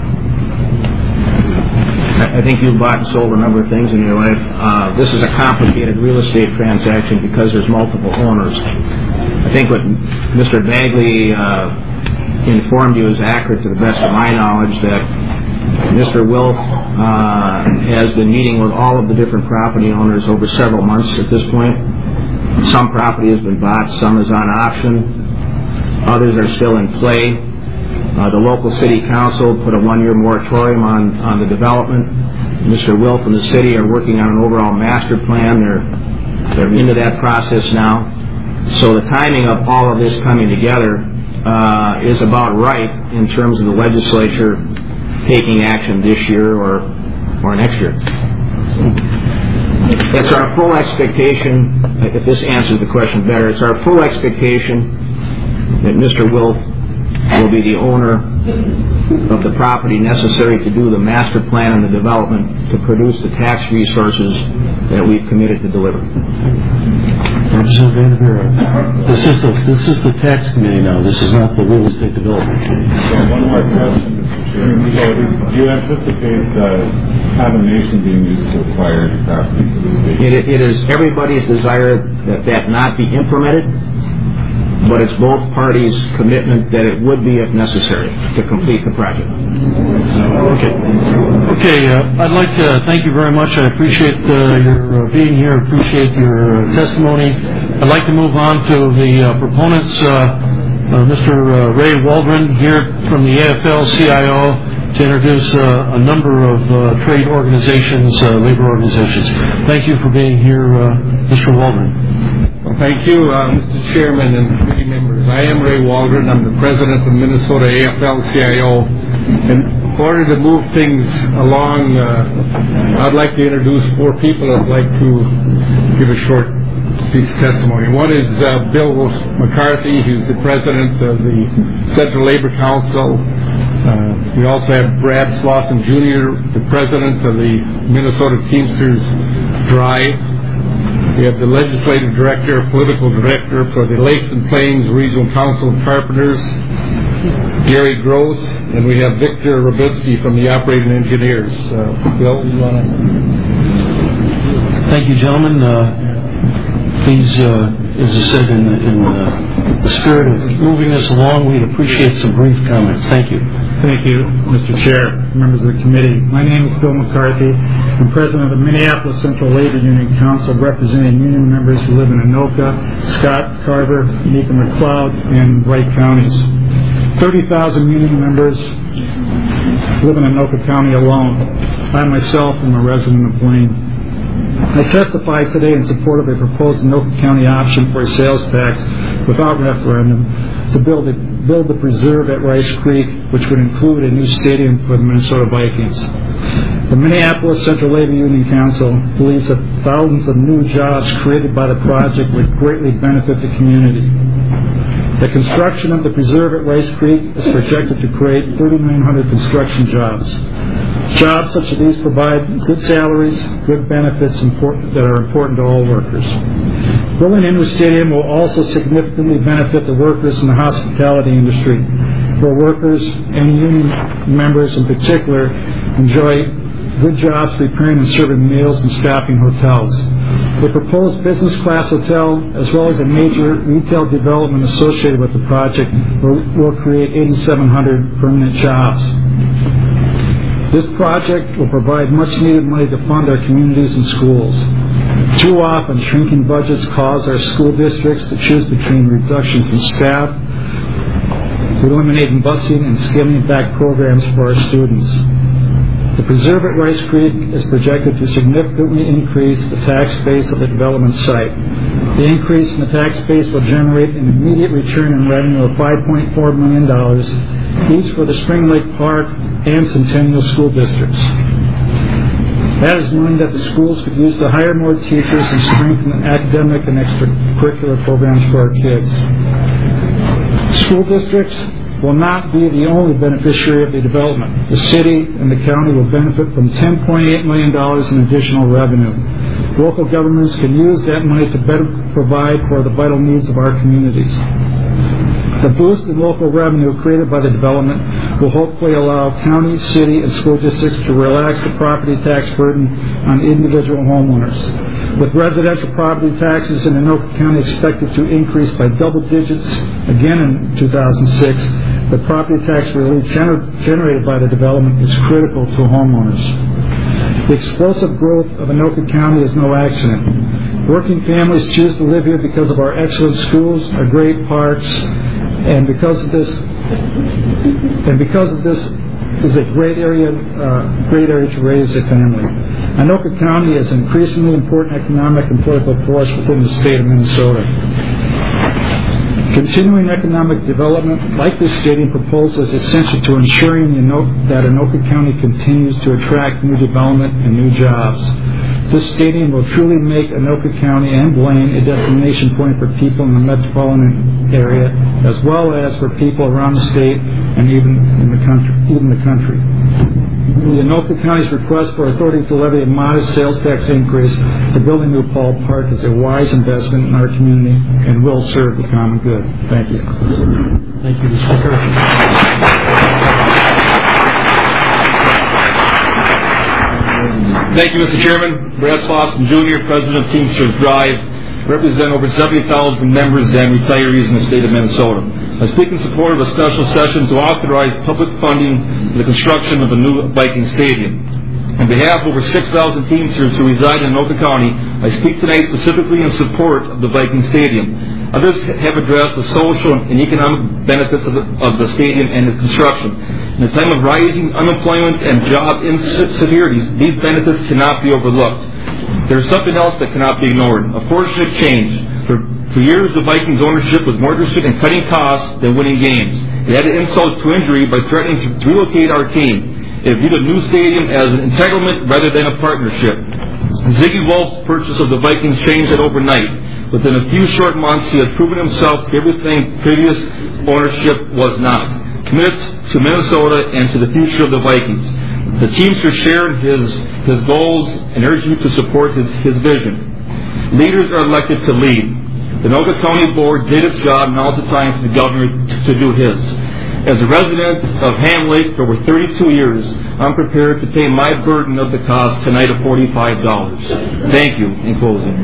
I, I think you've bought and sold a number of things in your life. Uh, this is a complicated real estate transaction because there's multiple owners. I think what Mister Bagley uh, informed you is accurate to the best of my knowledge, that Mister Wilk uh, has been meeting with all of the different property owners over several months at this point. Some property has been bought, some is on option, others are still in play. Uh, the local city council put a one-year moratorium on, on the development. Mister Wilk and the city are working on an overall master plan. They're, they're into that process now. So the timing of all of this coming together uh, is about right in terms of the legislature taking action this year or or next year. It's our full expectation, if this answers the question better, it's our full expectation that Mister Wilk will be the owner of the property necessary to do the master plan and the development to produce the tax resources that we've committed to deliver.
Representative Vanderveer, this is the this is the tax committee now. This is not the real estate development committee.
So one more question, Mister Chairman. So do you anticipate uh, condemnation being used to acquire property for the state?
It, it is everybody's desire that that not be implemented, but it's both parties' commitment that it would be if necessary to complete the project.
Okay. Okay, uh, I'd like to thank you very much. I appreciate uh, your uh, being here. Appreciate your uh, testimony. I'd like to move on to the uh, proponents. Uh, uh, Mister Uh, Ray Waldron here from the A F L C I O to introduce uh, a number of uh, trade organizations, uh, labor organizations. Thank you for being here, uh, Mister Waldron.
Well, thank you, uh, Mister Chairman and committee members. I am Ray Waldron. I'm the president of Minnesota A F L C I O. And in order to move things along, uh, I'd like to introduce four people I'd like to give a short piece of testimony. One is uh, Bill McCarthy. He's the president of the Central Labor Council. Uh, we also have Brad Slauson Junior, the president of the Minnesota Teamsters Drive. We have the legislative director, political director for the Lakes and Plains Regional Council of Carpenters, Gary Gross, and we have Victor Rabitsky from the operating engineers. Uh, Bill, you want to?
Thank you, gentlemen. Uh, please, uh, as I said, in, the, in the, the spirit of moving us along, we'd appreciate some brief comments. Thank you.
Thank you, Mister Chair, members of the committee. My name is Bill McCarthy. I'm president of the Minneapolis Central Labor Union Council, representing union members who live in Anoka, Scott, Carver, Nika McLeod, and Wright counties. thirty thousand union members live in Anoka County alone. I myself am a resident of Blaine. I testify today in support of a proposed Anoka County option for a sales tax without referendum to build a, build the preserve at Rice Creek, which would include a new stadium for the Minnesota Vikings. The Minneapolis Central Labor Union Council believes that thousands of new jobs created by the project would greatly benefit the community. The construction of the preserve at Rice Creek is projected to create thirty-nine hundred construction jobs. Jobs such as these provide good salaries, good benefits important, that are important to all workers. Building a new stadium will also significantly benefit the workers in the hospitality industry, where workers and union members in particular enjoy good jobs preparing and serving meals and staffing hotels. The proposed business class hotel, as well as a major retail development associated with the project, will, will create eighty-seven hundred permanent jobs. This project will provide much needed money to fund our communities and schools. Too often, shrinking budgets cause our school districts to choose between reductions in staff, eliminating busing, and scaling back programs for our students. The preserve at Rice Creek is projected to significantly increase the tax base of the development site. The increase in the tax base will generate an immediate return in revenue of five point four million dollars, each for the Spring Lake Park and Centennial School Districts. That is money that the schools could use to hire more teachers and strengthen academic and extracurricular programs for our kids. School districts will not be the only beneficiary of the development. The city and the county will benefit from ten point eight million dollars in additional revenue. Local governments can use that money to better provide for the vital needs of our communities. The boost in local revenue created by the development will hopefully allow county, city, and school districts to relax the property tax burden on individual homeowners. With residential property taxes in Anoka County expected to increase by double digits again in two thousand six, the property tax relief gener- generated by the development is critical to homeowners. The explosive growth of Anoka County is no accident. Working families choose to live here because of our excellent schools, our great parks, and because of this, and because of this, is a great area, uh, great area to raise a family. Anoka County is an increasingly important economic and political force within the state of Minnesota. Continuing economic development like this stadium proposal is essential to ensuring that Anoka County continues to attract new development and new jobs. This stadium will truly make Anoka County and Blaine a destination point for people in the metropolitan area, as well as for people around the state and even in the country. Even the country. the Anoka County's request for authority to levy a modest sales tax increase to build a new ballpark is a wise investment in our community and will serve the common good. Thank you.
Thank you, Mister Speaker.
Thank you, Mister Chairman. Brad Slauson, Junior, President of Teamsters Drive, represent over seventy thousand members and retirees in the state of Minnesota. I speak in support of a special session to authorize public funding for the construction of a new Viking Stadium. On behalf of over six thousand Teamsters who reside in Anoka County, I speak tonight specifically in support of the Viking Stadium. Others have addressed the social and economic benefits of the, of the stadium and its construction. In a time of rising unemployment and job insecurities, these benefits cannot be overlooked. There is something else that cannot be ignored, a fortunate change. For, for years, the Vikings ownership was more interested in cutting costs than winning games. It added insult to injury by threatening to relocate our team. It viewed a new stadium as an entitlement rather than a partnership. Ziggy Wolf's purchase of the Vikings changed it overnight. Within a few short months, he has proven himself to be everything previous ownership was not. Committed to Minnesota and to the future of the Vikings. The Teamsters share his, his goals and urge you to support his, his vision. Leaders are elected to lead. The Anoka County Board did its job, now it's the time for the governor to, to do his. As a resident of Ham Lake for over thirty-two years, I'm prepared to pay my burden of the cost tonight of forty-five dollars. Thank you. In closing.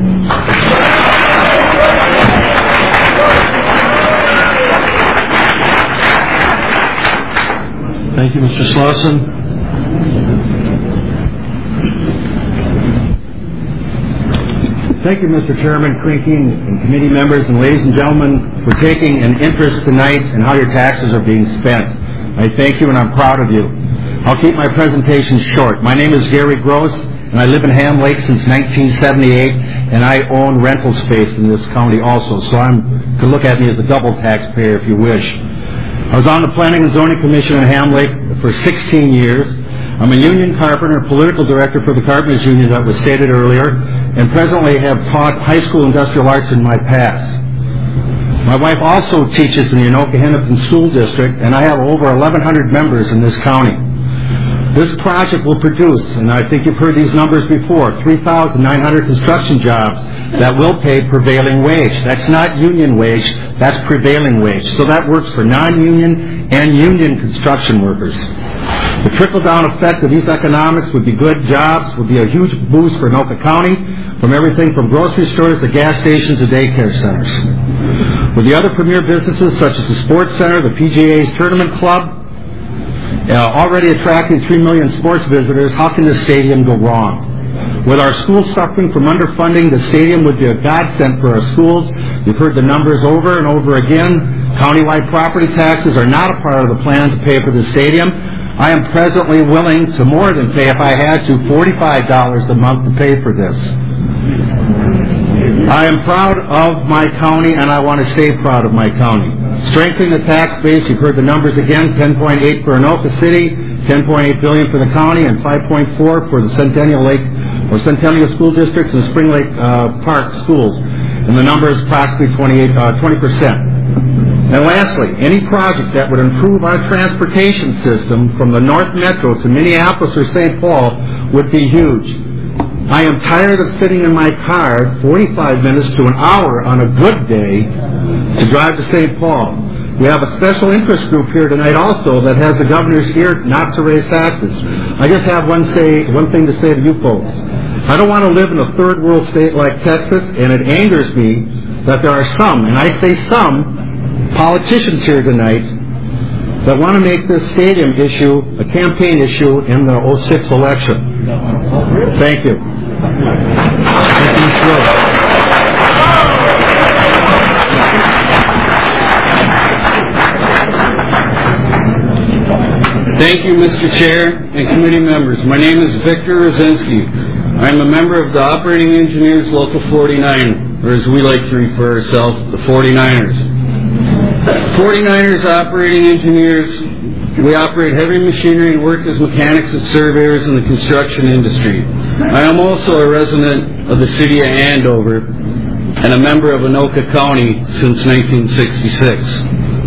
Thank you, Mister Slauson.
Thank you, Mister Chairman, Krinky, and committee members, and ladies and gentlemen, for taking an interest tonight in how your taxes are being spent. I thank you, and I'm proud of you. I'll keep my presentation short. My name is Gary Gross, and I live in Ham Lake since nineteen seventy-eight, and I own rental space in this county also, so I'm, you can look at me as a double taxpayer if you wish. I was on the Planning and Zoning Commission in Ham Lake for sixteen years. I'm a union carpenter, political director for the Carpenters Union that was stated earlier, and presently have taught high school industrial arts in my past. My wife also teaches in the Anoka-Hennepin School District, and I have over eleven hundred members in this county. This project will produce, and I think you've heard these numbers before, three thousand nine hundred construction jobs that will pay prevailing wage. That's not union wage, that's prevailing wage. So that works for non-union and union construction workers. The trickle-down effect of these economics would be good jobs, would be a huge boost for Anoka County, from everything from grocery stores to gas stations to daycare centers. With the other premier businesses such as the Sports Center, the P G A's Tournament Club, uh, already attracting three million sports visitors, how can this stadium go wrong? With our schools suffering from underfunding, the stadium would be a godsend for our schools. You've heard the numbers over and over again. Countywide property taxes are not a part of the plan to pay for the stadium. I am presently willing to more than pay, if I had to, forty-five dollars a month to pay for this. I am proud of my county, and I want to stay proud of my county. Strengthening the tax base, you've heard the numbers again, ten point eight for Anoka City, ten point eight billion dollars for the county, and five point four for the Centennial Lake, or Centennial School Districts and Spring Lake uh, Park schools. And the number is approximately twenty-eight, uh, twenty percent. And lastly, any project that would improve our transportation system from the North Metro to Minneapolis or Saint Paul would be huge. I am tired of sitting in my car forty-five minutes to an hour on a good day to drive to Saint Paul. We have a special interest group here tonight also that has the governor's ear not to raise taxes. I just have one say one thing to say to you folks. I don't want to live in a third world state like Texas, and it angers me that there are some, and I say some, politicians here tonight that want to make this stadium issue a campaign issue in the oh six election. Thank you. Thank you, Mister Rose.
Thank you, Mister Chair and committee members. My name is Victor Rosinski. I'm a member of the Operating Engineers Local forty-nine, or as we like to refer ourselves, the forty-niners. forty-niners Operating Engineers, we operate heavy machinery and work as mechanics and surveyors in the construction industry. I am also a resident of the city of Andover and a member of Anoka County since nineteen sixty-six.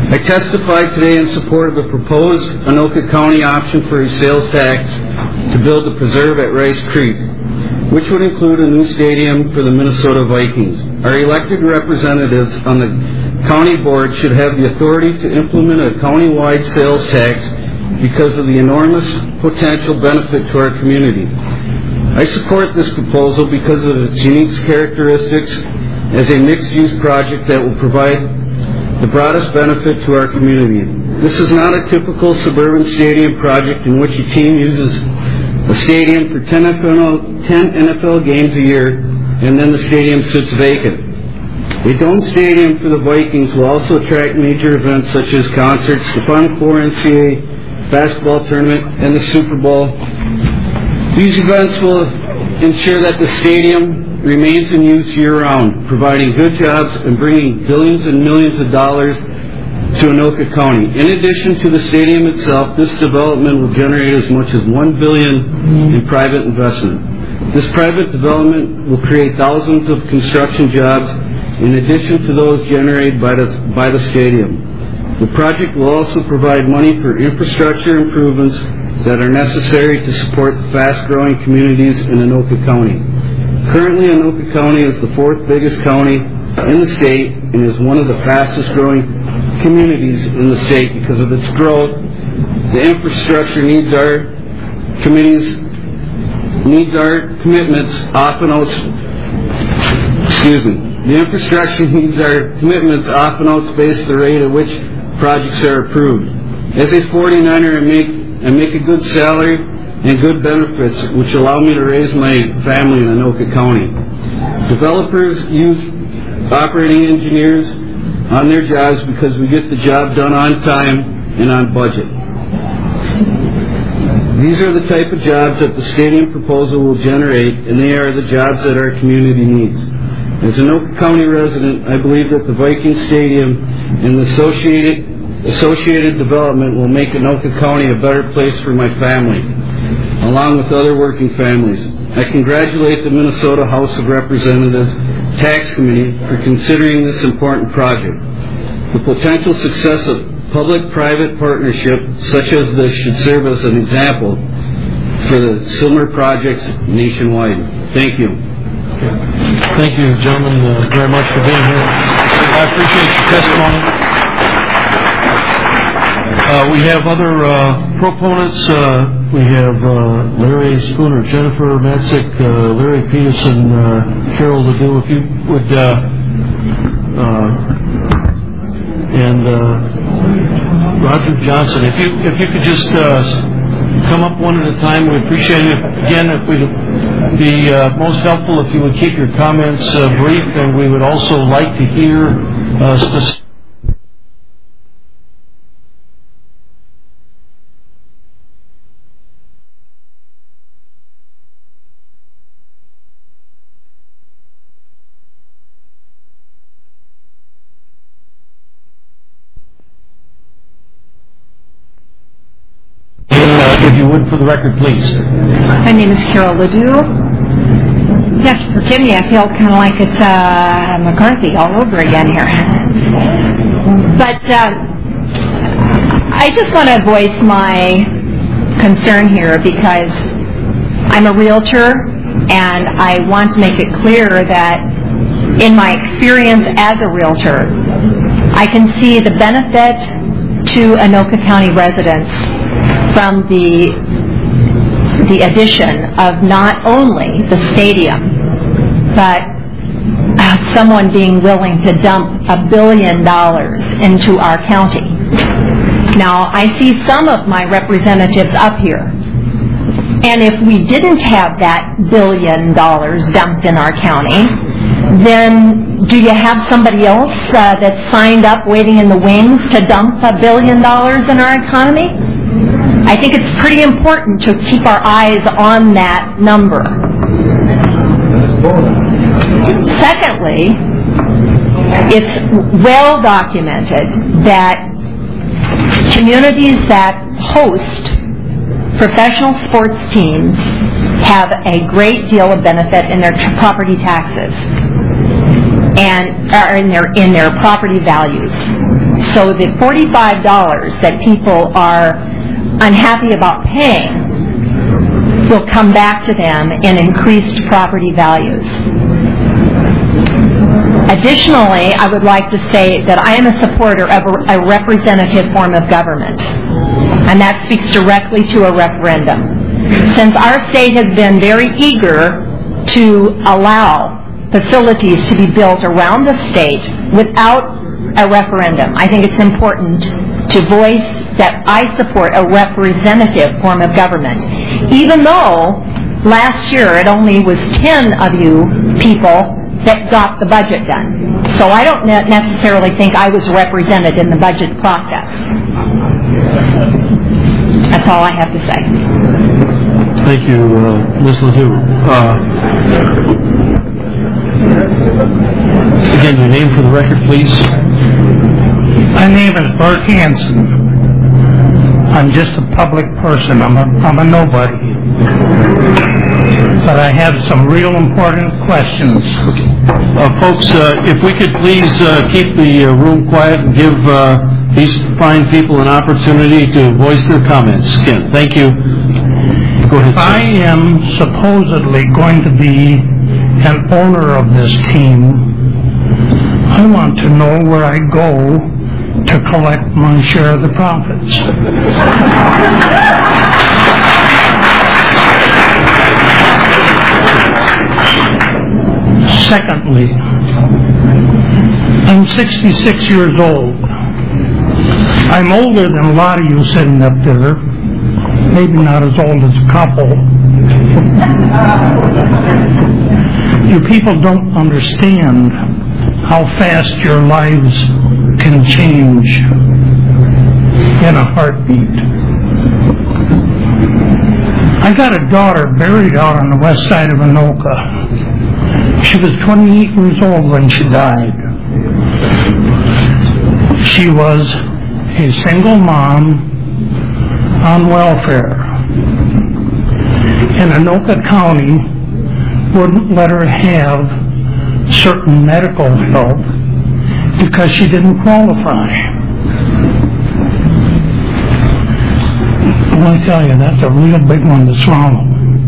I testify today in support of the proposed Anoka County option for a sales tax to build the preserve at Rice Creek, which would include a new stadium for the Minnesota Vikings. Our elected representatives on the county board should have the authority to implement a county-wide sales tax because of the enormous potential benefit to our community. I support this proposal because of its unique characteristics as a mixed-use project that will provide the broadest benefit to our community. This is not a typical suburban stadium project in which a team uses a stadium for ten N F L games a year and then the stadium sits vacant. A dome stadium for the Vikings will also attract major events such as concerts, the Final Four N C A A basketball tournament, and the Super Bowl. These events will ensure that the stadium remains in use year-round, providing good jobs and bringing billions and millions of dollars to Anoka County. In addition to the stadium itself, this development will generate as much as one billion dollars in private investment. This private development will create thousands of construction jobs in addition to those generated by the, by the stadium. The project will also provide money for infrastructure improvements that are necessary to support the fast-growing communities in Anoka County. Currently, Anoka County is the fourth biggest county in the state and is one of the fastest growing communities in the state because of its growth. The infrastructure needs our committees, needs our commitments often out, excuse me, the infrastructure needs our commitments often outpace the rate at which projects are approved. As a forty-niner, I make, I make a good salary and good benefits, which allow me to raise my family in Anoka County. Developers use operating engineers on their jobs because we get the job done on time and on budget. These are the type of jobs that the stadium proposal will generate, and they are the jobs that our community needs. As an Anoka County resident, I believe that the Viking Stadium and the associated Associated development will make Anoka County a better place for my family, along with other working families. I congratulate the Minnesota House of Representatives Tax Committee for considering this important project. The potential success of public-private partnership such as this should serve as an example for the similar projects nationwide. Thank you.
Thank you, gentlemen, uh, very much for being here. I appreciate your testimony. Uh, we have other uh, proponents. Uh, we have uh, Larry Spooner, Jennifer Matzik, uh, Larry Peterson, uh, Carol Ledoux. If you would, uh, uh, and uh, Roger Johnson. If you if you could just uh, come up one at a time, we appreciate it. Again, if we'd be uh, most helpful if you would keep your comments uh, brief, and we would also like to hear uh, specific. If you would, for the record, please.
My name is Carol Ledoux. You have to forgive me, I feel kind of like it's uh, McCarthy all over again here. But uh, I just want to voice my concern here because I'm a realtor and I want to make it clear that in my experience as a realtor, I can see the benefit to Anoka County residents from the the addition of not only the stadium, but uh, someone being willing to dump a billion dollars into our county. Now, I see some of my representatives up here, and if we didn't have that billion dollars dumped in our county, then do you have somebody else uh, that's signed up waiting in the wings to dump a billion dollars in our economy? I think it's pretty important to keep our eyes on that number. Secondly, it's well documented that communities that host professional sports teams have a great deal of benefit in their t- property taxes. and or in their in their property values. So the forty-five dollars that people are unhappy about paying will come back to them in increased property values. Additionally, I would like to say that I am a supporter of a representative form of government, and that speaks directly to a referendum. Since our state has been very eager to allow facilities to be built around the state without a referendum, I think it's important to voice that I support a representative form of government, even though last year it only was ten of you people that got the budget done. So I don't ne- necessarily think I was represented in the budget process. That's all I have to say.
Thank you, uh, Miz Ledoux. Uh, again, your name for the record, please.
My name is Bert Hansen. I'm just a public person. I'm a, I'm a nobody. But I have some real important questions.
Uh, folks, uh, if we could please uh, keep the uh, room quiet and give uh, these fine people an opportunity to voice their comments. Ken, thank you. Go ahead,
If I am supposedly going to be an owner of this team, I want to know where I go to collect my share of the profits. Secondly, I'm sixty-six years old. I'm older than a lot of you sitting up there. Maybe not as old as a couple. You people don't understand how fast your lives can change in a heartbeat. I got a daughter buried out on the west side of Anoka. She was twenty-eight years old when she died. She was a single mom on welfare. And Anoka County wouldn't let her have certain medical help because she didn't qualify. I want to tell you, that's a real big one to swallow.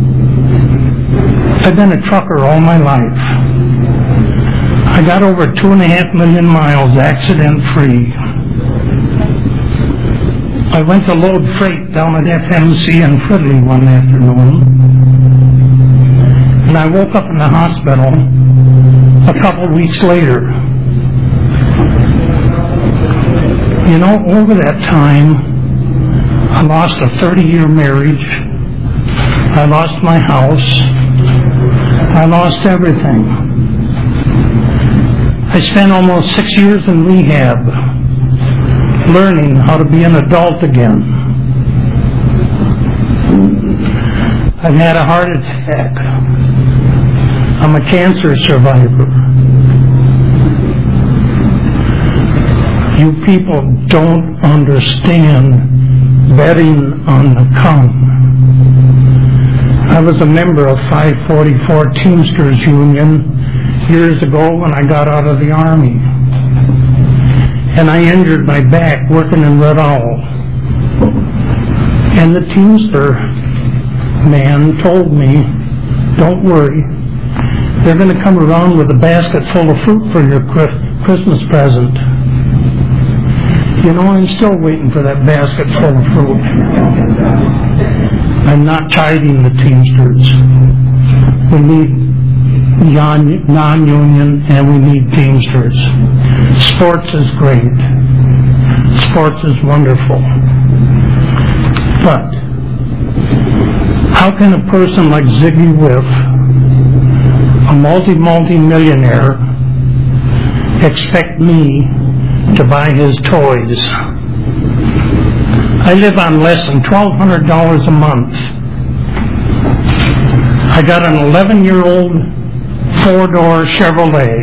I've been a trucker all my life. I got over two and a half million miles accident-free. I went to load freight down at F M C in Fridley one afternoon, and I woke up in the hospital a couple weeks later. You know, over that time, I lost a thirty-year marriage. I lost my house. I lost everything. I spent almost six years in rehab, learning how to be an adult again. I've had a heart attack. I'm a cancer survivor. You people don't understand betting on the come. I was a member of five forty-four Teamsters Union years ago when I got out of the Army. And I injured my back working in Red Owl. And the Teamster man told me, don't worry, they're going to come around with a basket full of fruit for your Christmas present. You know, I'm still waiting for that basket full of fruit. I'm not chiding the Teamsters. We need non-union and we need Teamsters. Sports is great. Sports is wonderful. But how can a person like Ziggy Whiff, a multi-multi-millionaire, expect me to buy his toys? I live on less than twelve hundred dollars a month. I got an eleven-year-old four-door Chevrolet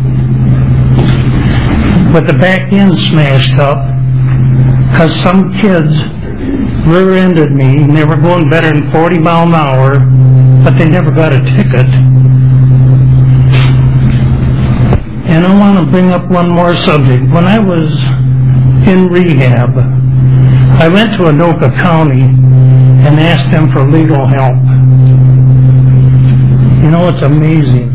with the back end smashed up because some kids rear-ended me and they were going better than forty miles an hour, but they never got a ticket. And want to bring up one more subject. When I was in rehab, I went to Anoka County and asked them for legal help. You know, it's amazing.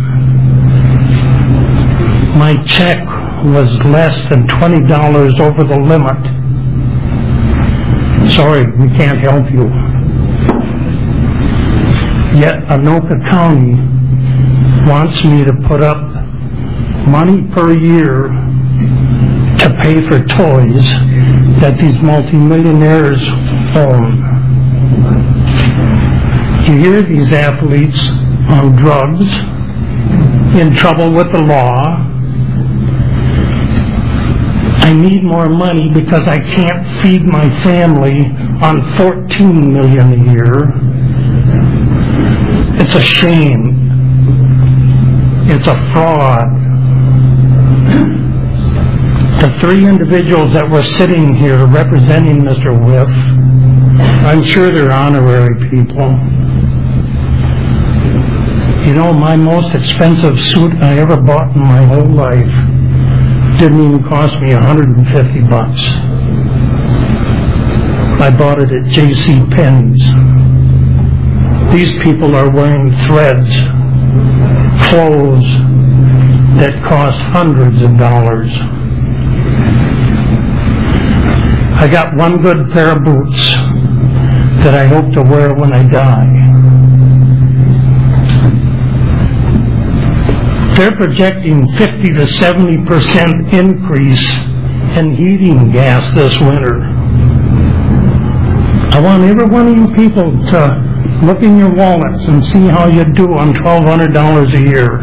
My check was less than twenty dollars over the limit. Sorry, we can't help you. Yet Anoka County wants me to put up money per year to pay for toys that these multimillionaires own. You hear these athletes on drugs, in trouble with the law. I need more money because I can't feed my family on fourteen million dollars a year. It's a shame. It's a fraud. The three individuals that were sitting here representing Mister Whiff, I'm sure they're honorary people. You know, my most expensive suit I ever bought in my whole life didn't even cost me one hundred fifty bucks. I bought it at J C Penney's. These people are wearing threads, clothes that cost hundreds of dollars. I got one good pair of boots that I hope to wear when I die. They're projecting fifty to seventy percent increase in heating gas this winter. I want every one of you people to look in your wallets and see how you do on twelve hundred dollars a year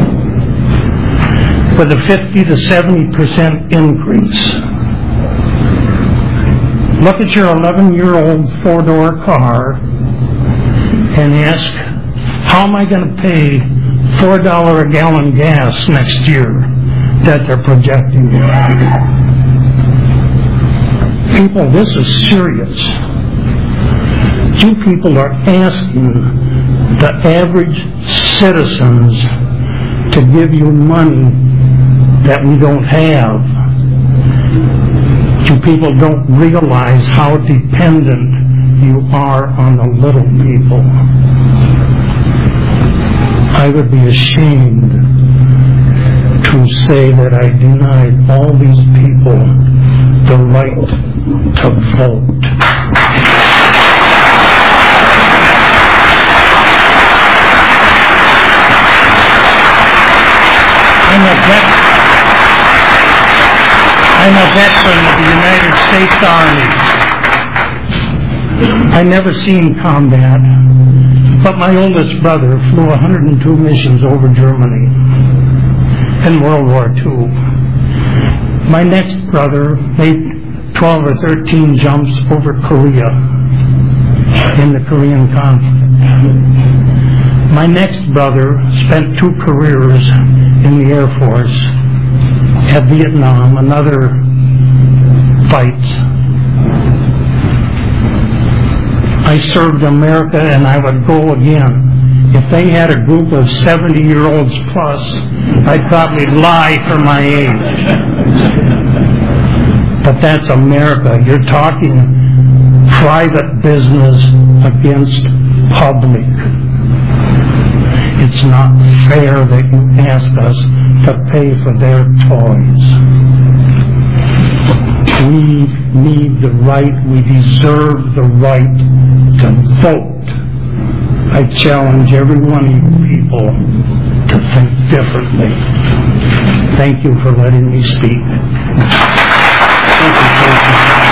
with a fifty to seventy percent increase. Look at your eleven-year-old four-door car and ask, how am I going to pay four dollars a gallon gas next year that they're projecting? People, this is serious. You people are asking the average citizens to give you money that we don't have. You people don't realize how dependent you are on the little people. I would be ashamed to say that I denied all these people the right to vote. I'm a vet. I'm a veteran of the United States Army. I never seen combat, but my oldest brother flew one hundred two missions over Germany in World War Two. My next brother made twelve or thirteen jumps over Korea in the Korean conflict. My next brother spent two careers in the Air Force at Vietnam, another fight. I served America and I would go again. If they had a group of seventy-year-olds plus, I'd probably lie for my age. But that's America. You're talking private business against public. It's not fair that you ask us to pay for their toys. We need the right, we deserve the right to vote. I challenge every one of you people to think differently. Thank you for letting me speak. Thank you, Tracy.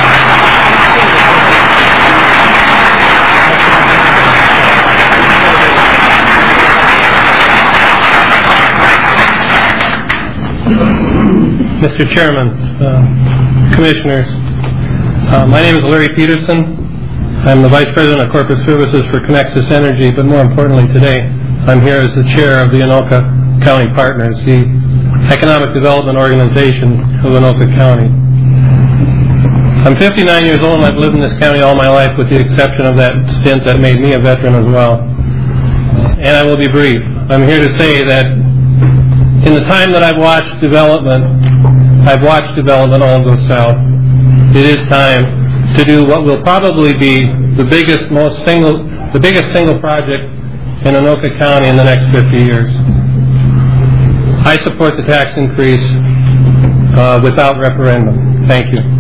Mister Chairman, uh, Commissioners, uh, my name is Larry Peterson. I'm the Vice President of Corporate Services for Connexus Energy, but more importantly today, I'm here as the Chair of the Anoka County Partners, the economic development organization of Anoka County. I'm fifty-nine years old and I've lived in this county all my life with the exception of that stint that made me a veteran as well. And I will be brief. I'm here to say that in the time that I've watched development, I've watched development all go south. It is time to do what will probably be the biggest, most single, the biggest single project in Anoka County in the next fifty years. I support the tax increase uh, without referendum. Thank you.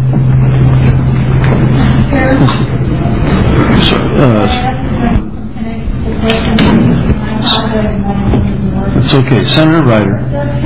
Uh, it's okay. Senator Ryder.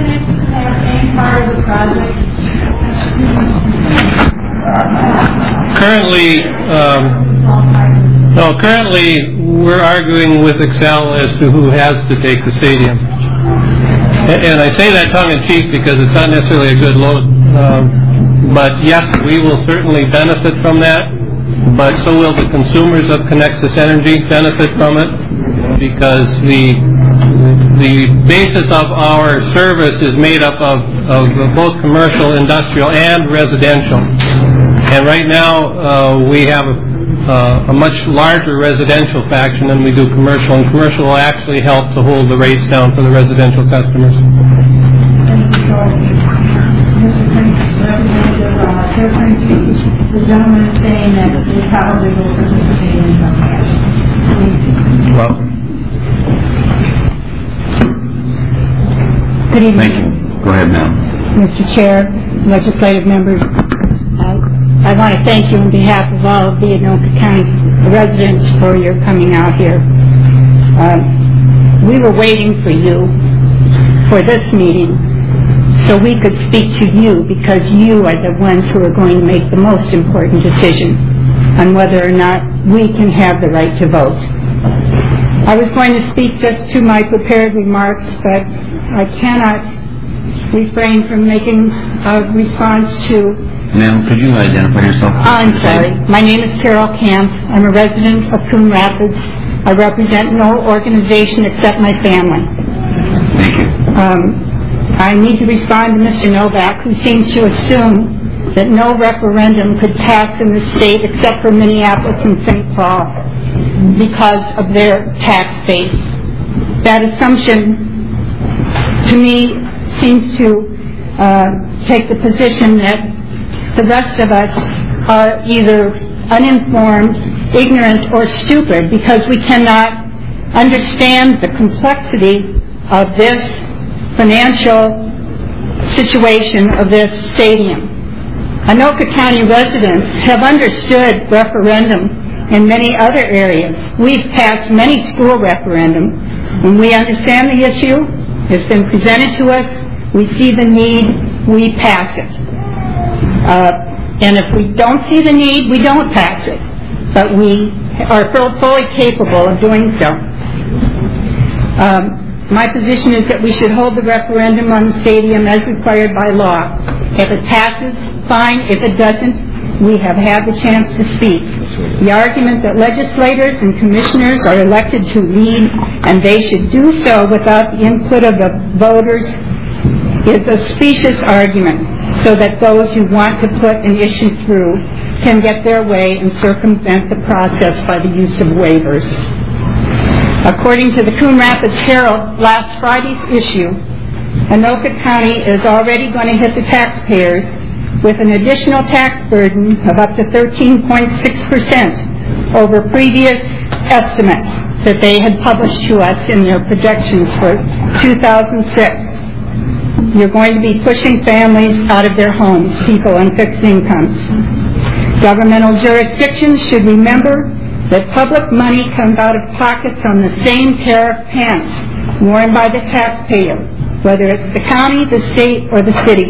Currently, um, no, currently we're arguing with Excel as to who has to take the stadium. And I say that tongue-in-cheek because it's not necessarily a good load. Um, but yes, we will certainly benefit from that. But so will the consumers of Connexus Energy benefit from it, because the the basis of our service is made up of, of both commercial, industrial, and residential. And right now uh, we have a, uh, a much larger residential faction than we do commercial, and commercial will actually help to hold the rates down for the residential customers.
The gentleman is saying that they probably will participate in some fashion.
Welcome.
Good evening.
Thank you. Go ahead, ma'am.
Mister Chair, legislative members, uh, I want to thank you on behalf of all of the Anoka County residents for your coming out here. Uh, we were waiting for you for this meeting so we could speak to you, because you are the ones who are going to make the most important decision on whether or not we can have the right to vote. I was going to speak just to my prepared remarks, but I cannot refrain from making a response to...
Ma'am, could you identify yourself?
I'm sorry. My name is Carol Camp. I'm a resident of Coon Rapids. I represent no organization except my family.
Thank you.
Um, I need to respond to Mister Novak, who seems to assume that no referendum could pass in the state except for Minneapolis and Saint Paul because of their tax base. That assumption, to me, seems to uh, take the position that the rest of us are either uninformed, ignorant, or stupid because we cannot understand the complexity of this financial situation of this stadium. Anoka County residents have understood referendum in many other areas. We've passed many school referendums. When we understand the issue, it's been presented to us, we see the need, we pass it. Uh, and if we don't see the need, we don't pass it. But we are fully capable of doing so. Um, My position is that we should hold the referendum on the stadium as required by law. If it passes, fine. If it doesn't, we have had the chance to speak. The argument that legislators and commissioners are elected to lead and they should do so without the input of the voters is a specious argument, so that those who want to put an issue through can get their way and circumvent the process by the use of waivers. According to the Coon Rapids Herald, last Friday's issue, Anoka County is already going to hit the taxpayers with an additional tax burden of up to thirteen point six percent over previous estimates that they had published to us in their projections for two thousand six. You're going to be pushing families out of their homes, people on fixed incomes. Governmental jurisdictions should remember that public money comes out of pockets on the same pair of pants worn by the taxpayer, whether it's the county, the state, or the city.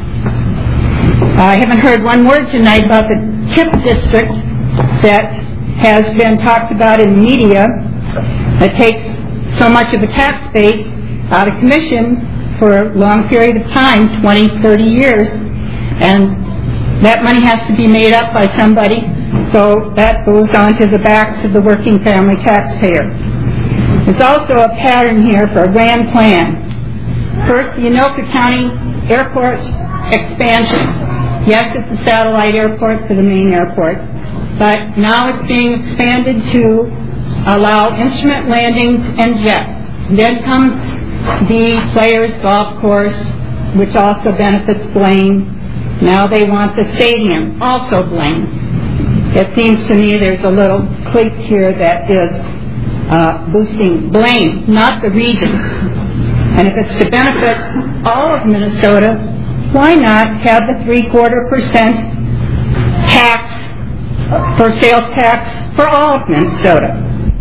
I haven't heard one word tonight about the TIP district that has been talked about in the media that takes so much of the tax base out of commission for a long period of time, twenty, thirty years, and that money has to be made up by somebody. So that goes on to the backs of the working family taxpayer. There's also a pattern here for a grand plan. First, the Anoka County Airport expansion. Yes, it's a satellite airport for the main airport, but now it's being expanded to allow instrument landings and jets. Then comes the Players Golf Course, which also benefits Blaine. Now they want the stadium, also Blaine. It seems to me there's a little clique here that is uh, boosting Blaine, not the region. And if it's to benefit all of Minnesota, why not have the three-quarter percent tax for sales tax for all of Minnesota?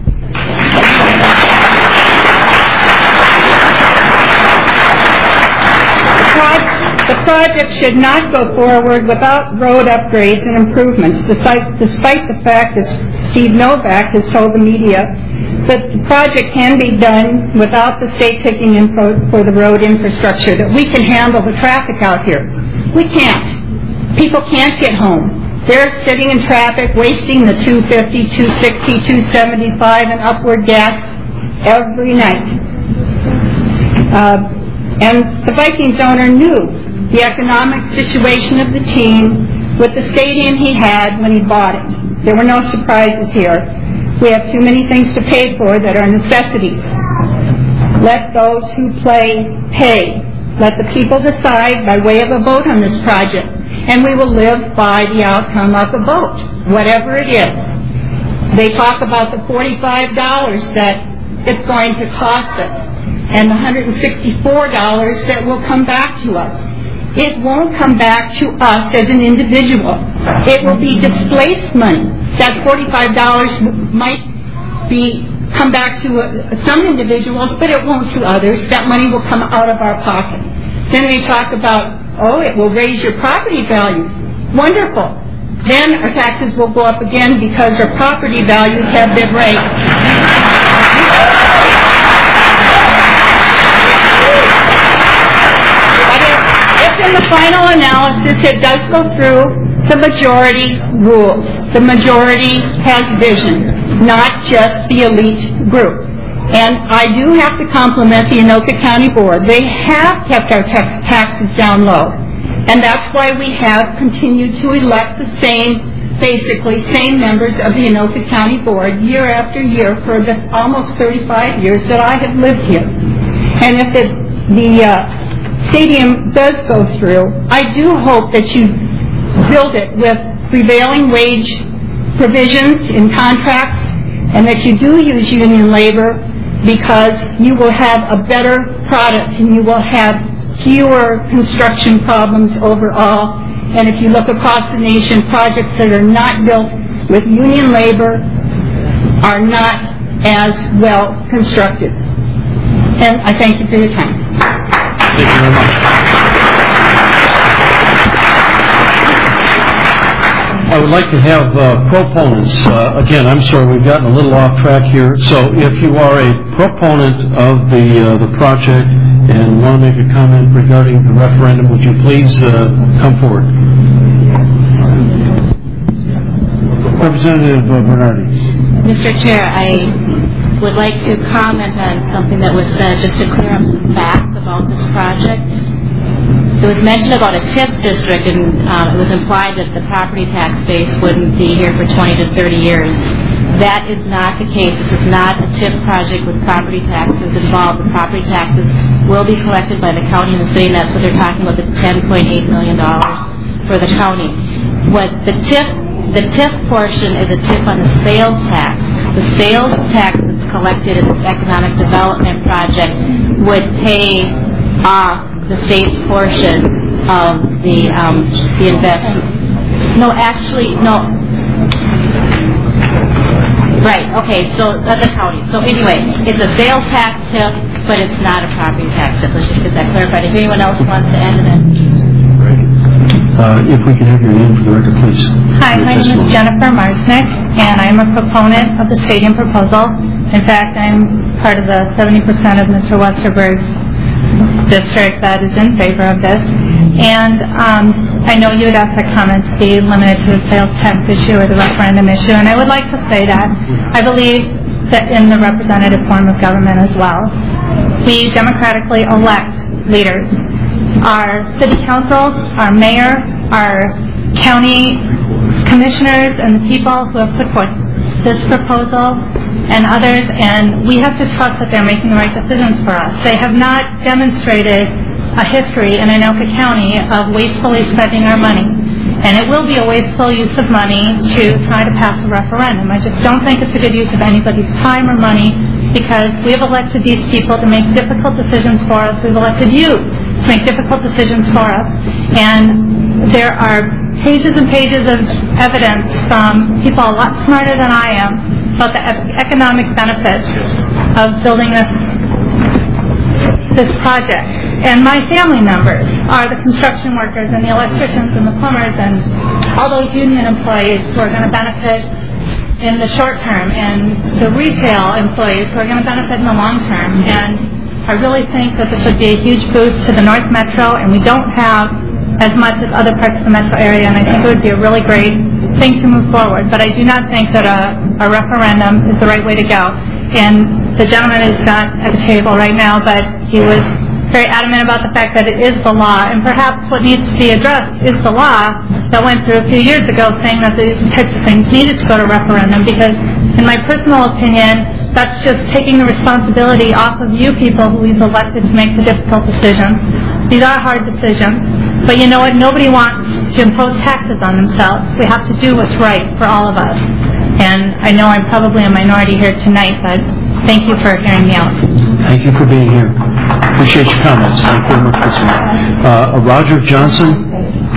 The project should not go forward without road upgrades and improvements, despite, despite the fact that Steve Novak has told the media that the project can be done without the state kicking in for, for the road infrastructure, that we can handle the traffic out here. We can't. People can't get home. They're sitting in traffic, wasting the two fifty, two sixty, two seventy-five and upward gas every night. Uh, and the Vikings owner knew the economic situation of the team with the stadium he had when he bought it. There were no surprises here. We have too many things to pay for that are necessities. Let those who play pay. Let the people decide by way of a vote on this project, and we will live by the outcome of the vote, whatever it is. They talk about the forty-five dollars that it's going to cost us and the one hundred sixty-four dollars that will come back to us. It won't come back to us as an individual. It will be displaced money. That forty-five dollars might be come back to uh, some individuals, but it won't to others. That money will come out of our pocket. Then they talk about, oh, it will raise your property values. Wonderful. Then our taxes will go up again because our property values have been raised. In the final analysis, it does go through the majority rules. The majority has vision, not just the elite group. And I do have to compliment the Anoka County Board. They have kept our ta- taxes down low. And that's why we have continued to elect the same, basically, same members of the Anoka County Board year after year for the almost thirty-five years that I have lived here. And if it, the uh, stadium does go through, I do hope that you build it with prevailing wage provisions in contracts and that you do use union labor, because you will have a better product and you will have fewer construction problems overall. And if you look across the nation, projects that are not built with union labor are not as well constructed. And I thank you for your time.
Thank you very much. I would like to have uh, proponents. Uh, again, I'm sorry, we've gotten a little off track here. So if you are a proponent of the uh, the project and want to make a comment regarding the referendum, would you please uh, come forward? Representative uh, Bernardi.
Mister Chair, I would like to comment on something that was said, just to clear up some facts about this project. It was mentioned about a TIF district, and um, it was implied that the property tax base wouldn't be here for twenty to thirty years. That is not the case. This is not a TIF project with property taxes involved. The property taxes will be collected by the county and the city, and that's what they're talking about, the ten point eight million dollars for the county. What the TIF, the TIF portion is a TIF on the sales tax. The sales tax that's collected in this economic development project would pay off the state's portion of the um, the investment. No, actually, no. Right. Okay. So that's the county. So anyway, it's a sales tax tip, but it's not a property tax tip. Let's just get that clarified. If anyone else wants to add to that.
Uh, if we can have your name for the record, please.
Hi, my name is Jennifer Marsnick, and I'm a proponent of the stadium proposal. In fact, I'm part of the seventy percent of Mister Westerberg's district that is in favor of this. And um, I know you had asked that comments be limited to the sales tax issue or the referendum issue, and I would like to say that I believe that in the representative form of government as well, we democratically elect leaders. Our city council, our mayor, our county commissioners, and the people who have put forth this proposal and others, and we have to trust that they're making the right decisions for us. They have not demonstrated a history in Anoka County of wastefully spending our money. And it will be a wasteful use of money to try to pass a referendum. I just don't think it's a good use of anybody's time or money, because we have elected these people to make difficult decisions for us. We've elected you to make difficult decisions for us. And there are pages and pages of evidence from people a lot smarter than I am about the economic benefits of building this this project. And my family members are the construction workers and the electricians and the plumbers and all those union employees who are going to benefit in the short term, and the retail employees who are going to benefit in the long term. And I really think that this would be a huge boost to the North Metro, and we don't have as much as other parts of the metro area, and I think it would be a really great thing to move forward. But I do not think that a, a referendum is the right way to go. And the gentleman is not at the table right now, but he was very adamant about the fact that it is the law, and perhaps what needs to be addressed is the law that went through a few years ago saying that these types of things needed to go to referendum, because in my personal opinion, that's just taking the responsibility off of you people who we've elected to make the difficult decisions. These are hard decisions, but you know what? Nobody wants to impose taxes on themselves. We have to do what's right for all of us. And I know I'm probably a minority here tonight, but thank you for hearing me out.
Thank you for being here. Appreciate your comments. Thank you very much for listening. Uh, Roger Johnson.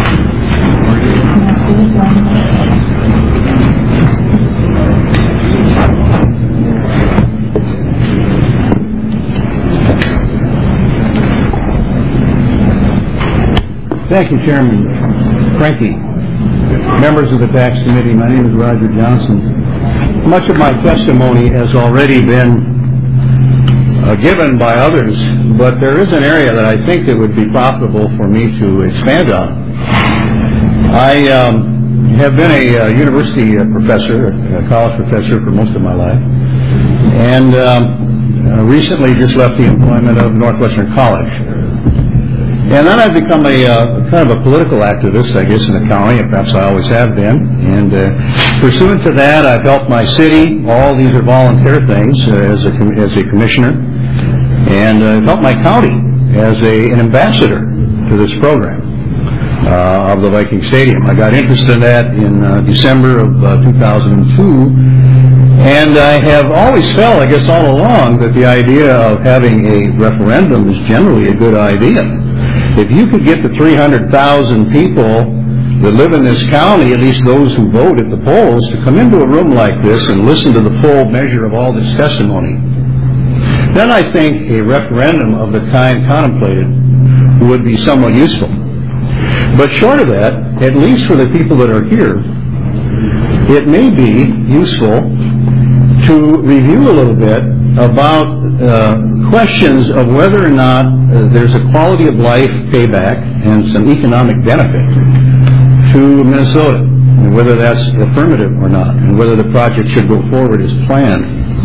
Thank you, Chairman Frankie. Members of the Tax Committee, my name is Roger Johnson. Much of my testimony has already been uh, given by others, but there is an area that I think it would be profitable for me to expand on. I um, have been a uh, university uh, professor, a college professor for most of my life, and um, uh, recently just left the employment of Northwestern College. And then I've become a uh, kind of a political activist, I guess, in the county, and perhaps I always have been. And uh, pursuant to that, I've helped my city. All these are volunteer things uh, as a com- as a commissioner, and uh, I've helped my county as a an ambassador to this program uh, of the Viking Stadium. I got interested in that in uh, December of uh, two thousand two, and I have always felt, I guess, all along that the idea of having a referendum is generally a good idea. If you could get the three hundred thousand people that live in this county, at least those who vote at the polls, to come into a room like this and listen to the full measure of all this testimony, then I think a referendum of the kind contemplated would be somewhat useful. But short of that, at least for the people that are here, it may be useful to review a little bit about uh, questions of whether or not uh, there's a quality of life payback and some economic benefit to Minnesota, and whether that's affirmative or not, and whether the project should go forward as planned.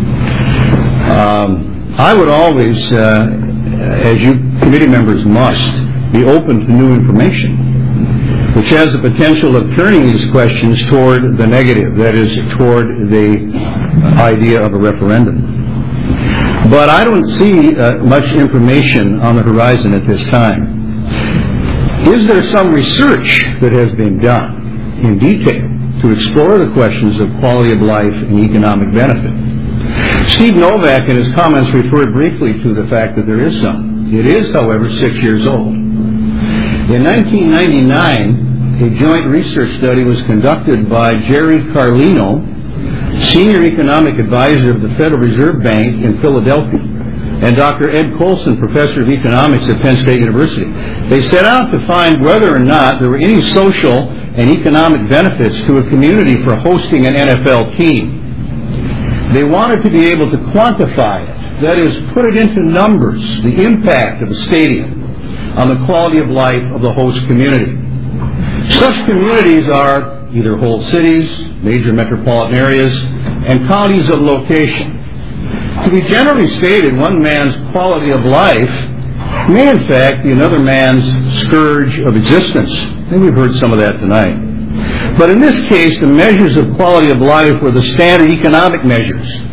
Um, I would always, uh, as you committee members must, be open to new information, which has the potential of turning these questions toward the negative, that is, toward the idea of a referendum. But I don't see uh, much information on the horizon at this time. Is there some research that has been done in detail to explore the questions of quality of life and economic benefit? Steve Novak in his comments referred briefly to the fact that there is some. It is, however, six years old. In nineteen ninety-nine, a joint research study was conducted by Jerry Carlino, Senior Economic Advisor of the Federal Reserve Bank in Philadelphia, and Doctor Ed Colson, Professor of Economics at Penn State University. They set out to find whether or not there were any social and economic benefits to a community for hosting an N F L team. They wanted to be able to quantify it, that is, put it into numbers, the impact of a stadium on the quality of life of the host community. Such communities are either whole cities, major metropolitan areas, and counties of location. To be generally stated, one man's quality of life may in fact be another man's scourge of existence. And we've heard some of that tonight. But in this case, the measures of quality of life were the standard economic measures.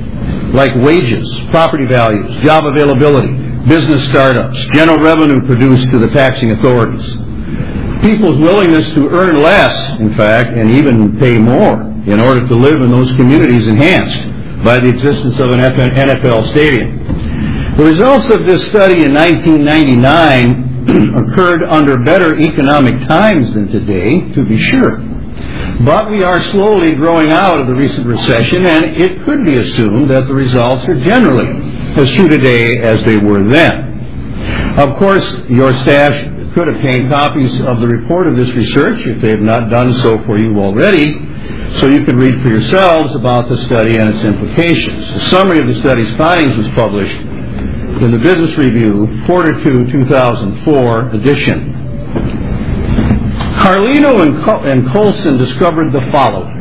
like wages, property values, job availability, business startups, general revenue produced to the taxing authorities. People's willingness to earn less, in fact, and even pay more in order to live in those communities enhanced by the existence of an N F L stadium. The results of this study in nineteen ninety-nine occurred under better economic times than today, to be sure. But we are slowly growing out of the recent recession, and it could be assumed that the results are generally as true today as they were then. Of course, your staff could obtain copies of the report of this research if they have not done so for you already, so you can read for yourselves about the study and its implications. A summary of the study's findings was published in the Business Review, quarter two, two thousand four edition. Carlino and, Col- and Colson discovered the following: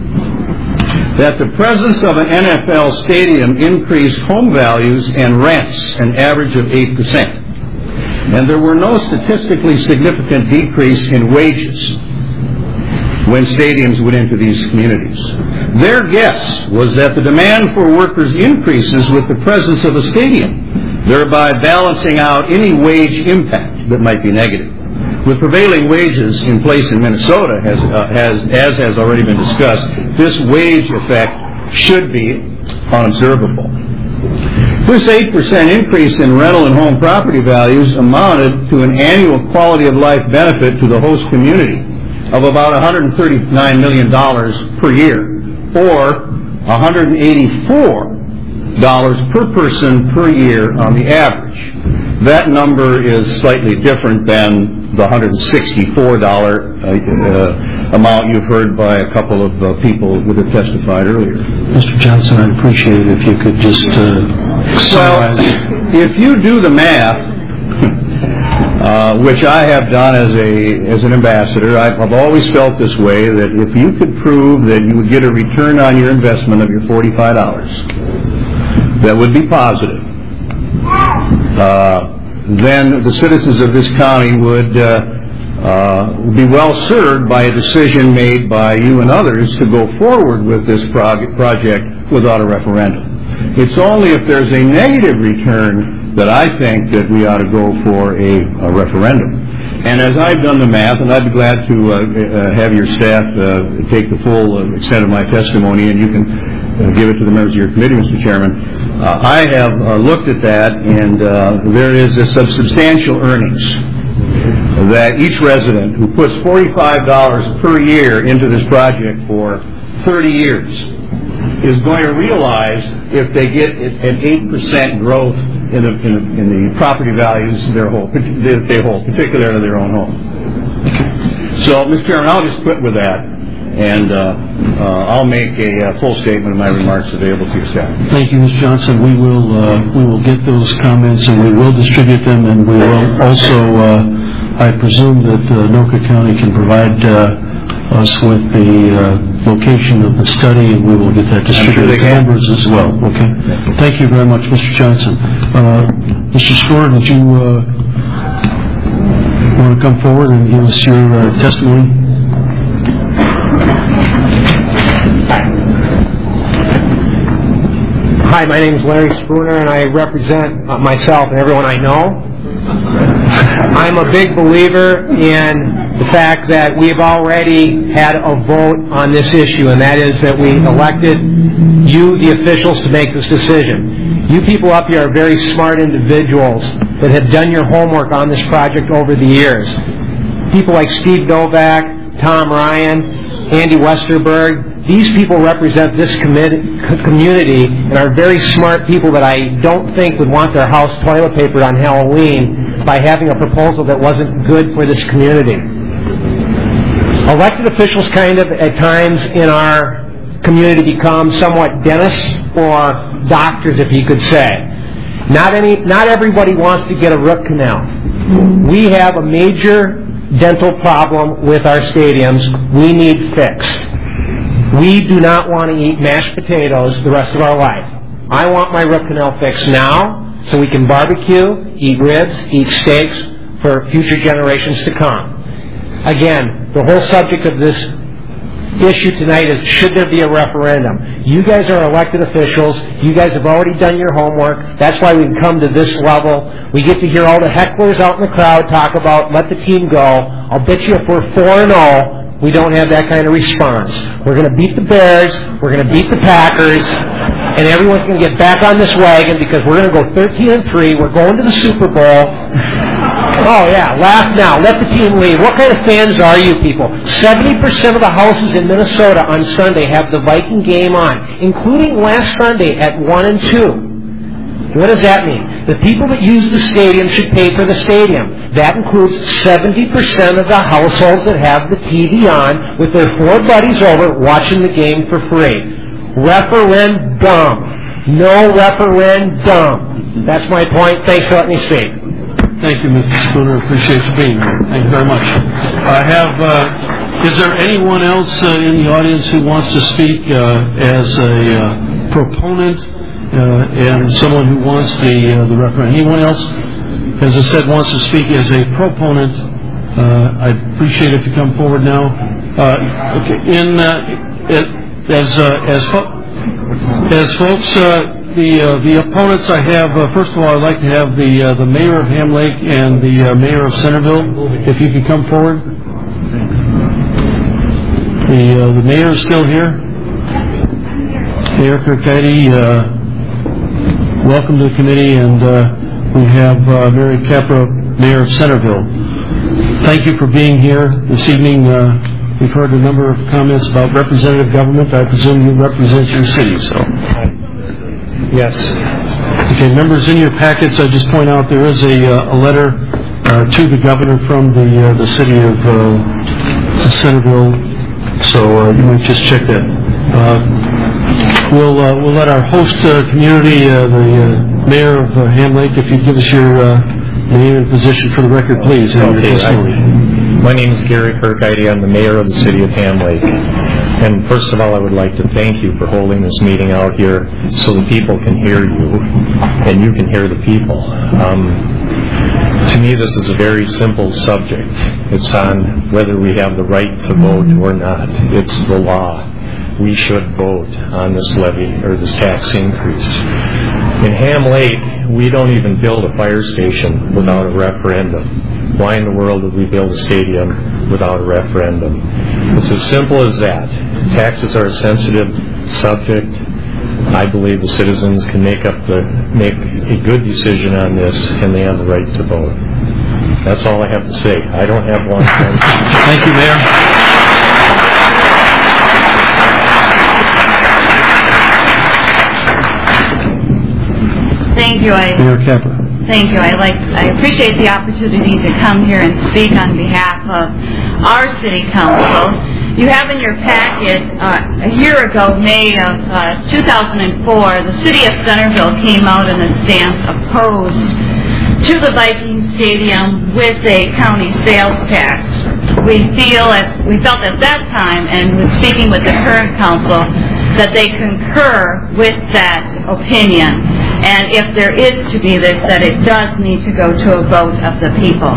that the presence of an N F L stadium increased home values and rents an average of eight percent. And there were no statistically significant decrease in wages when stadiums went into these communities. Their guess was that the demand for workers increases with the presence of a stadium, thereby balancing out any wage impact that might be negative. With prevailing wages in place in Minnesota, has, uh, has, as has already been discussed, this wage effect should be unobservable. This eight percent increase in rental and home property values amounted to an annual quality of life benefit to the host community of about one hundred thirty-nine million dollars per year, or one hundred eighty-four dollars per person per year on the average. That number is slightly different than the one hundred sixty-four dollars uh, uh, amount you've heard by a couple of uh, people who have testified earlier.
Mister Johnson, I'd appreciate it if you could just uh, summarize.
Well, if you do the math, uh, which I have done as a as an ambassador, I've, I've always felt this way, that if you could prove that you would get a return on your investment of your forty-five dollars, that would be positive. Uh, then the citizens of this county would uh, uh, be well served by a decision made by you and others to go forward with this prog- project without a referendum. It's only if there's a negative return that I think that we ought to go for a, a referendum. And as I've done the math, and I'd be glad to uh, uh, have your staff uh, take the full uh, extent of my testimony, and you can Uh, give it to the members of your committee, Mister Chairman. Uh, I have uh, looked at that, and uh, there is a substantial earnings that each resident who puts forty-five dollars per year into this project for thirty years is going to realize if they get an eight percent growth in the, in the, in the property values their whole, that they hold, particularly their own home. So, Mister Chairman, I'll just quit with that. And uh, uh, I'll make a uh, full statement of my remarks available to your staff.
Thank you, Mister Johnson. We will uh, we will get those comments and we will distribute them, and we will also, uh, I presume that uh, Anoka County can provide uh, us with the uh, location of the study, and we will get that distributed to members as well. Okay. Thank you very much, Mister Johnson. Uh, Mister Stewart, would you uh, want to come forward and give us your uh, testimony?
Hi, my name is Larry Spooner, and I represent uh, myself and everyone I know. I'm a big believer in the fact that we've already had a vote on this issue, and that is that we elected you, the officials, to make this decision. You people up here are very smart individuals that have done your homework on this project over the years. People like Steve Novak, Tom Ryan, Andy Westerberg. These people represent this community and are very smart people that I don't think would want their house toilet papered on Halloween by having a proposal that wasn't good for this community. Elected officials kind of, at times in our community, become somewhat dentists or doctors, if you could say. Not any, not everybody wants to get a root canal. We have a major dental problem with our stadiums. We need fixed. We do not want to eat mashed potatoes the rest of our life. I want my root canal fixed now so we can barbecue, eat ribs, eat steaks for future generations to come. Again, the whole subject of this issue tonight is, should there be a referendum? You guys are elected officials. You guys have already done your homework. That's why we've come to this level. We get to hear all the hecklers out in the crowd talk about, let the team go. I'll bet you if we're four and oh, we don't have that kind of response. We're going to beat the Bears. We're going to beat the Packers. And everyone's going to get back on this wagon because we're going to go thirteen and three. We're going to the Super Bowl. Oh, yeah, laugh now. Let the team lead. What kind of fans are you people? seventy percent of the houses in Minnesota on Sunday have the Viking game on, including last Sunday at one and two. What does that mean? The people that use the stadium should pay for the stadium. That includes seventy percent of the households that have the T V on with their four buddies over watching the game for free. Referendum. No referendum. That's my point. Thanks for letting me speak.
Thank you, Mister Spooner. Appreciate you being here. Thank you very much. I have, uh, is there anyone else uh, in the audience who wants to speak uh, as a uh, proponent uh, and someone who wants the uh, the referendum? Anyone else, as I said, wants to speak as a proponent? Uh, I'd appreciate it if you come forward now. Uh, okay. In uh, it, as uh, as fo- as folks. Uh, The uh, the opponents I have, uh, first of all, I'd like to have the uh, the mayor of Ham Lake and the uh, mayor of Centerville, if you could come forward. The uh, the mayor is still here. Mayor Kirkcaldy, uh, welcome to the committee, and uh, we have uh, Mary Capra, mayor of Centerville. Thank you for being here this evening. Uh, we've heard a number of comments about representative government. I presume you represent your city, so.
Yes.
Okay, members, in your packets, I just point out there is a, uh, a letter uh, to the governor from the uh, the city of uh, Centerville, so uh, you might just check that. Uh, we'll uh, we'll let our host uh, community, uh, the uh, mayor of uh, Ham Lake, if you'd give us your uh, name and position for the record, please. And
okay,
your testimony.
I, my name is Gary Kirkcaldy. I'm the mayor of the city of Ham Lake. And first of all, I would like to thank you for holding this meeting out here so the people can hear you and you can hear the people. Um, to me, this is a very simple subject. It's on whether we have the right to vote or not. It's the law. We should vote on this levy or this tax increase. In Ham Lake, we don't even build a fire station without a referendum. Why in the world would we build a stadium without a referendum? It's as simple as that. Taxes are a sensitive subject. I believe the citizens can make up the make a good decision on this, and they have the right to vote. That's all I have to say. I don't have long time.
Thank you, Mayor.
Thank you. I,
Mayor Capra.
Thank you. I like. I appreciate the opportunity to come here and speak on behalf of our city council. You have in your packet, uh, a year ago, May of uh, two thousand four, the city of Centerville came out in a stance opposed to the Viking Stadium with a county sales tax. We feel, as we felt at that time, and with speaking with the current council, that they concur with that opinion. And if there is to be this, that it does need to go to a vote of the people.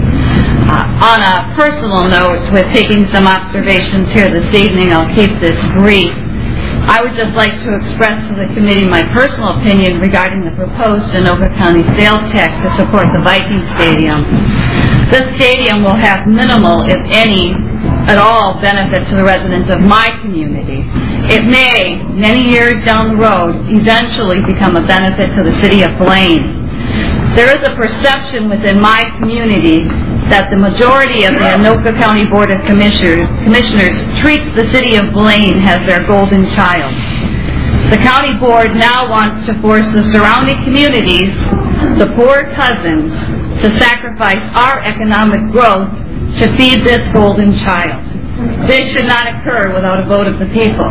Uh, on a personal note, with taking some observations here this evening, I'll keep this brief. I would just like to express to the committee my personal opinion regarding the proposed Anoka County sales tax to support the Viking Stadium. This stadium will have minimal, if any, at all benefit to the residents of my community. It may, many years down the road, eventually become a benefit to the city of Blaine. There is a perception within my community that the majority of the Anoka County Board of Commissioners, Commissioners treats the city of Blaine as their golden child. The county board now wants to force the surrounding communities, the poor cousins, to sacrifice our economic growth to feed this golden child. This should not occur without a vote of the people.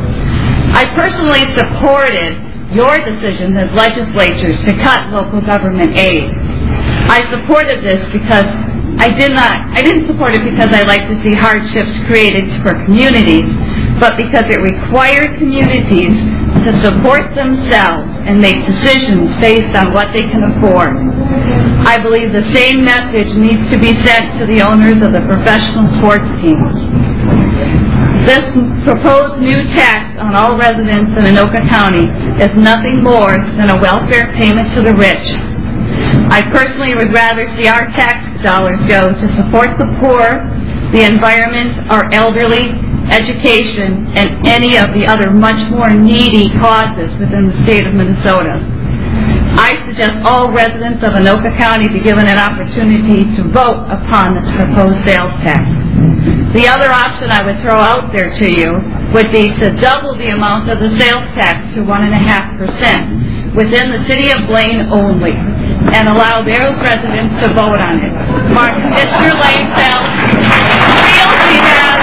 I personally supported your decisions as legislatures to cut local government aid. I supported this because I did not, I didn't support it because I like to see hardships created for communities, but because it required communities to support themselves and make decisions based on what they can afford. I believe the same message needs to be sent to the owners of the professional sports teams. This proposed new tax on all residents in Anoka County is nothing more than a welfare payment to the rich. I personally would rather see our tax dollars go to support the poor, the environment, our elderly, education, and any of the other much more needy causes within the state of Minnesota. I suggest all residents of Anoka County be given an opportunity to vote upon this proposed sales tax. The other option I would throw out there to you would be to double the amount of the sales tax to one and a half percent within the city of Blaine only, and allow those residents to vote on it. Mark, Commissioner Langfeld feels he has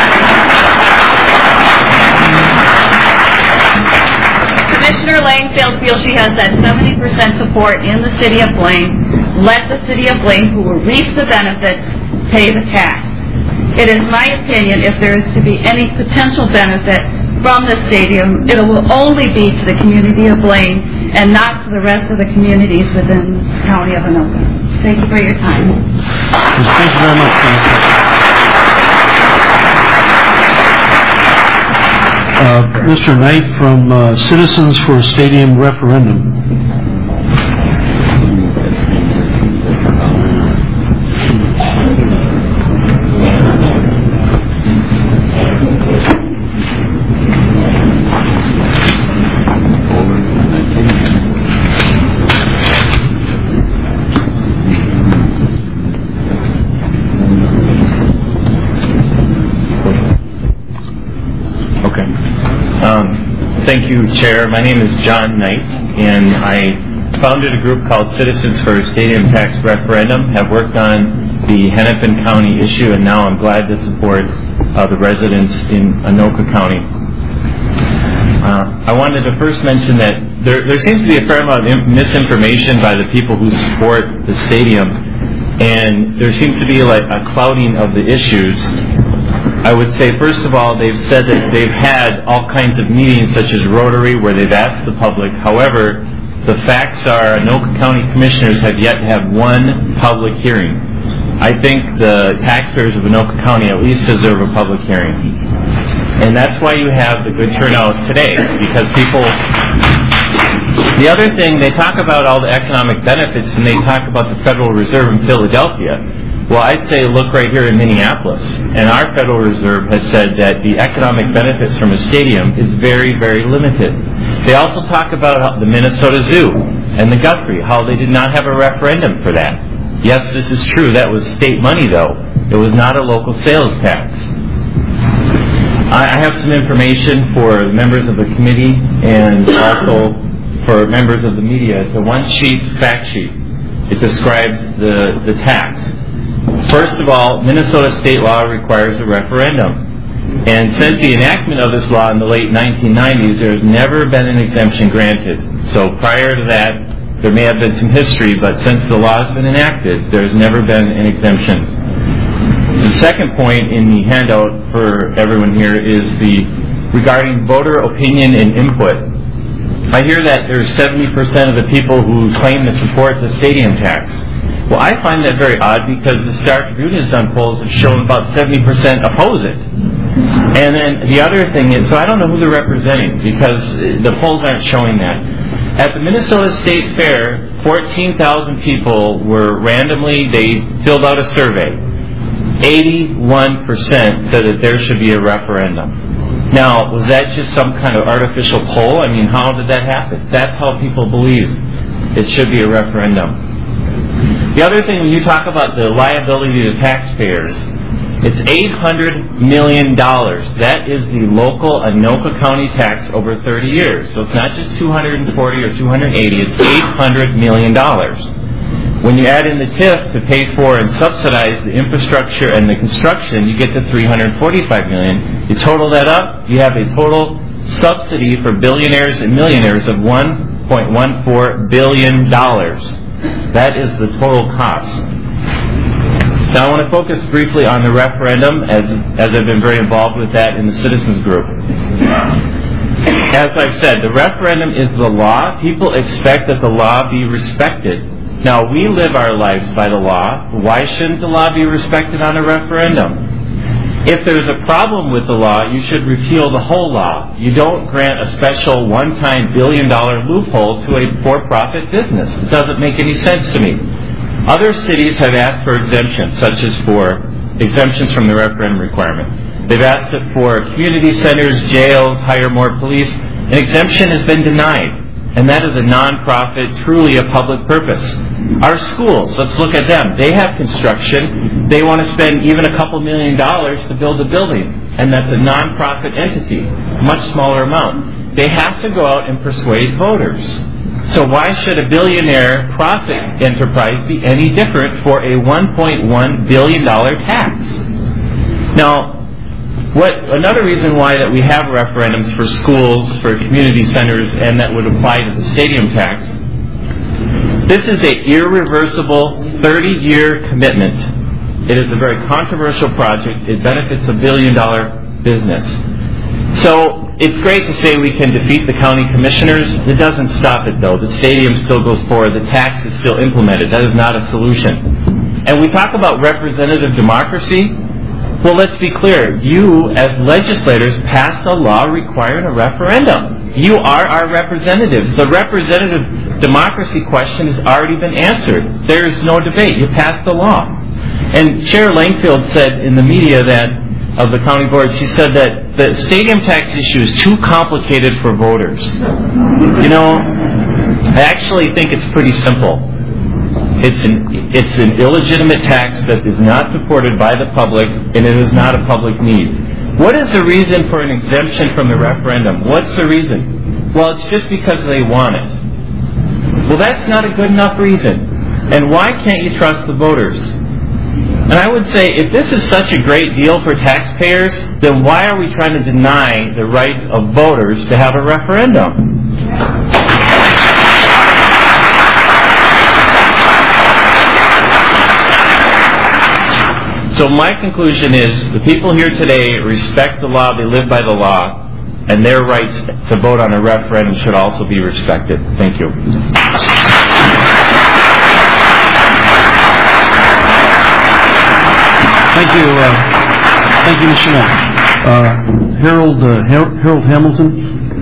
Commissioner Langfeld feels she has that seventy percent support in the city of Blaine. Let the city of Blaine, who will reap the benefits, pay the tax. It is my opinion, if there is to be any potential benefit from the stadium, it will only be to the community of Blaine and not to the rest of the communities within the county of Anoka. Thank you for your time.
Thank you very much, uh, Mister Knight from uh, Citizens for a Stadium Referendum.
Thank you, Chair. My name is John Knight, and I founded a group called Citizens for a Stadium Tax Referendum, have worked on the Hennepin County issue, and now I'm glad to support uh, the residents in Anoka County. Uh, I wanted to first mention that there, there seems to be a fair amount of misinformation by the people who support the stadium, and there seems to be like a clouding of the issues. I would say, first of all, they've said that they've had all kinds of meetings, such as Rotary, where they've asked the public. However, the facts are Anoka County commissioners have yet to have one public hearing. I think the taxpayers of Anoka County at least deserve a public hearing. And that's why you have the good turnout today, because people... The other thing, they talk about all the economic benefits, and they talk about the Federal Reserve in Philadelphia. Well, I'd say look right here in Minneapolis, and our Federal Reserve has said that the economic benefits from a stadium is very, very limited. They also talk about the Minnesota Zoo and the Guthrie, how they did not have a referendum for that. Yes, this is true. That was state money, though. It was not a local sales tax. I have some information for members of the committee and also for members of the media. It's a one-sheet fact sheet. It describes the, the tax. First of all, Minnesota state law requires a referendum. And since the enactment of this law in the late nineteen nineties, there has never been an exemption granted. So prior to that, there may have been some history, but since the law has been enacted, there has never been an exemption. The second point in the handout for everyone here is the regarding voter opinion and input. I hear that there's seventy percent of the people who claim to support the stadium tax. Well, I find that very odd because the Star Tribune has done polls that show about seventy percent oppose it. And then the other thing is, so I don't know who they're representing because the polls aren't showing that. At the Minnesota State Fair, fourteen thousand people were randomly, they filled out a survey. eighty-one percent said that there should be a referendum. Now, was that just some kind of artificial poll? I mean, how did that happen? That's how people believe it should be a referendum. The other thing, when you talk about the liability to taxpayers, it's eight hundred million dollars. That is the local Anoka County tax over thirty years. So it's not just two hundred forty or two hundred eighty, it's eight hundred million dollars. When you add in the T I F to pay for and subsidize the infrastructure and the construction, you get to three hundred forty-five million dollars. You total that up, you have a total subsidy for billionaires and millionaires of one point one four billion dollars. That is the total cost. Now I want to focus briefly on the referendum, as, as I've been very involved with that in the citizens group. As I've said, the referendum is the law. People expect that the law be respected. Now, we live our lives by the law. Why shouldn't the law be respected on a referendum?
If there's a problem with the law, you should repeal the whole law. You don't grant a special one-time billion-dollar loophole to a for-profit business. It doesn't make any sense to me. Other cities have asked for exemptions, such as for exemptions from the referendum requirement. They've asked it for community centers, jails, hire more police. An exemption has been denied, and that is a non-profit, truly a public purpose. Our schools, let's look at them. They have construction. They want to spend even a couple million dollars to build a building, and that's a non-profit entity, much smaller amount. They have to go out and persuade voters. So why should a billionaire profit enterprise be any different for a one point one billion dollars tax? Now, what another reason why that we have referendums for schools, for community centers, and that would apply to the stadium tax, this is an irreversible thirty-year commitment. It is a very controversial project. It benefits a billion-dollar business. So it's great to say we can defeat the county commissioners. It doesn't stop it, though. The stadium still goes forward. The tax is still implemented. That is not a solution. And we talk about representative democracy. Well, let's be clear. You, as legislators, passed a law requiring a referendum. You are our representatives. The representative democracy question has already been answered. There is no debate. You passed the law. And Chair Langfield said in the media that of the county board, she said that the stadium tax issue is too complicated for voters. You know, I actually think it's pretty simple. It's an, it's an illegitimate tax that is not supported by the public, and it is not a public need. What is the reason for an exemption from the referendum? What's the reason? Well, it's just because they want it. Well, that's not a good enough reason. And why can't you trust the voters? And I would say, if this is such a great deal for taxpayers, then why are we trying to deny the right of voters to have a referendum? So my conclusion is, the people here today respect the law, they live by the law, and their right to vote on a referendum should also be respected. Thank you.
Thank you, uh, thank you, Mister Mayor. Uh, Harold, uh, Har- Harold Hamilton.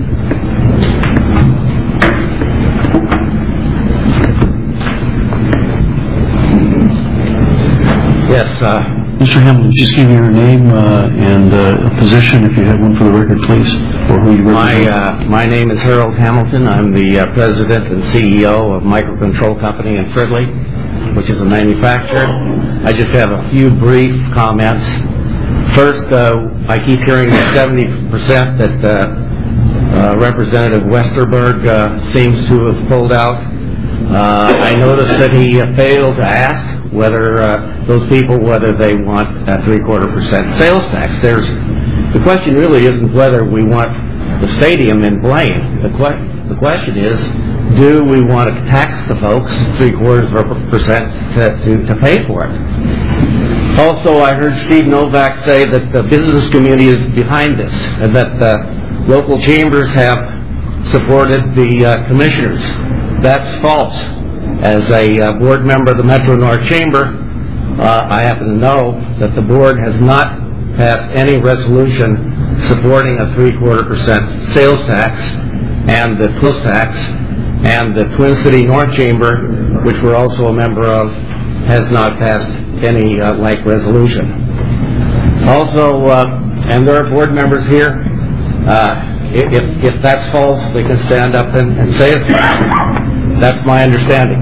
Yes, uh,
Mister Hamilton, just give me your name uh, and uh, a position, if you have one for the record, please, or who you represent.
My, uh, my name is Harold Hamilton. I'm the uh, president and C E O of Microcontrol Company in Fridley, which is a manufacturer. I just have a few brief comments. First, uh, I keep hearing that seventy percent that uh, uh, Representative Westerberg uh, seems to have pulled out. Uh, I noticed that he uh, failed to ask whether uh, those people, whether they want a three-quarter percent sales tax. There's, the question really isn't whether we want the stadium in Blaine. The, que- the question is, do we want to tax the folks three-quarters of a percent to, to, to pay for it? Also, I heard Steve Novak say that the business community is behind this, and that the local chambers have supported the uh, commissioners. That's false. As a uh, board member of the Metro North Chamber, uh, I happen to know that the board has not passed any resolution supporting a three-quarter percent sales tax, and the Twins tax, and the Twin City North Chamber, which we're also a member of, has not passed any uh, like resolution. Also, uh, and there are board members here, uh, if, if that's false, they can stand up and, and say it. That's my understanding.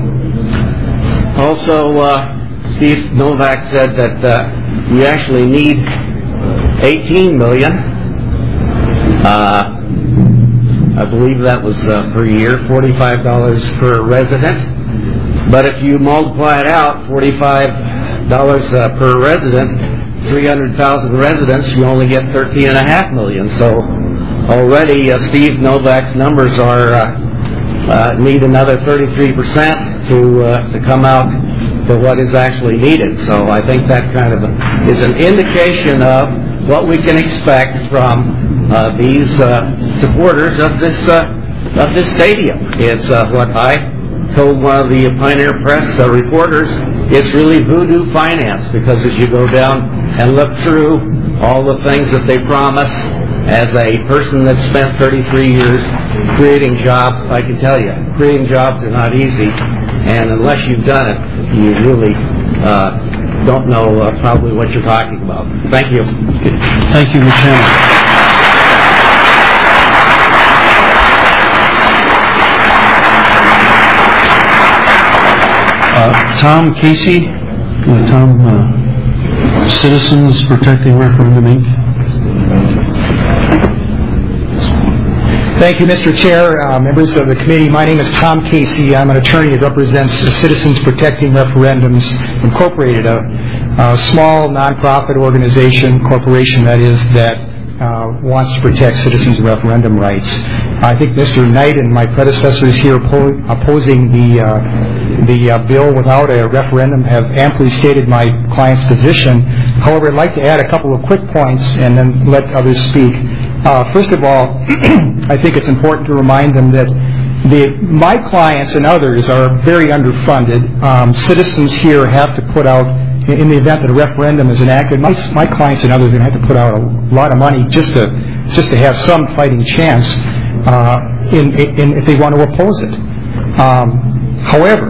Also, uh, Steve Novak said that uh, we actually need eighteen million dollars. Uh, I believe that was uh, per year, forty-five dollars per resident. But if you multiply it out, forty-five dollars uh, per resident, three hundred thousand residents, you only get thirteen and a half million. So already uh, Steve Novak's numbers are uh, uh, need another thirty-three percent to uh, to come out to what is actually needed. So I think that kind of is an indication of what we can expect from uh, these uh, supporters of this uh, of this stadium. It's uh, what I told one of the Pioneer Press uh, reporters it's really voodoo finance, because as you go down and look through all the things that they promise, as a person that spent thirty-three years creating jobs, I can tell you, creating jobs are not easy, and unless you've done it, you really uh, don't know uh, probably what you're talking about. Thank you.
Thank you, Mister Chairman. Uh, Tom Casey, uh, Tom, uh, Citizens Protecting Referendum, Incorporated.
Thank you, Mister Chair, uh, members of the committee. My name is Tom Casey. I'm an attorney that represents Citizens Protecting Referendums, Incorporated, a, a small nonprofit organization, corporation that is, that uh, wants to protect citizens' referendum rights. I think Mister Knight and my predecessors here oppo- opposing the uh, the uh, bill without a referendum have amply stated my client's position. However, I'd like to add a couple of quick points and then let others speak. Uh, first of all, I think it's important to remind them that the, my clients and others are very underfunded. Um, citizens here have to put out, in the event that a referendum is enacted, my, my clients and others are going to have to put out a lot of money just to just to have some fighting chance uh, in, in if they want to oppose it. Um, however,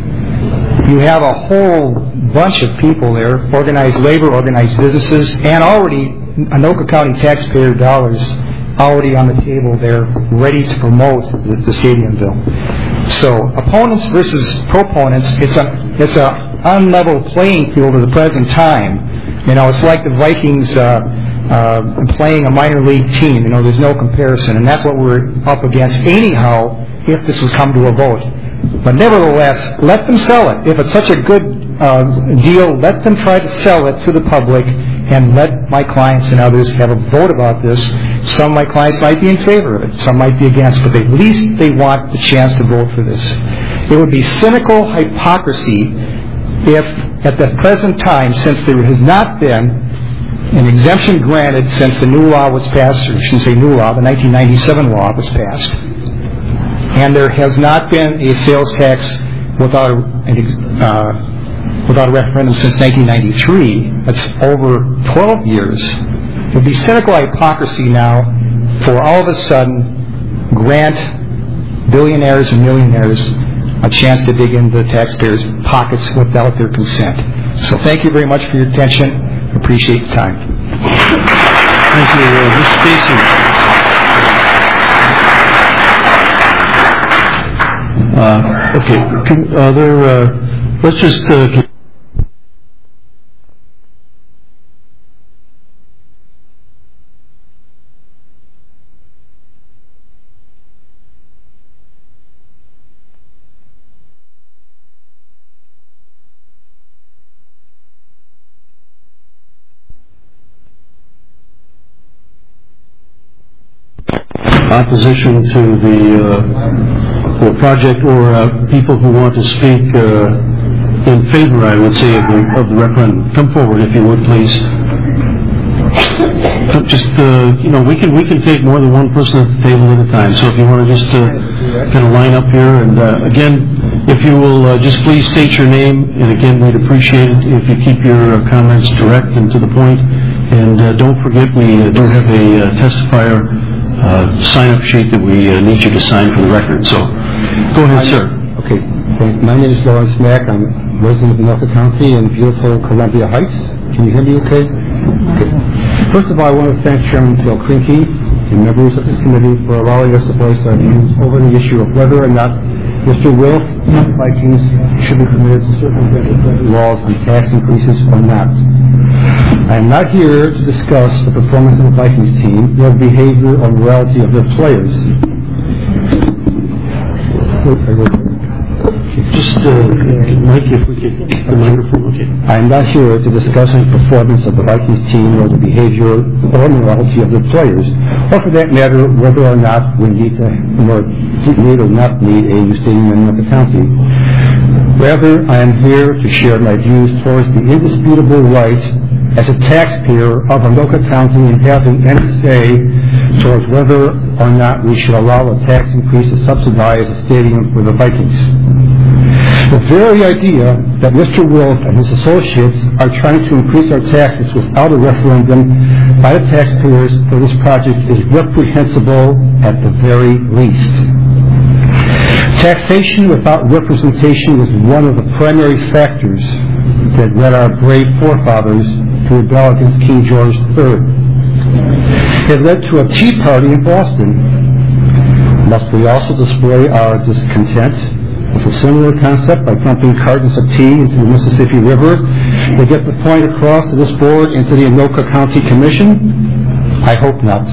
you have a whole bunch of people there, organized labor, organized businesses, and already Anoka County taxpayer dollars already on the table there, ready to promote the, the stadium bill. So opponents versus proponents, it's a it's a unlevel playing field at the present time. You know, it's like the Vikings uh, uh, playing a minor league team. You know, there's no comparison, and that's what we're up against anyhow if this was come to a vote. But nevertheless, let them sell it. If it's such a good uh, deal, let them try to sell it to the public and let my clients and others have a vote about this. Some of my clients might be in favor of it. Some might be against, but at least they want the chance to vote for this. It would be cynical hypocrisy if, at the present time, since there has not been an exemption granted since the new law was passed, or I shouldn't say new law, the nineteen ninety-seven law was passed, and there has not been a sales tax without a, uh, without a referendum since nineteen ninety-three. That's over twelve years. It would be cynical hypocrisy now for all of a sudden grant billionaires and millionaires a chance to dig into the taxpayers' pockets without their consent. So thank you very much for your attention. Appreciate the time.
Thank you, uh, Mister Casey. Uh, okay, can, uh, there, uh, let's just uh, opposition to the, uh, the project, or uh, people who want to speak uh, in favor, I would say, of the, of the referendum. Come forward, if you would, please. Just, uh, you know, we can we can take more than one person at the table at a time. So if you want to just uh, kind of line up here, and uh, again, if you will uh, just please state your name, and again, we'd appreciate it if you keep your uh, comments direct and to the point. And uh, don't forget, we uh, do have a uh, testifier uh, sign-up sheet that we uh, need you to sign for the record. So, go ahead, sir.
Okay. My name is Lawrence Mack. I'm a resident of Anoka County in beautiful Columbia Heights. Can you hear me okay? Okay. First of all, I want to thank Chairman Phil Krinke and members of this committee for allowing us to voice our views over the issue of whether or not Mister Wilf and the Vikings should be permitted to circumvent the present laws on tax increases or not. I am not here to discuss the performance of the Vikings team, their behavior or morality of their players.
Just, uh, Mike, if we could get the microphone, okay.
I am not here to discuss the performance of the Vikings team or the behavior or morality of the players, or for that matter, whether or not we need to or need or not need a new stadium in Anoka County. Rather, I am here to share my views towards the indisputable right as a taxpayer of Anoka County in having any say towards whether or not we should allow a tax increase to subsidize a stadium for the Vikings. The very idea that Mister Wilk and his associates are trying to increase our taxes without a referendum by the taxpayers for this project is reprehensible at the very least. Taxation without representation was one of the primary factors that led our brave forefathers to rebel against King George the Third. It led to a Tea Party in Boston. Must we also display our discontent with a similar concept by dumping cartons of tea into the Mississippi River to get the point across to this board and to the Anoka County Commission? I hope not.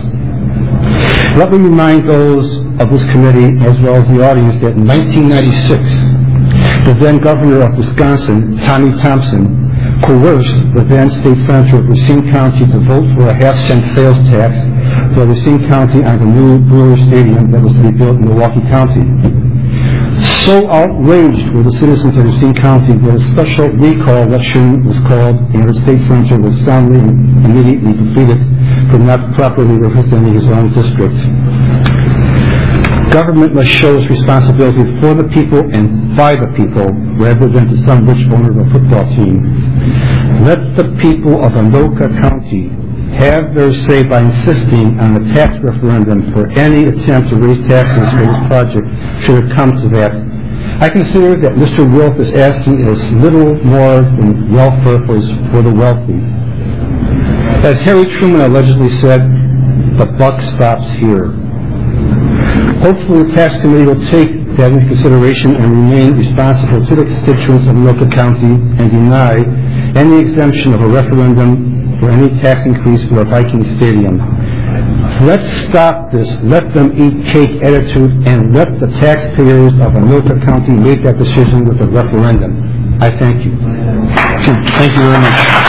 Let me remind those of this committee as well as the audience that in nineteen ninety-six, the then governor of Wisconsin, Tommy Thompson, coerced the then state senator of Racine County to vote for a half-cent sales tax for Racine County on the new Brewer Stadium that was to be built in Milwaukee County. So outraged were the citizens of Racine County that a special recall election was called and the state senator was soundly and immediately defeated for not properly representing his own district. Government must show its responsibility for the people and by the people rather than to some rich owner of a football team. Let the people of Anoka County have their say by insisting on a tax referendum for any attempt to raise taxes for this project should it come to that. I consider that Mister Wilk is asking as little more than welfare for, his, for the wealthy. As Harry Truman allegedly said, the buck stops here. Hopefully the tax committee will take that into consideration and remain responsible to the constituents of Anoka County and deny any exemption of a referendum for any tax increase for a Viking stadium. Let's stop this let them eat cake attitude and let the taxpayers of Anoka County make that decision with a referendum. I thank you.
Thank you very much.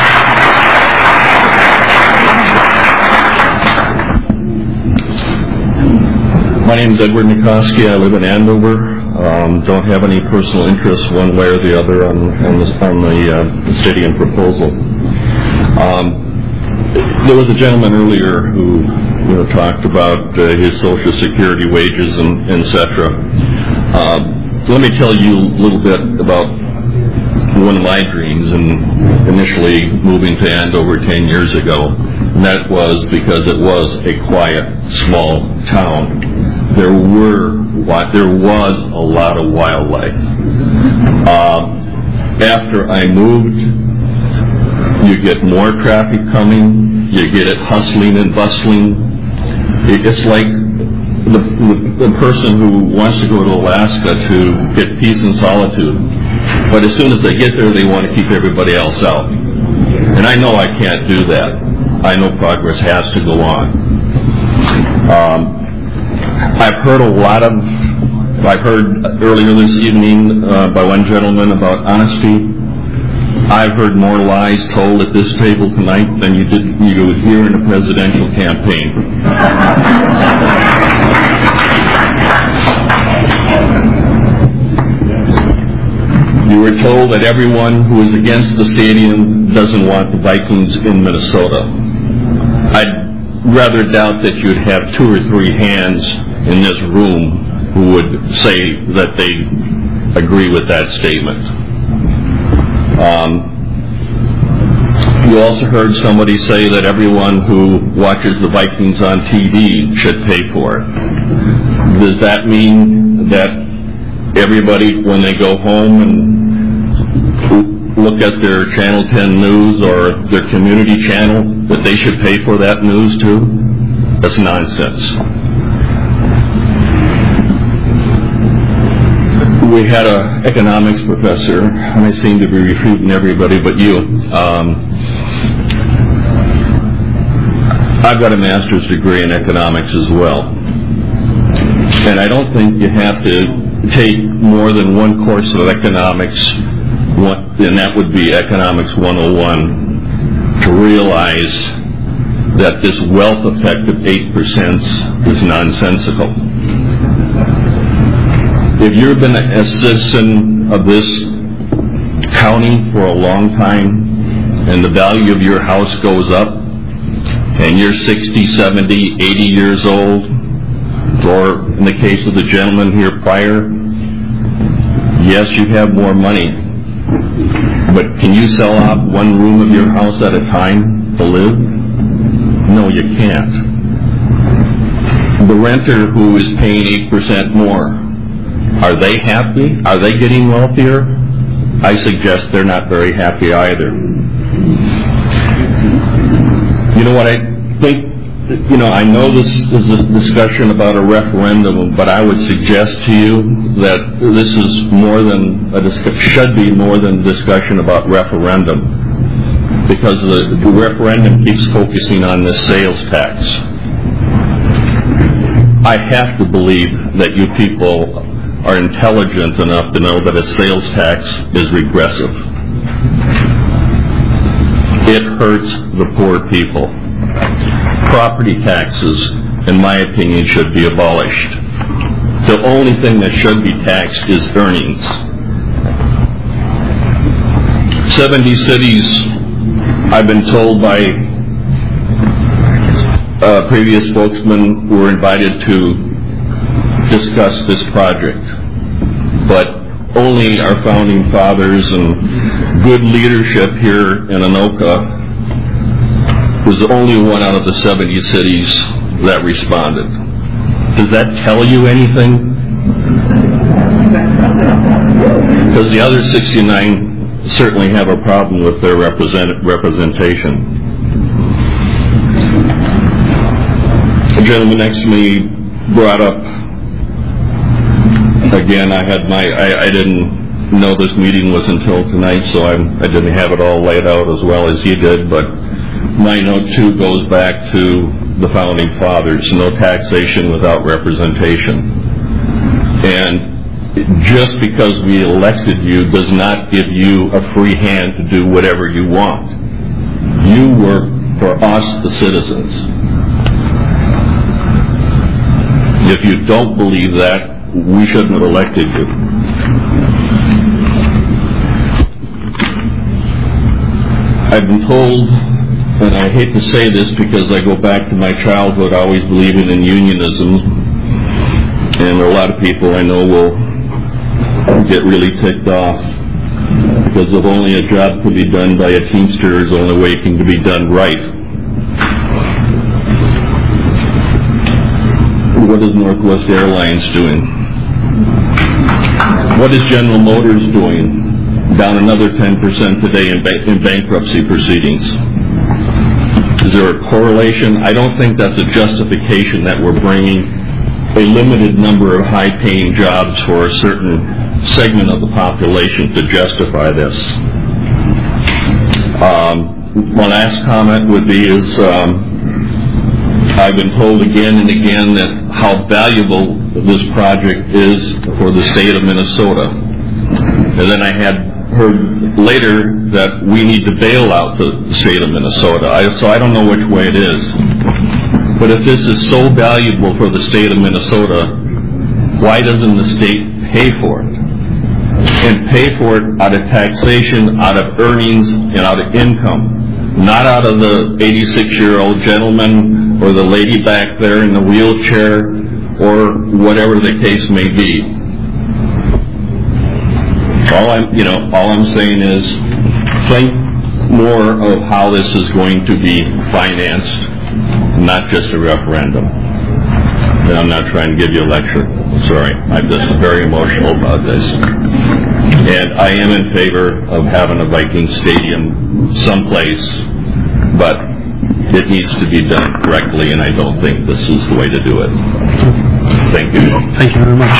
My name is Edward Nikoski. I live in Andover. Um, don't have any personal interest one way or the other on, on, this, on the, uh, the stadium proposal. Um, there was a gentleman earlier who you know, talked about uh, his Social Security wages and et cetera. Um, let me tell you a little bit about one of my dreams in initially moving to Andover ten years ago, and that was because it was a quiet, small town. There were there was a lot of wildlife. Uh, after I moved, you get more traffic coming. You get it hustling and bustling. It's like the, the, the person who wants to go to Alaska to get peace and solitude, but as soon as they get there, they want to keep everybody else out. And I know I can't do that. I know progress has to go on. Um, I've heard a lot of, I've heard earlier this evening uh, by one gentleman about honesty. I've heard more lies told at this table tonight than you did you would hear in a presidential campaign. You were told that everyone who is against the stadium doesn't want the Vikings in Minnesota. I'd rather doubt that you'd have two or three hands in this room who would say that they agree with that statement. Um, you also heard somebody say that everyone who watches the Vikings on T V should pay for it. Does that mean that everybody, when they go home and look at their Channel ten news or their community channel, that they should pay for that news too? That's nonsense. We had an economics professor, and I seem to be refuting everybody but you. Um, I've got a master's degree in economics as well. And I don't think you have to take more than one course of economics, and that would be Economics one oh one, to realize that this wealth effect of eight percent is nonsensical. If you've been a citizen of this county for a long time and the value of your house goes up and you're sixty, seventy, eighty years old, or in the case of the gentleman here prior, Yes, you have more money, but can you sell off one room of your house at a time to live? No, you can't. The renter who is paying eight percent more, are they happy? Are they getting wealthier? I suggest they're not very happy either. You know what I think? You know, I know this is a discussion about a referendum, but I would suggest to you that this is more than a discuss- should be more than a discussion about referendum, because the, the referendum keeps focusing on this sales tax. I have to believe that you people are intelligent enough to know that a sales tax is regressive. It hurts the poor people. Property taxes, in my opinion, should be abolished. The only thing that should be taxed is earnings. seventy cities, I've been told by uh, previous spokesmen, were invited to discuss this project. But only our founding fathers and good leadership here in Anoka was the only one out of the seventy cities that responded. Does that tell you anything? Because the other sixty-nine certainly have a problem with their represent- representation. The gentleman next to me brought up, again, I had my, I, I didn't know this meeting was until tonight, so I, I didn't have it all laid out as well as he did, but my note too goes back to the founding fathers, no taxation without representation. And just because we elected you does not give you a free hand to do whatever you want. You work for us, the citizens. If you don't believe that, we shouldn't have elected you. I've been told, and I hate to say this because I go back to my childhood always believing in unionism, and a lot of people I know will get really ticked off because if only a job could be done by a Teamster is the only way it can be done right. What is Northwest Airlines doing? What is General Motors doing? Down another ten percent today in, ba- in bankruptcy proceedings. Is there a correlation? I don't think that's a justification that we're bringing a limited number of high-paying jobs for a certain segment of the population to justify this. Um, my last comment would be is um, I've been told again and again that how valuable this project is for the state of Minnesota. And then I had heard later that we need to bail out the state of Minnesota. I, so I don't know which way it is. But if this is so valuable for the state of Minnesota, why doesn't the state pay for it? And pay for it out of taxation, out of earnings, and out of income. Not out of the eighty-six-year-old gentleman or the lady back there in the wheelchair or whatever the case may be. All I'm, you know, all I'm saying is think more of how this is going to be financed, not just a referendum. And I'm not trying to give you a lecture. Sorry, I'm just very emotional about this. And I am in favor of having a Viking stadium someplace, but it needs to be done correctly, and I don't think this is the way to do it. Thank you.
Thank you very much.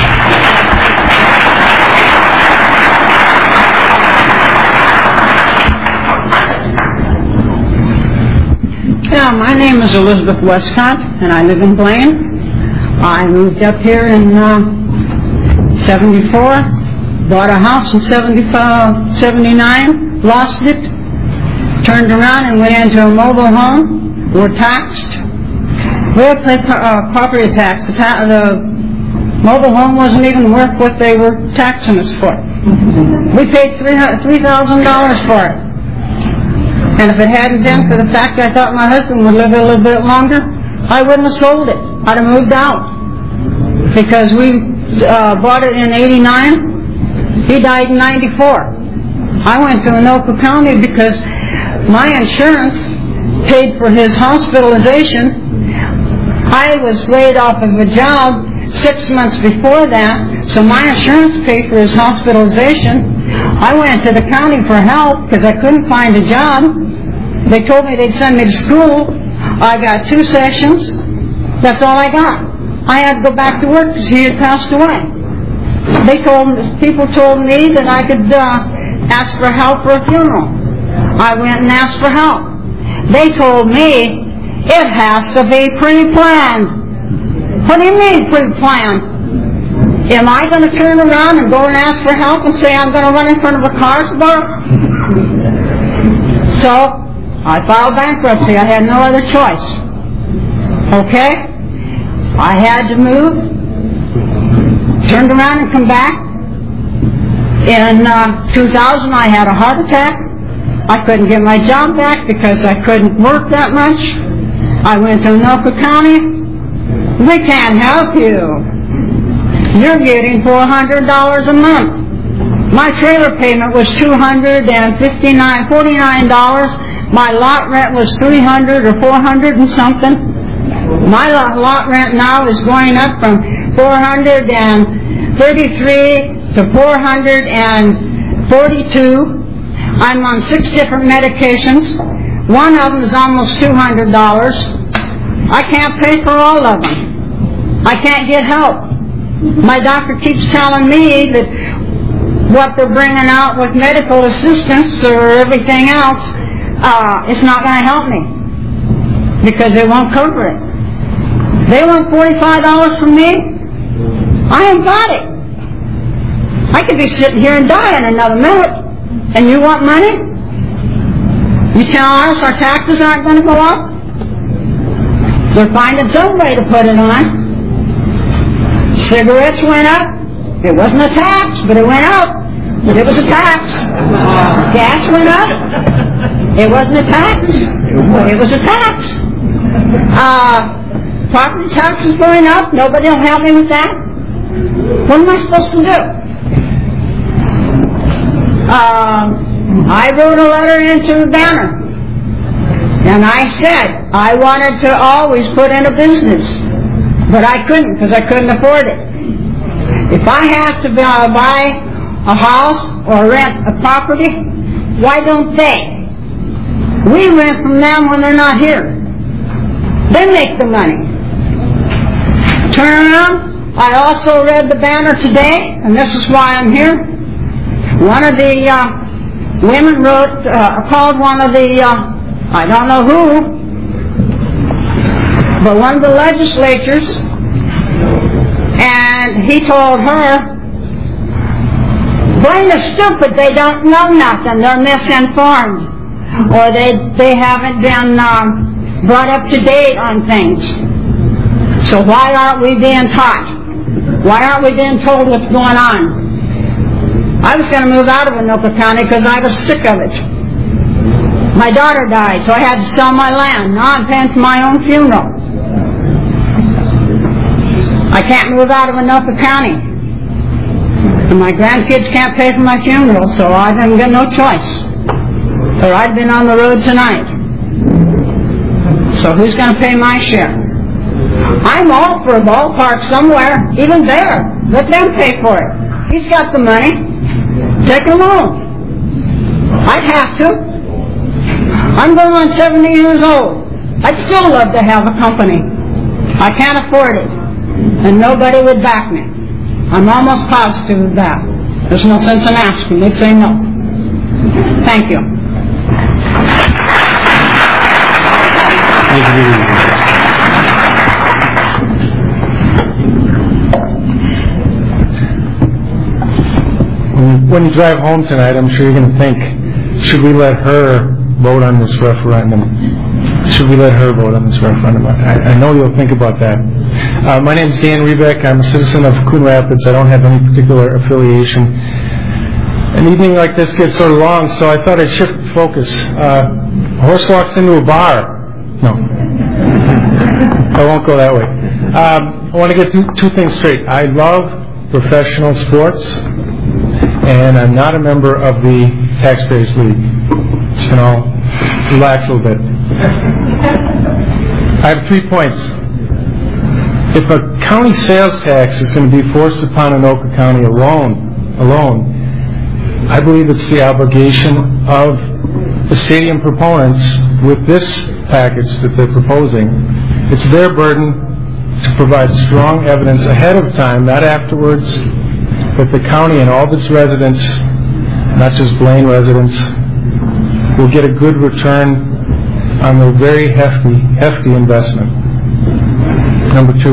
Yeah, my name is Elizabeth Westcott, and I live in Blaine. I moved up here in uh, seventy-four, bought a house in seventy-five, seventy-nine, lost it, turned around and went into a mobile home. We're taxed. We had to pay uh, property tax. The, ta- the mobile home wasn't even worth what they were taxing us for. We paid three thousand dollars for it. And if it hadn't been for the fact I thought my husband would live a little bit longer, I wouldn't have sold it. I'd have moved out. Because we uh, bought it in eighty-nine,
He died in ninety-four. I went to Anoka County because my insurance paid for his hospitalization. I was laid off of a job six months before that, so my insurance paid for his hospitalization. I went to the county for help because I couldn't find a job. They told me they'd send me to school. I got two sessions. That's all I got. I had to go back to work because he had passed away. They told people told me that I could uh, ask for help for a funeral. I went and asked for help. They told me it has to be pre-planned. What do you mean pre-planned? Am I going to turn around and go and ask for help and say I'm going to run in front of a car tomorrow? So I filed bankruptcy. I had no other choice. Okay? I had to move, turned around and come back. In uh, two thousand, I had a heart attack. I couldn't get my job back because I couldn't work that much. I went to Anoka County. We can't help you. You're getting four hundred dollars a month. My trailer payment was two hundred fifty-nine, forty-nine dollars. My lot rent was three hundred or four hundred and something. My lot rent now is going up from four hundred thirty-three to four hundred forty-two. I'm on six different medications. One of them is almost two hundred dollars. I can't pay for all of them. I can't get help. My doctor keeps telling me that what they're bringing out with medical assistance or everything else, uh, it's not going to help me because they won't cover it. They want forty-five dollars from me. I ain't got it. I could be sitting here and die in another minute. And you want money? You tell us our taxes aren't going to go up? They're finding some way to put it on. Cigarettes went up. It wasn't a tax, but it went up. But it was a tax. Gas went up. It wasn't a tax. It was a tax. Uh, property taxes going up. Nobody will help me with that. What am I supposed to do? Um, I wrote a letter into the Banner. And I said I wanted to always put in a business. But I couldn't because I couldn't afford it. If I have to buy a house or rent a property, why don't they? We rent from them when they're not here. They make the money. Turn around. I also read the Banner today, and this is why I'm here. One of the uh, women wrote, uh, called one of the, uh, I don't know who, but one of the legislatures, and he told her, blame the stupid, they don't know nothing, they're misinformed, or they they haven't been um, brought up to date on things. So why aren't we being taught? Why aren't we being told what's going on? I was going to move out of Anoka County because I was sick of it. My daughter died, so I had to sell my land. Now I'm paying for my own funeral. I can't move out of Anoka County. And my grandkids can't pay for my funeral, so I didn't get no choice. Or I'd been on the road tonight. So who's going to pay my share? I'm all for a ballpark somewhere, even there. Let them pay for it. He's got the money. Take a loan. I'd have to. I'm going on seventy years old. I'd still love to have a company. I can't afford it. And nobody would back me. I'm almost positive of that. There's no sense in asking. They'd say no. Thank you.
Thank you. When you drive home tonight, I'm sure you're going to think, should we let her vote on this referendum? Should we let her vote on this referendum? I, I know you'll think about that. Uh, my name is Dan Rebeck. I'm a citizen of Coon Rapids. I don't have any particular affiliation. An evening like this gets sort of long, so I thought I'd shift focus. Uh, a horse walks into a bar. No. I won't go that way. Um, I want to get two, two things straight. I love professional sports.
and I'm not a member of the Taxpayers League. So you can all relax a little bit. I have three points. If a county sales tax is going to be forced upon Anoka County alone, alone, I believe it's the obligation of the stadium proponents with this package that they're proposing. It's their burden to provide strong evidence ahead of time, not afterwards, that the county and all of its residents, not just Blaine residents, will get a good return on their very hefty, hefty investment. Number two,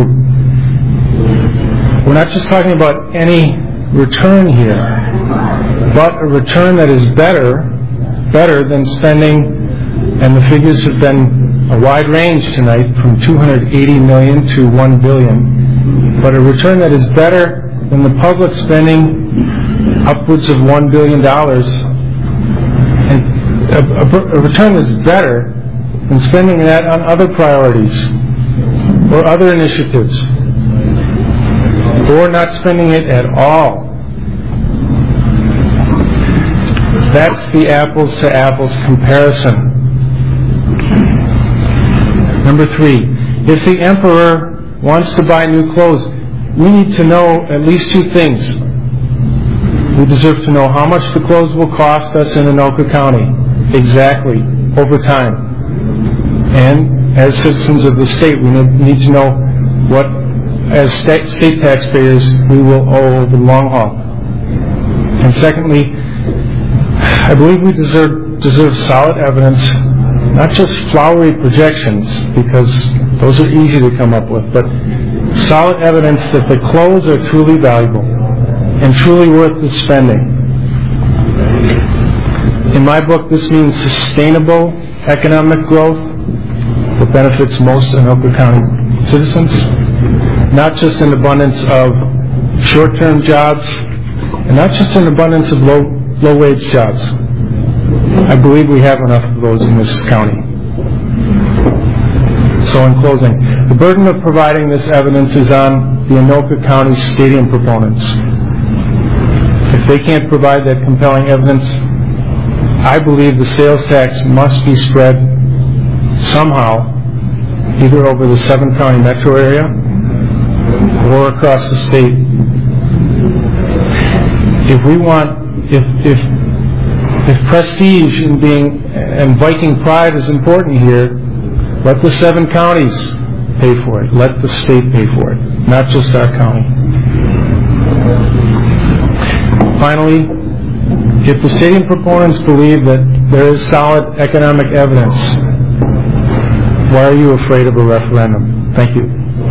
we're not just talking about any return here, but a return that is better, better than spending, and the figures have been a wide range tonight, from two hundred eighty million dollars to one billion dollars, but a return that is better than the public spending upwards of one billion dollars, and a, a, a return that's better than spending that on other priorities or other initiatives, or not spending it at all. That's the apples to apples comparison. Number three, if the emperor wants to buy new clothes, we need to know at least two things. We deserve to know how much the clothes will cost us in Anoka County, exactly, over time. And as citizens of the state, we need to know what, as state, state taxpayers, we will owe over the long haul. And secondly, I believe we deserve, deserve solid evidence, not just flowery projections, because those are easy to come up with, but solid evidence that the clothes are truly valuable and truly worth the spending. In my book, this means sustainable economic growth that benefits most Anoka County citizens, not just an abundance of short-term jobs, and not just an abundance of low, low-wage jobs. I believe we have enough of those in this county. So in closing, the burden of providing this evidence is on the Anoka County stadium proponents. If they can't provide that compelling evidence, I believe the sales tax must be spread somehow, either over the seven county metro area or across the state. If we want, if if if prestige and being and Viking pride is important here, let the seven counties pay for it. Let the state pay for it, not just our county. Finally, if the stadium proponents believe that there is solid economic evidence, why are you afraid of a referendum? Thank you.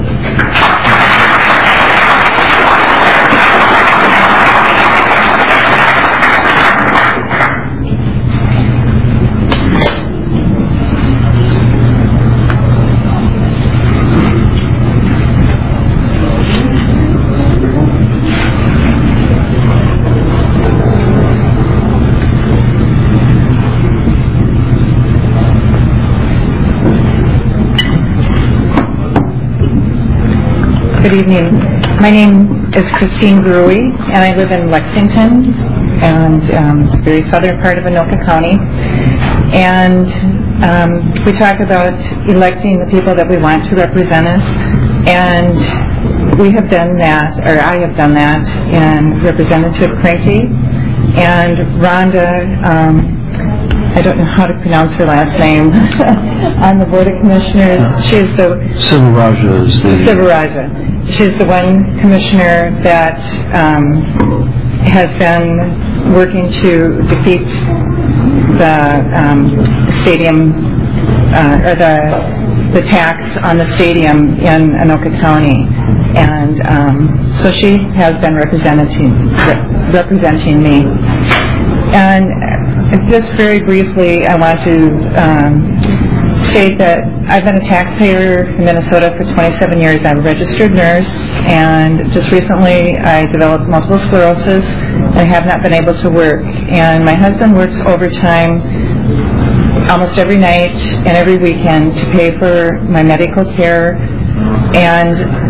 Good evening. My name is Christine Gruey, and I live in Lexington, and um, the very southern part of Anoka County. And um, we talk about electing the people that we want to represent us, and we have done that, or I have done that, in Representative Cranky and Rhonda. Um, I don't know how to pronounce her last name, on the Board of Commissioners. She's the...
Silveraja is the...
Silveraja. She's the one commissioner that um, has been working to defeat the um, stadium, uh, or the, the tax on the stadium in Anoka County. And um, so she has been representing, re- representing me. And just very briefly, I want to um, state that I've been a taxpayer in Minnesota for twenty-seven years. I'm a registered nurse, and just recently I developed multiple sclerosis and I have not been able to work. And my husband works overtime almost every night and every weekend to pay for my medical care. And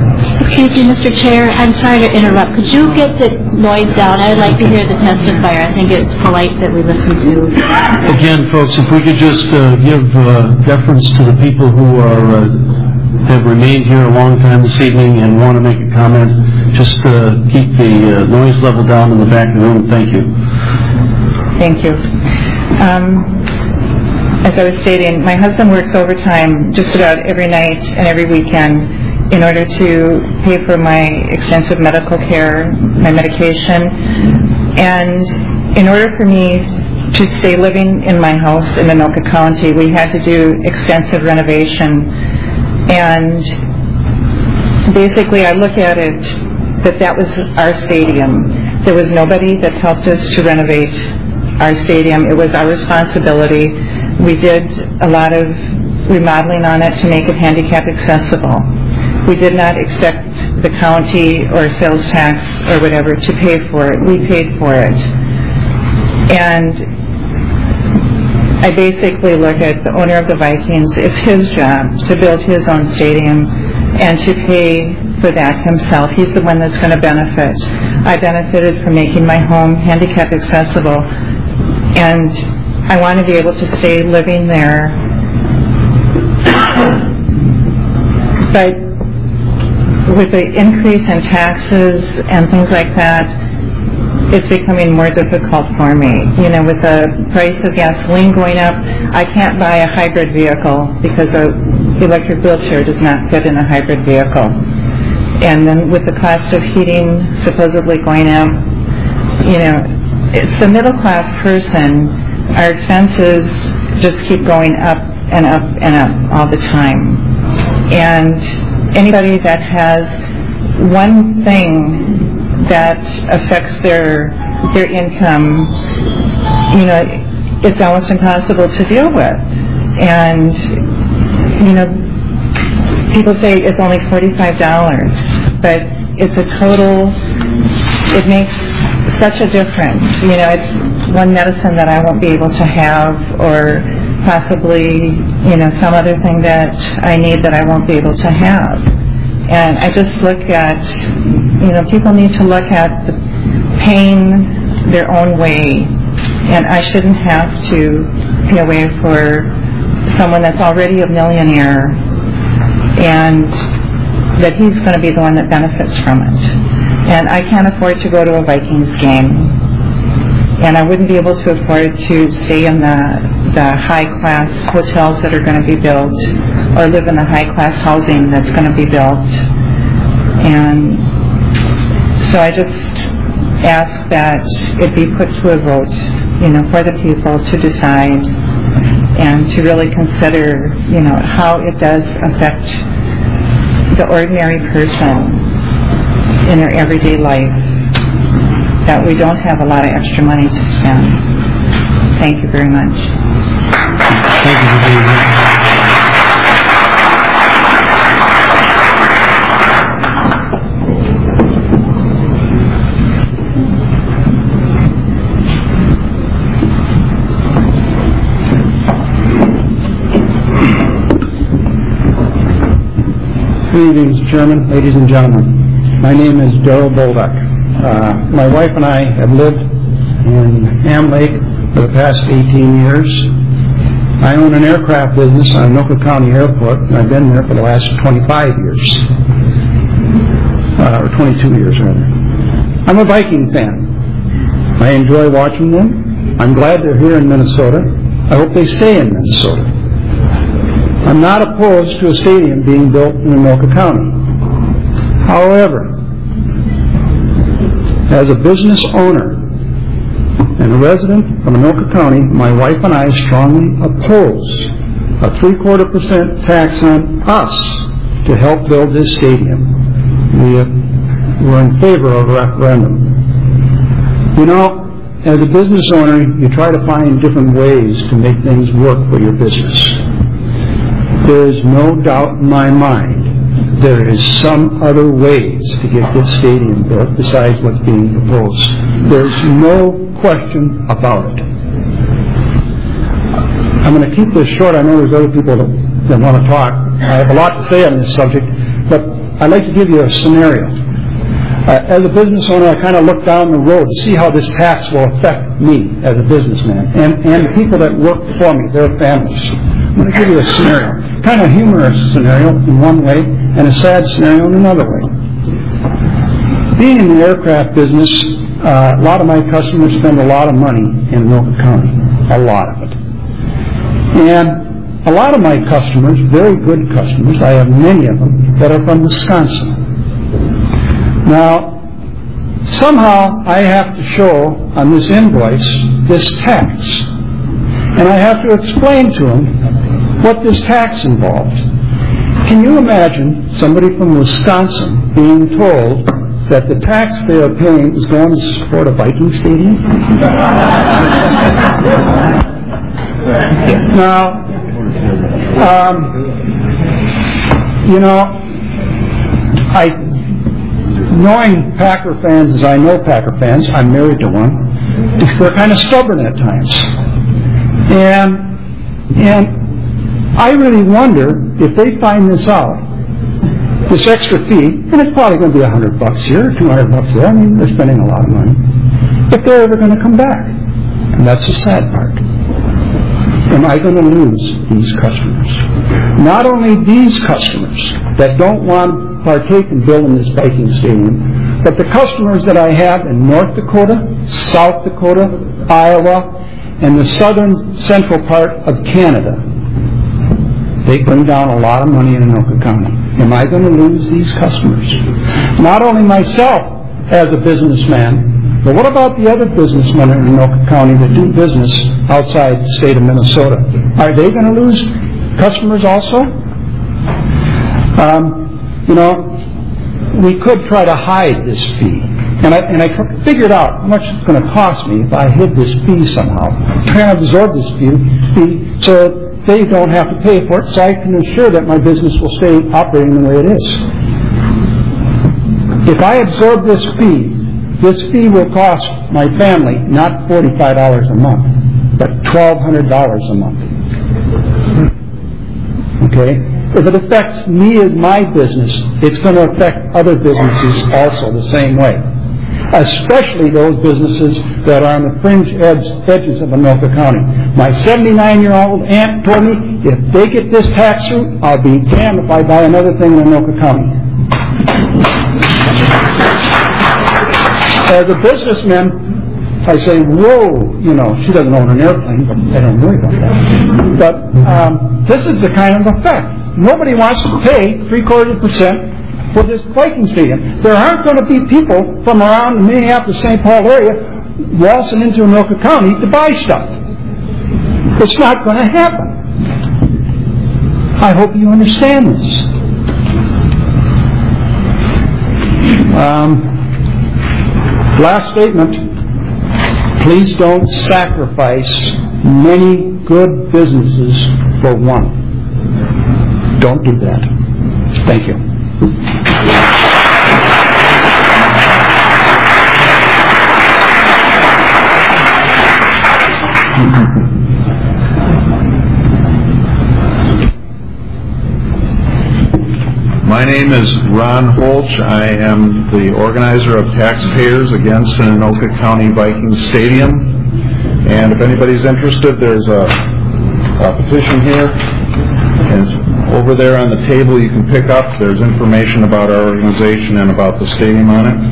Excuse me, Mister Chair, I'm sorry to interrupt. Could you get the noise down? I'd like to hear the testifier. I think it's polite that we listen to.
Again, folks, if we could just uh, give uh, deference to the people who are uh, have remained here a long time this evening and want to make a comment, just uh, keep the uh, noise level down in the back of the room. Thank you.
Thank you. Um, as I was stating, my husband works overtime just about every night and every weekend in order to pay for my extensive medical care, my medication, and in order for me to stay living in my house in Anoka County, we had to do extensive renovation. And basically I look at it that that was our stadium. There was nobody that helped us to renovate our stadium. It was our responsibility. We did a lot of remodeling on it to make it handicap accessible. We did not expect the county or sales tax or whatever to pay for it. We paid for it. And I basically look at the owner of the Vikings, it's his job to build his own stadium and to pay for that himself. He's the one that's going to benefit. I benefited from making my home handicap accessible, and I want to be able to stay living there. But with the increase in taxes and things like that, it's becoming more difficult for me. You know, with the price of gasoline going up, I can't buy a hybrid vehicle because an electric wheelchair does not fit in a hybrid vehicle. And then with the cost of heating supposedly going up, you know, it's the middle class person, our expenses just keep going up and up and up all the time. And anybody that has one thing that affects their their income, you know, it's almost impossible to deal with. And, you know, people say it's only forty-five dollars, but it's a total, it makes such a difference. You know, it's one medicine that I won't be able to have, or possibly, you know, some other thing that I need that I won't be able to have. And I just look at, you know, people need to look at the pain their own way, and I shouldn't have to pay away for someone that's already a millionaire, and that he's going to be the one that benefits from it. And I can't afford to go to a Vikings game, and I wouldn't be able to afford to stay in the the high-class hotels that are going to be built, or live in the high-class housing that's going to be built. And so I just ask that it be put to a vote, you know, for the people to decide and to really consider, you know, how it does affect the ordinary person in their everyday life, that we don't have a lot of extra money to spend. Thank you very much.
Thank you for being here.
Good evening, Mister Chairman, ladies and gentlemen. My name is Darrell Bolduck. Uh, my wife and I have lived in Ham Lake for the past eighteen years. I own an aircraft business on Anoka County Airport, and I've been there for the last twenty-five years, uh, or twenty-two years rather. I'm a Viking fan. I enjoy watching them. I'm glad they're here in Minnesota. I hope they stay in Minnesota. I'm not opposed to a stadium being built in Anoka County. However, as a business owner and a resident from Anoka County, my wife and I strongly oppose a three-quarter percent tax on us to help build this stadium. We have, we're in favor of a referendum. You know, as a business owner, you try to find different ways to make things work for your business. There is no doubt in my mind there is some other ways to get this stadium built besides what's being proposed. There's no question about it. I'm going to keep this short. I know there's other people that, that want to talk. I have a lot to say on this subject, but I'd like to give you a scenario. Uh, as a business owner, I kind of look down the road to see how this tax will affect me as a businessman and, and the people that work for me, their families. I'm going to give you a scenario, kind of a humorous scenario in one way and a sad scenario in another way. Being in the aircraft business, uh, a lot of my customers spend a lot of money in Anoka County, a lot of it. And a lot of my customers, very good customers, I have many of them, that are from Wisconsin. Now, somehow I have to show on this invoice this tax. And I have to explain to them what this tax involved. Can you imagine somebody from Wisconsin being told that the tax they are paying is going to support a Viking stadium? Now, um, you know, I, knowing Packer fans as I know Packer fans, I'm married to one, they're kind of stubborn at times. And, and I really wonder if they find this out, this extra fee, and it's probably going to be a hundred bucks here, two hundred bucks there. I mean, they're spending a lot of money. If they're ever going to come back, and that's the sad part. Am I going to lose these customers? Not only these customers that don't want to partake in building this Viking stadium, but the customers that I have in North Dakota, South Dakota, Iowa, and the southern central part of Canada. They bring down a lot of money in Anoka County. Am I going to lose these customers? Not only myself as a businessman, but what about the other businessmen in Anoka County that do business outside the state of Minnesota? Are they going to lose customers also? Um, you know, we could try to hide this fee. And I, and I figured out how much it's going to cost me if I hid this fee somehow. Try to absorb this fee, fee so they don't have to pay for it, so I can ensure that my business will stay operating the way it is. If I absorb this fee, this fee will cost my family not forty-five dollars a month, but twelve hundred dollars a month. Okay? If it affects me as my business, it's going to affect other businesses also the same way. Especially those businesses that are on the fringe edge, edges of Anoka County. My seventy-nine-year-old aunt told me, if they get this tax route, I'll be damned if I buy another thing in Anoka County. As a businessman, I say, whoa, you know, she doesn't own an airplane, but I don't worry about that. But um, this is the kind of effect. Nobody wants to pay three-quarters of a percent for this Viking stadium. There aren't going to be people from around the Minneapolis, Saint Paul area waltzing into Anoka County to buy stuff. It's not going to happen. I hope you understand this. Um, last statement. Please don't sacrifice many good businesses for one. Don't do that. Thank you.
My name is Ron Holch. I am the organizer of Taxpayers Against an Anoka County Viking Stadium. And if anybody's interested, there's a, a petition here. And it's over there on the table you can pick up. There's information about our organization and about the stadium on it.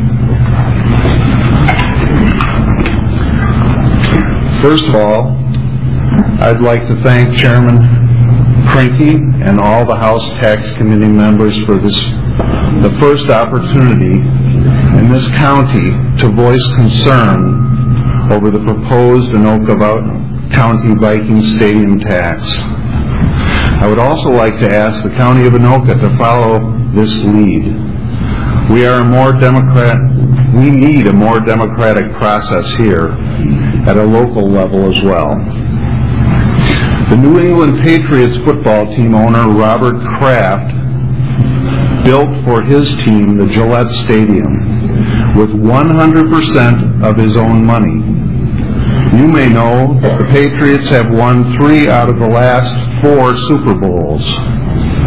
First of all, I'd like to thank Chairman Krinke and all the House Tax Committee members for this, the first opportunity in this county to voice concern over the proposed Anoka County Viking Stadium tax. I would also like to ask the County of Anoka to follow this lead. We are a more democrat. We need a more democratic process here at a local level as well. The New England Patriots football team owner Robert Kraft built for his team the Gillette Stadium with one hundred percent of his own money. You may know that the Patriots have won three out of the last four Super Bowls.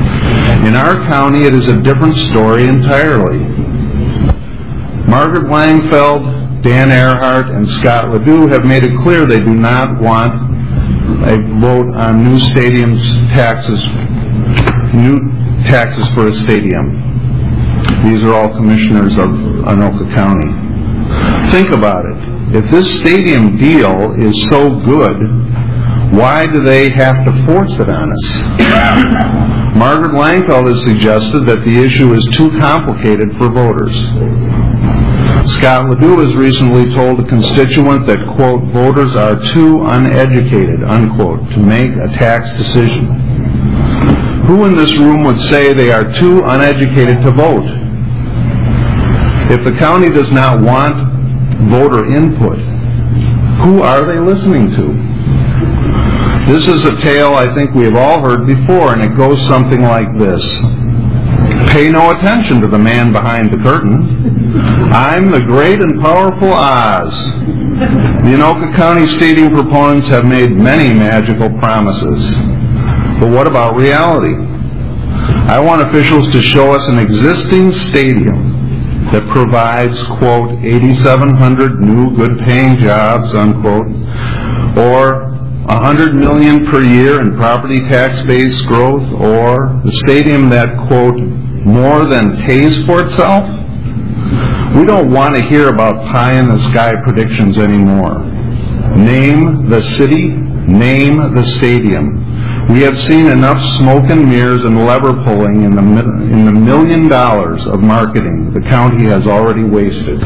In our county, it is a different story entirely. Margaret Langfeld, Dan Earhart, and Scott Ledoux have made it clear they do not want a vote on new stadiums taxes, new taxes for a stadium. These are all commissioners of Anoka County. Think about it. If this stadium deal is so good, why do they have to force it on us? Margaret Langfeld has suggested that the issue is too complicated for voters. Scott Ledoux has recently told a constituent that, quote, voters are too uneducated, unquote, to make a tax decision. Who in this room would say they are too uneducated to vote? If the county does not want voter input, who are they listening to? This is a tale I think we have all heard before, and it goes something like this. Pay no attention to the man behind the curtain. I'm the great and powerful Oz. The Anoka County Stadium proponents have made many magical promises. But what about reality? I want officials to show us an existing stadium that provides, quote, eighty-seven hundred new good-paying jobs, unquote, or one hundred million dollars per year in property tax base growth, or the stadium that, quote, more than pays for itself? We don't want to hear about pie-in-the-sky predictions anymore. Name the city, name the stadium. We have seen enough smoke and mirrors and lever pulling in the, in the million dollars of marketing the county has already wasted.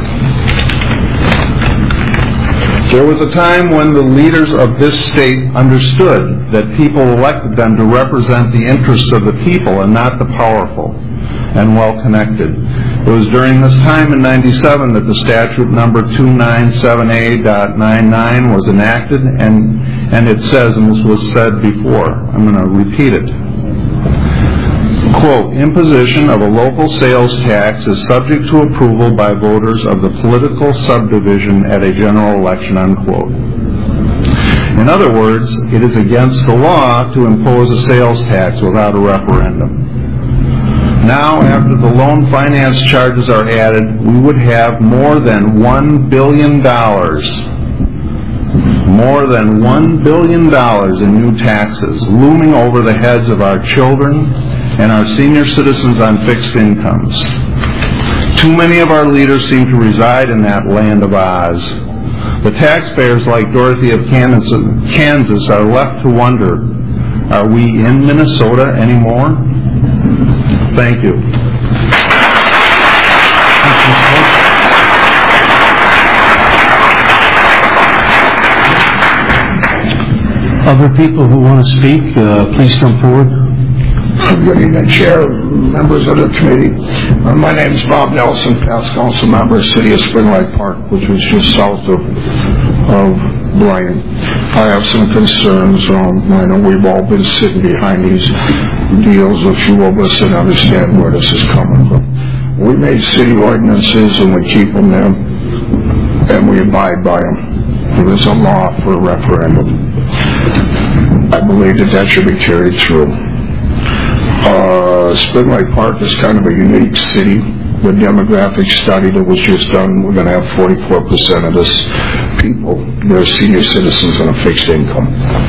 There was a time when the leaders of this state understood that people elected them to represent the interests of the people and not the powerful and well-connected. It was during this time in ninety-seven that the statute number two nine seven A point nine was enacted, and, and it says, and this was said before, I'm going to repeat it, quote, imposition of a local sales tax is subject to approval by voters of the political subdivision at a general election, unquote. In other words, it is against the law to impose a sales tax without a referendum. Now, after the loan finance charges are added, we would have more than one billion dollars, more than one billion dollars in new taxes looming over the heads of our children and our senior citizens on fixed incomes. Too many of our leaders seem to reside in that land of Oz. The taxpayers like Dorothy of Kansas are left to wonder, are we in Minnesota anymore? Thank you.
Other people who want to speak, uh, please come forward.
Good evening, Chair, members of the committee. Uh, my name is Bob Nelson, past council member, City of Spring Lake Park, which was just south of, of Bryan. I have some concerns. Um, I know we've all been sitting behind these deals, a few of us that understand where this is coming from. We made city ordinances and we keep them there, and we abide by them. There is a law for a referendum. I believe that that should be carried through. Uh, Spring Lake Park is kind of a unique city. The demographic study that was just done, we're going to have forty-four percent of this people, they're senior citizens on a fixed income.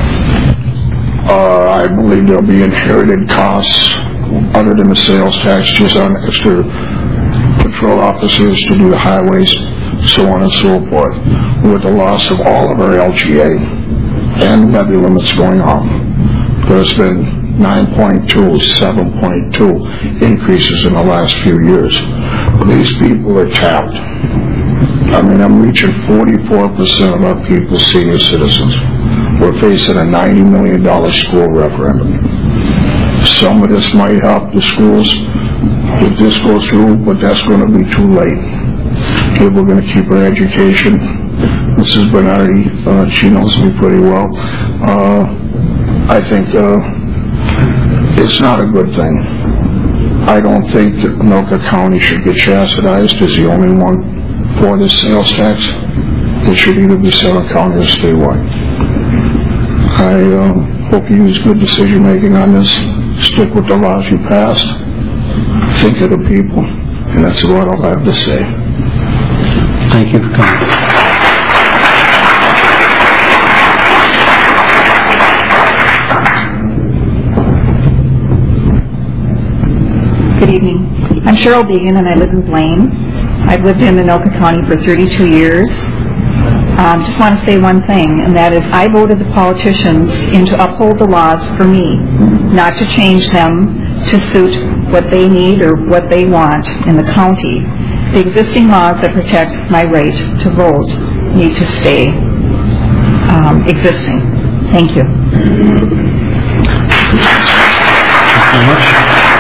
Uh, I believe there'll be inherited costs other than the sales tax, just on extra patrol officers to do the highways, so on and so forth, with the loss of all of our L G A and levy limits going off. There's been nine point two, seven point two increases in the last few years. These people are tapped. I mean, I'm reaching forty-four percent of our people senior citizens. We're facing a ninety million dollars school referendum. Some of this might help the schools if this goes through, but that's going to be too late. If we're going to keep our education, Missus Bernardi, uh, she knows me pretty well. Uh, I think uh, it's not a good thing. I don't think that Anoka County should get chastised as the only one for this sales tax. It should either be Sutter County or statewide. I uh, hope you use good decision making on this. stick with the laws you passed, think of the people, and that's what I'll have to say.
Thank you for coming.
Good evening. I'm Cheryl Deegan, and I live in Blaine. I've lived in Anoka County for thirty-two years. Um, just want to say one thing, and that is I voted the politicians in to uphold the laws for me, not to change them to suit what they need or what they want in the county. The existing laws that protect my right to vote need to stay um, existing. Thank you.
Thank you very much.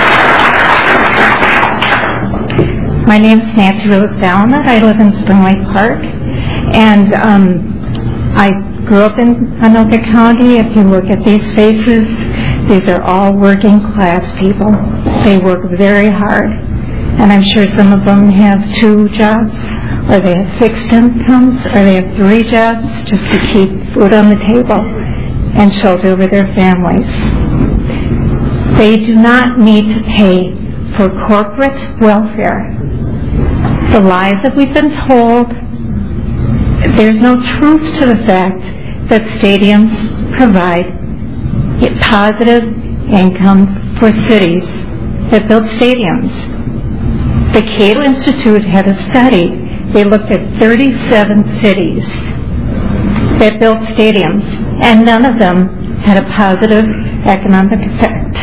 My name is Nancy Rose Dallner. I live in Spring Lake Park, and um, I grew up in Anoka County. If you look at these faces, these are all working class people. They work very hard, and I'm sure some of them have two jobs, or they have fixed incomes, or they have three jobs just to keep food on the table and shelter over their families. They do not need to pay for corporate welfare. The lies that we've been told, there's no truth to the fact that stadiums provide positive income for cities that build stadiums. The Cato Institute had a study. They looked at thirty-seven cities that built stadiums, and none of them had a positive economic effect.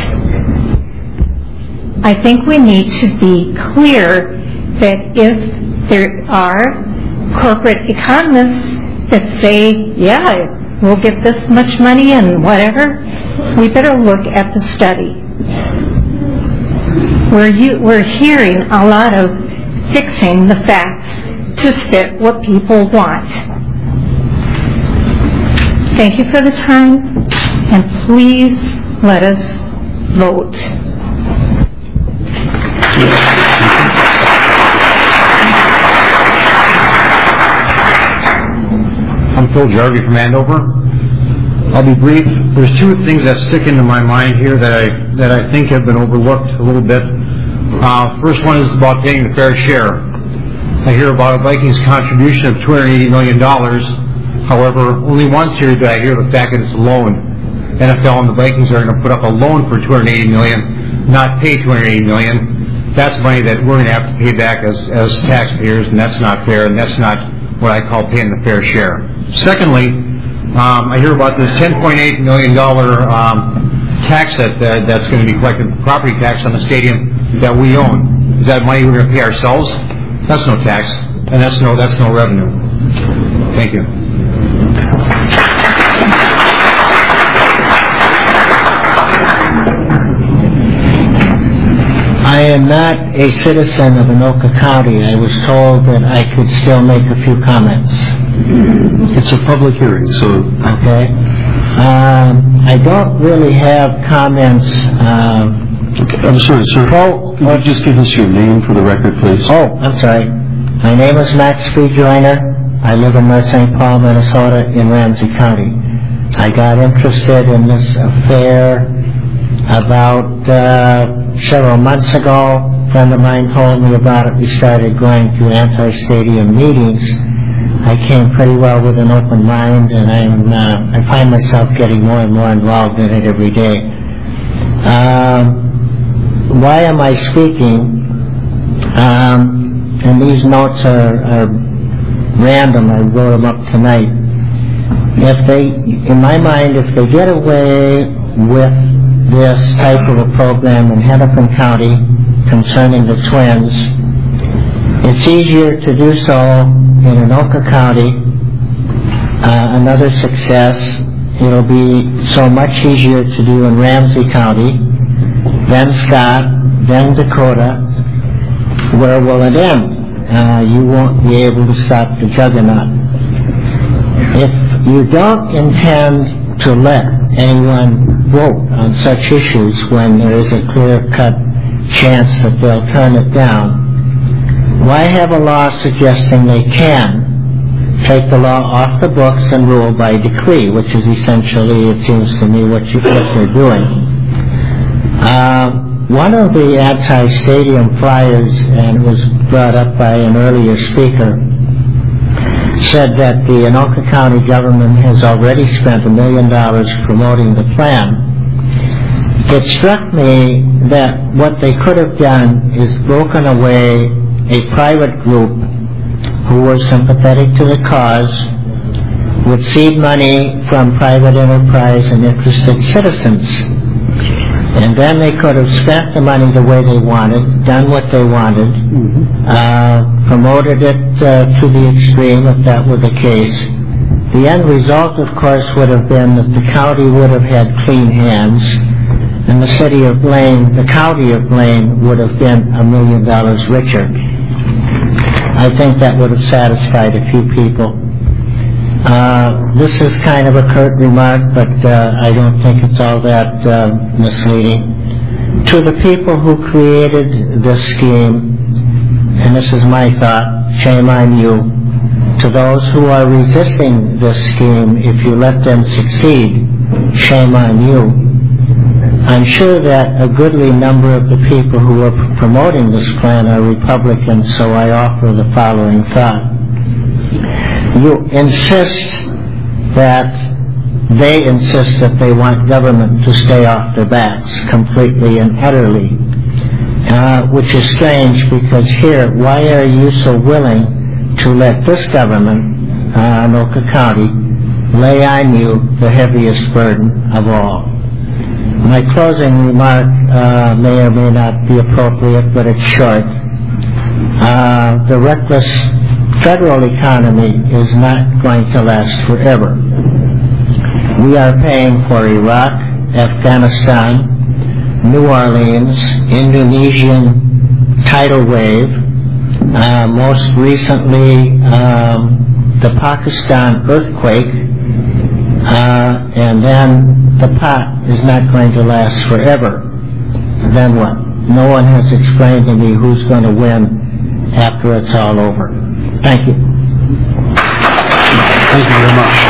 I think we need to be clear that if there are corporate economists that say, yeah, we'll get this much money and whatever, we better look at the study. We're, u- we're hearing a lot of fixing the facts to fit what people want. Thank you for the time, and please let us vote.
I'm Phil Jarvie from Andover. I'll be brief. There's two things that stick into my mind here that I that I think have been overlooked a little bit. Uh, first one is about paying the fair share. I hear about a Vikings contribution of two hundred eighty million dollars. However, only once here did I hear the fact that it's a loan. N F L and the Vikings are going to put up a loan for two hundred eighty million dollars, not pay two hundred eighty million dollars. That's money that we're going to have to pay back as, as taxpayers, and that's not fair, and that's not what I call paying the fair share. Secondly, um, I hear about this ten point eight million dollars um, tax that, that that's going to be collected, property tax on the stadium that we own. Is that money we're going to pay ourselves? That's no tax, and that's no that's no revenue. Thank you.
I am not a citizen of Anoka County. I was told that I could still make a few comments.
It's a public hearing, so...
Okay. Um, I don't really have comments... Uh,
okay, I'm sorry, sir. Oh, Could you just give us your name for the record, please?
Oh, I'm sorry. My name is Max Freejoiner. I live in North Saint Paul, Minnesota, in Ramsey County. I got interested in this affair about... Uh, several months ago. A friend of mine told me about it. We started going to anti-stadium meetings. I came pretty well with an open mind, and I'm, uh, I find myself getting more and more involved in it every day. Um, why am I speaking? Um, and these notes are, are random. I wrote them up tonight. If they, in my mind, if they get away with this type of a program in Hennepin County concerning the Twins, it's easier to do so in Anoka County. Uh, another success, it'll be so much easier to do in Ramsey County, then Scott, then Dakota. Where will it end? Uh, you won't be able to stop the juggernaut. If you don't intend to let anyone vote on such issues when there is a clear-cut chance that they'll turn it down, why have a law suggesting they can take the law off the books and rule by decree, which is essentially, it seems to me, what, you, what they're doing. Uh, one of the anti-stadium flyers, and it was brought up by an earlier speaker, said that the Anoka County government has already spent a million dollars promoting the plan. It struck me that what they could have done is broken away a private group who were sympathetic to the cause, would seed money from private enterprise and interested citizens. And then they could have spent the money the way they wanted, done what they wanted, uh, promoted it uh, to the extreme if that were the case. The end result, of course, would have been that the county would have had clean hands, and the city of Blaine, the county of Blaine, would have been a million dollars richer. I think that would have satisfied a few people. Uh, this is kind of a curt remark, but uh, I don't think it's all that uh, misleading. To the people who created this scheme, and this is my thought, shame on you. To those who are resisting this scheme, if you let them succeed, shame on you. I'm sure that a goodly number of the people who are promoting this plan are Republicans, so I offer the following thought. You insist that they insist that they want government to stay off their backs completely and utterly, uh, which is strange because here, why are you so willing to let this government, uh, Anoka County, lay on you the heaviest burden of all? My closing remark uh, may or may not be appropriate, but it's short. Uh, the reckless federal economy is not going to last forever. We are paying for Iraq, Afghanistan, New Orleans, Indonesian tidal wave, uh, most recently um, the Pakistan earthquake, uh, and then the pot is not going to last forever. Then what? No one has explained to me who's going to win after it's all over. Thank you.
Thank you very much.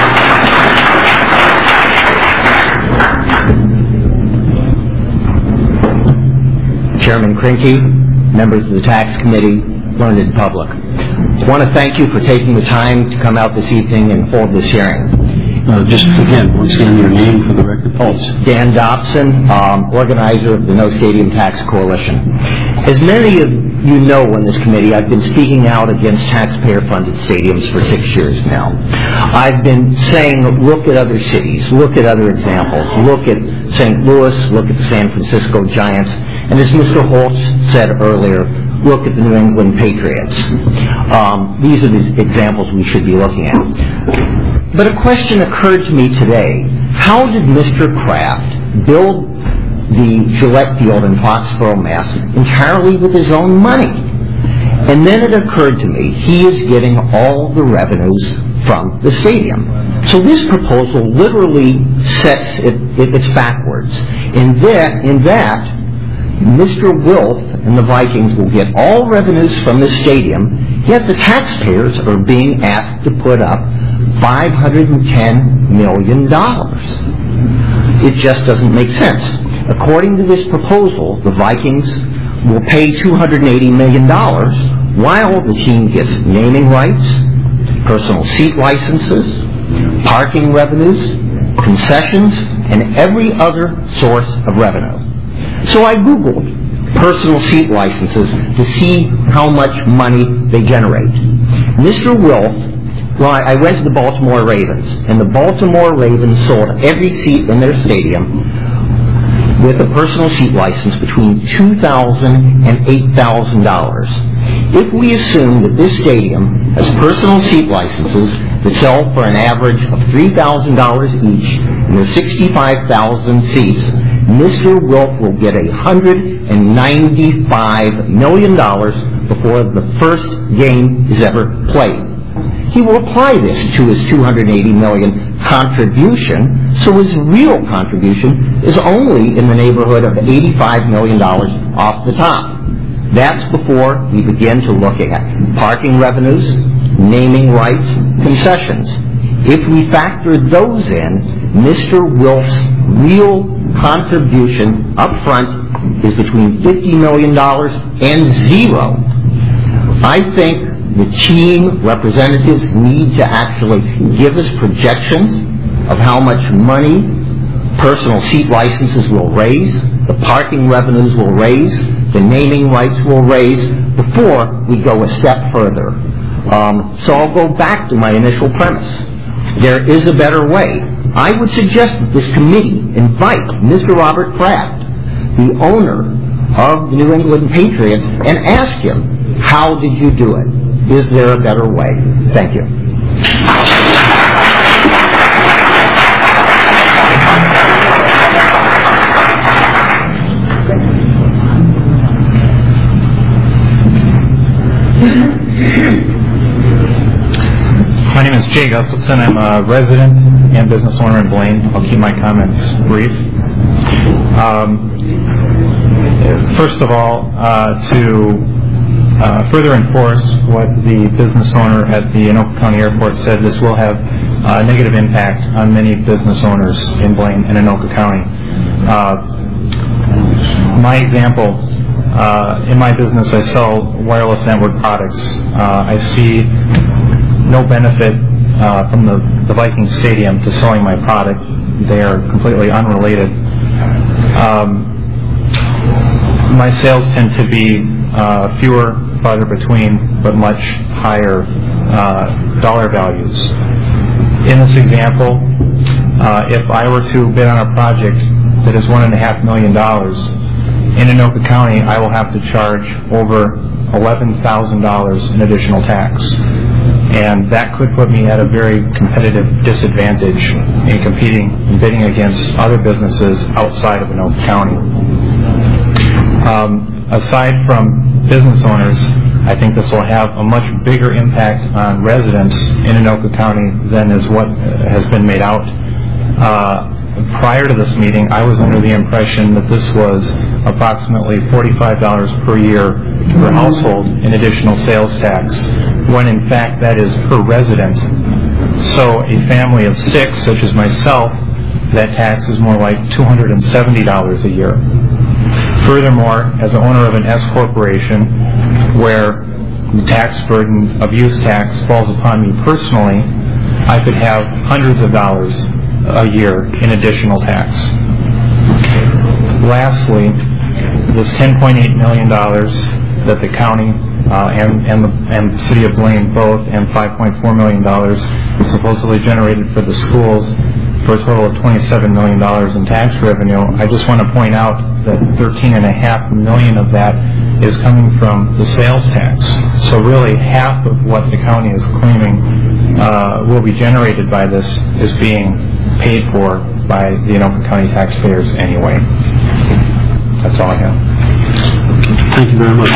Chairman Krinke, members of the Tax Committee, learned public. I want to thank you for taking the time to come out this evening and hold this hearing.
Uh, just again, once again, your name for the record, please.
Dan Dobson, um, organizer of the No Stadium Tax Coalition. As many of you know in this committee, I've been speaking out against taxpayer-funded stadiums for six years now. I've been saying, look at other cities, look at other examples, look at Saint Louis, look at the San Francisco Giants, and as Mister Holtz said earlier, look at the New England Patriots. Um, these are the examples we should be looking at. But a question occurred to me today. How did Mister Kraft build the Gillette Field in Foxborough, Mass. entirely with his own money? And then it occurred to me, he is getting all the revenues from the stadium. So this proposal literally sets it, it it's backwards. In that, in that, Mister Wilf and the Vikings will get all revenues from the stadium, yet the taxpayers are being asked to put up five hundred ten million dollars. It just doesn't make sense. According to this proposal, the Vikings will pay two hundred eighty million dollars while the team gets naming rights, personal seat licenses, parking revenues, concessions, and every other source of revenue. So I Googled personal seat licenses to see how much money they generate. Mister Wilf, well, I went to the Baltimore Ravens, and the Baltimore Ravens sold every seat in their stadium with a personal seat license between two thousand dollars and eight thousand dollars. If we assume that this stadium has personal seat licenses that sell for an average of three thousand dollars each, and there are sixty-five thousand seats, Mister Wilf will get one hundred ninety-five million dollars before the first game is ever played. He will apply this to his two hundred eighty million dollars contribution, so his real contribution is only in the neighborhood of eighty-five million dollars off the top. That's before we begin to look at parking revenues, naming rights, concessions. If we factor those in, Mister Wilf's real
contribution up front is between fifty million dollars and zero. I think the team representatives need to actually give us projections of how much money personal seat licenses will raise, the parking revenues will raise, the naming rights will raise, before we go a step further. Um, so I'll go back to my initial premise. There is a better way. I would suggest that this committee invite Mister Robert Kraft, the owner of the New England Patriots, and ask him, how did you do it? Is there a better way? Thank you.
My name is Jay Gustafson. I'm a resident and business owner in Blaine. I'll keep my comments brief. Um, first of all, uh, to uh, further enforce what the business owner at the Anoka County Airport said, this will have a negative impact on many business owners in Blaine and Anoka County. Uh, my example, uh, in my business I sell wireless network products. Uh, I see no benefit uh, from the, the Viking Stadium to selling my product. They are completely unrelated. Um, my sales tend to be uh, fewer, farther between, but much higher uh, dollar values. In this example, uh, if I were to bid on a project that is one and a half million dollars in Anoka County, I will have to charge over eleven thousand dollars in additional tax. And that could put me at a very competitive disadvantage in competing and bidding against other businesses outside of Anoka County. Um, aside from business owners, I think this will have a much bigger impact on residents in Anoka County than is what has been made out. Uh, prior to this meeting, I was under the impression that this was approximately forty-five dollars per year per household in additional sales tax, when in fact that is per resident. So a family of six, such as myself, that tax is more like two hundred seventy dollars a year. Furthermore, as an owner of an S corporation, where the tax burden of use tax falls upon me personally, I could have hundreds of dollars a year in additional tax. Lastly, this ten point eight million dollars that the county uh, and, and, the, and the city of Blaine both, and five point four million dollars supposedly generated for the schools, for a total of twenty-seven million dollars in tax revenue. I just want to point out that thirteen point five million dollars of that is coming from the sales tax. So really half of what the county is claiming uh, will be generated by this is being paid for by the Anoka County taxpayers anyway. That's all I have.
Thank you very much.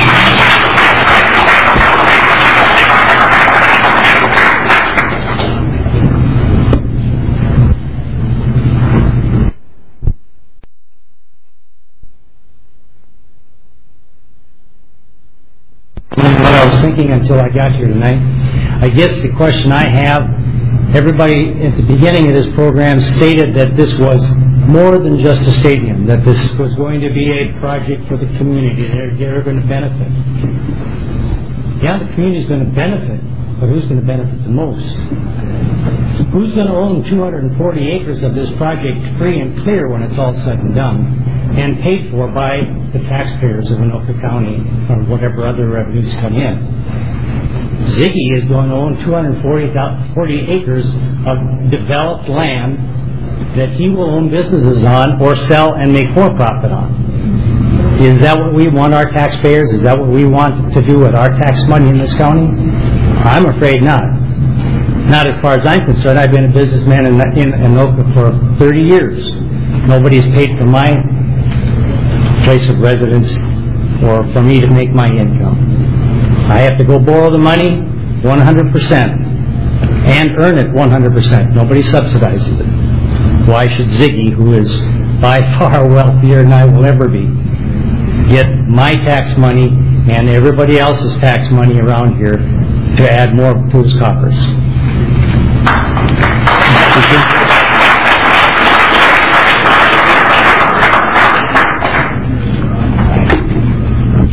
What I was thinking until I got here tonight, I guess the question I have, everybody at the beginning of this program stated that this was more than just a stadium, that this was going to be a project for the community. They're, they're going to benefit. Yeah, the community is going to benefit, but who's going to benefit the most? Who's going to own two hundred forty acres of this project free and clear when it's all said and done, and paid for by the taxpayers of Anoka County or whatever other revenues come in? Ziggy is going to own two hundred forty acres of developed land that he will own businesses on or sell and make more profit on. Is that what we want our taxpayers? Is that what we want to do with our tax money in this county? I'm afraid not. Not as far as I'm concerned. I've been a businessman in, in Anoka for thirty years. Nobody's paid for my place of residence or for me to make my income. I have to go borrow the money one hundred percent and earn it one hundred percent. Nobody subsidizes it. Why should Ziggy, who is by far wealthier than I will ever be, get my tax money and everybody else's tax money around here to add more to his coffers?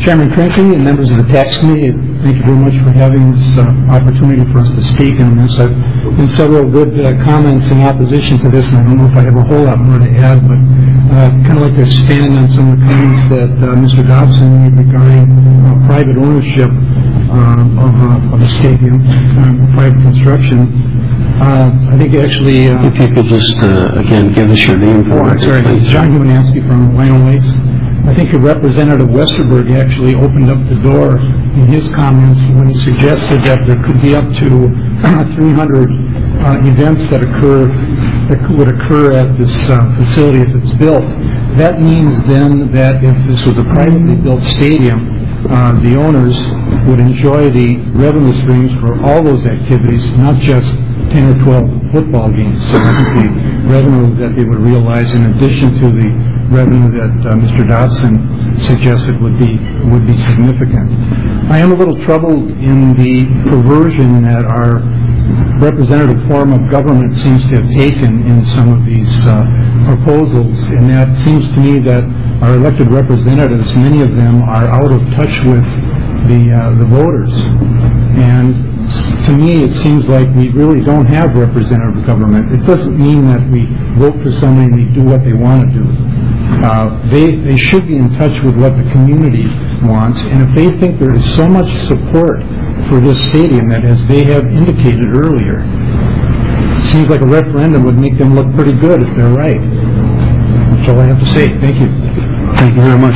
Chairman Krinky and members of the Tax Committee, thank you very much for having this uh, opportunity for us to speak on this. I've been several good uh, comments in opposition to this, and I don't know if I have a whole lot more to add, but uh, kind of like to expand on some of the comments that uh, Mister Dobson made regarding uh, private ownership uh, of, uh, of the stadium, uh, private construction. Uh, I think actually... Uh,
if you could just, uh, again, give us your name for
oh,
it.
Sorry, John Humanansky from Lino Lakes. I think Representative Westerberg actually opened up the door in his comments when he suggested that there could be up to three hundred uh, events that occur that would occur at this uh, facility if it's built. That means then that if this was a privately built stadium, uh, the owners would enjoy the revenue streams for all those activities, not just ten or twelve football games. So I think the revenue that they would realize in addition to the revenue that uh, Mister Dobson suggested would be would be significant. I am a little troubled in the perversion that our representative form of government seems to have taken in some of these uh, proposals, and that seems to me that our elected representatives, many of them, are out of touch with the uh, the voters. And to me, it seems like we really don't have representative government. It doesn't mean that we vote for somebody and we do what they want to do. Uh, they, they should be in touch with what the community wants, and if they think there is so much support for this stadium that, as they have indicated earlier, it seems like a referendum would make them look pretty good if they're right. That's all I have to say. Thank you.
Thank you very much.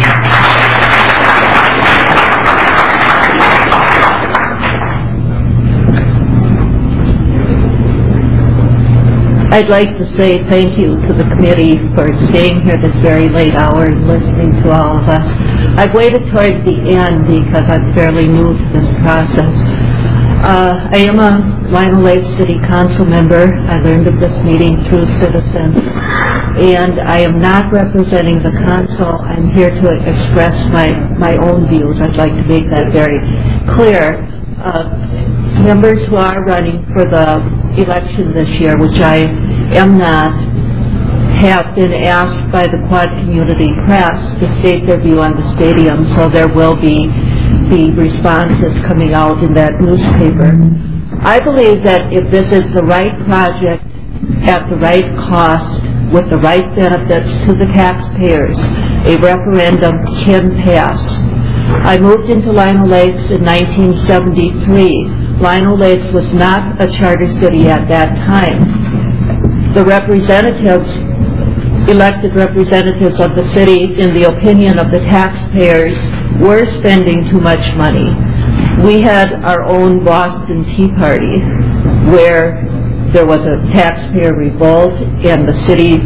I'd like to say thank you to the committee for staying here this very late hour and listening to all of us. I've waited toward the end because I'm fairly new to this process. Uh, I am a Lino Lakes City Council member. I learned of this meeting through citizens. And I am not representing the council. I'm here to express my, my own views. I'd like to make that very clear. Uh, members who are running for the election this year, which I am not, have been asked by the Quad Community Press to state their view on the stadium, so there will be the responses coming out in that newspaper. I believe that if this is the right project at the right cost with the right benefits to the taxpayers, a referendum can pass. I moved into Lino Lakes in nineteen seventy-three. Lino Lakes was not a charter city at that time. The representatives, elected representatives of the city, in the opinion of the taxpayers, were spending too much money. We had our own Boston Tea Party, where there was a taxpayer revolt, and the city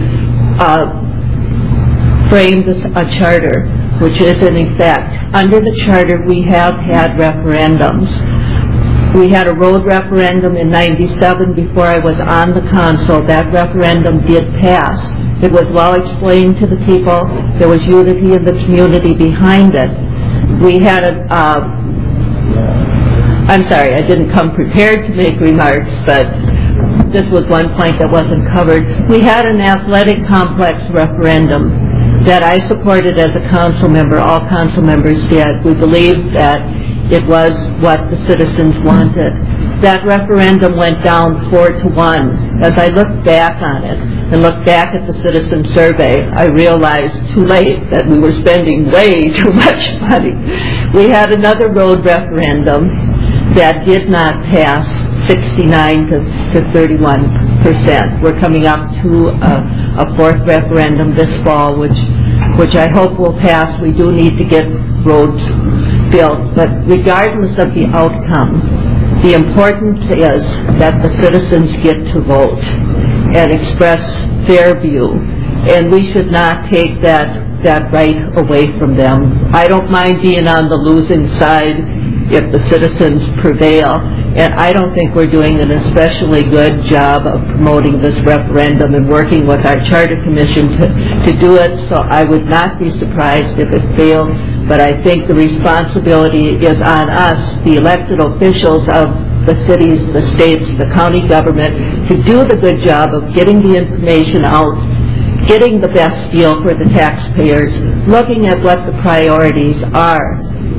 uh, framed a charter, which is in effect. Under the charter, we have had referendums. We had a road referendum in ninety-seven before I was on the council. That referendum did pass. It was well explained to the people. There was unity in the community behind it. We had a, uh, I'm sorry, I didn't come prepared to make remarks, but this was one point that wasn't covered. We had an athletic complex referendum that I supported as a council member. All council members did. We believed that it was what the citizens wanted. That referendum went down four to one. As I looked back on it and looked back at the citizen survey, I realized too late that we were spending way too much money. We had another road referendum that did not pass, sixty-nine to thirty-one percent. We're coming up to a, a fourth referendum this fall, which which I hope will pass. We do need to get roads built, but regardless of the outcome, the importance is that the citizens get to vote and express their view, and we should not take that that right away from them. I don't mind being on the losing side if the citizens prevail, and I don't think we're doing an especially good job of promoting this referendum and working with our charter commission to, to do it, so I would not be surprised if it failed, but I think the responsibility is on us, the elected officials of the cities, the states, the county government, to do the good job of getting the information out, getting the best deal for the taxpayers, looking at what the priorities are.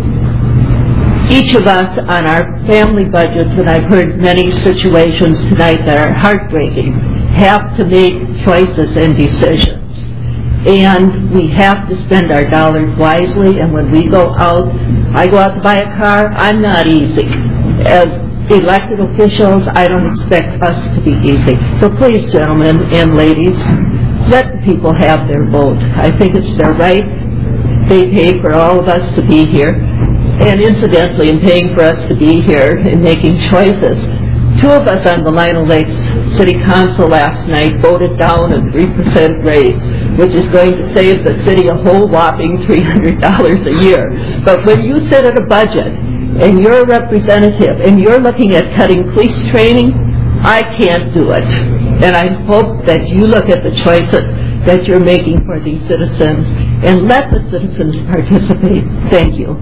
each of us on our family budgets, and I've heard many situations tonight that are heartbreaking, have to make choices and decisions. And we have to spend our dollars wisely, and when we go out, I go out to buy a car, I'm not easy. As elected officials, I don't expect us to be easy. So please, gentlemen and ladies, let the people have their vote. I think it's their right. They pay for all of us to be here. And incidentally, in paying for us to be here and making choices, two of us on the Lionel Lakes City Council last night voted down a three percent raise, which is going to save the city a whole whopping three hundred dollars a year. But when you sit at a budget and you're a representative and you're looking at cutting police training, I can't do it. And I hope that you look at the choices that you're making for these citizens and let the citizens participate. Thank you.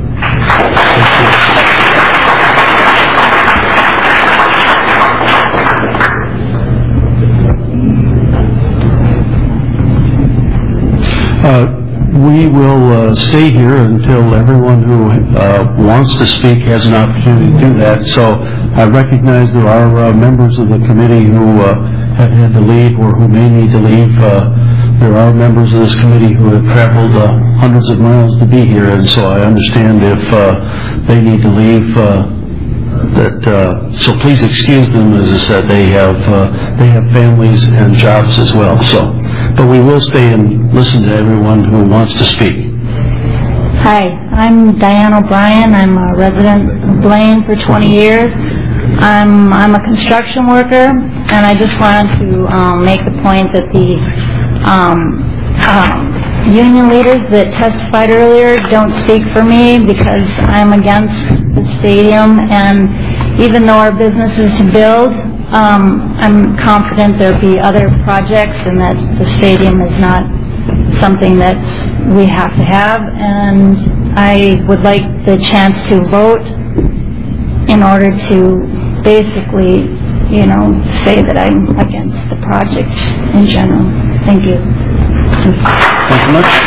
Uh, we will uh, stay here until everyone who uh, wants to speak has an opportunity to do that. So I recognize there are uh, members of the committee who uh, have had to leave or who may need to leave. Uh, there are members of this committee who have traveled uh, hundreds of miles to be here, and so I understand if uh, they need to leave. Uh, that uh, so please excuse them. As I said, they have uh, they have families and jobs as well. So, but we will stay and listen to everyone who wants to speak.
Hi, I'm Diane O'Brien. I'm a resident of Blaine for twenty years. I'm I'm a construction worker, and I just wanted to um, make the point that the um, uh, union leaders that testified earlier don't speak for me, because I'm against the stadium, and even though our business is to build, um, I'm confident there'll be other projects, and that the stadium is not something that we have to have, and I would like the chance to vote in order to basically, you know, say that I'm against the project in general. Thank you.
Thank you much.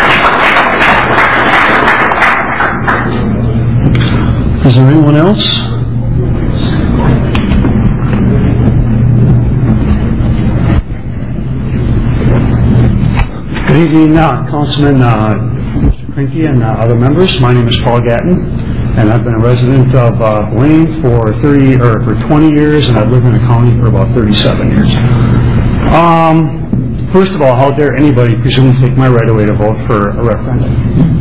Is there anyone else?
Good evening, uh, Councilman uh, Mister Krinke and uh, other members. My name is Paul Gatton, and I've been a resident of uh, Blaine for thirty or for twenty years, and I've lived in the county for about thirty-seven years. Um, first of all, how dare anybody presume to take my right away to vote for a referendum?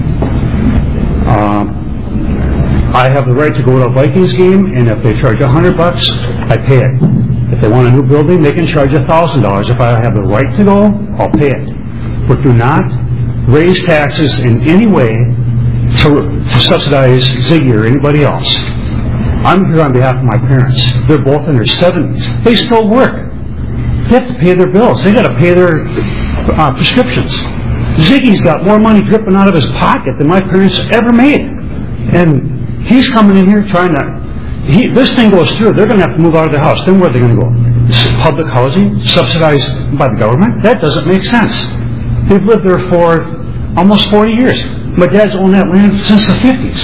Um, I have the right to go to a Vikings game, and if they charge a hundred bucks, I pay it. If they want a new building, they can charge a thousand dollars. If I have the right to go, I'll pay it. But do not raise taxes in any way to, to subsidize Ziggy or anybody else. I'm here on behalf of my parents. They're both in their seventies. They still work. They have to pay their bills. They got to pay their uh, prescriptions. Ziggy's got more money dripping out of his pocket than my parents ever made. And he's coming in here trying to, he, this thing goes through, they're going to have to move out of their house. Then where are they going to go? Public housing, subsidized by the government? That doesn't make sense. They've lived there for almost forty years. My dad's owned that land since the fifties.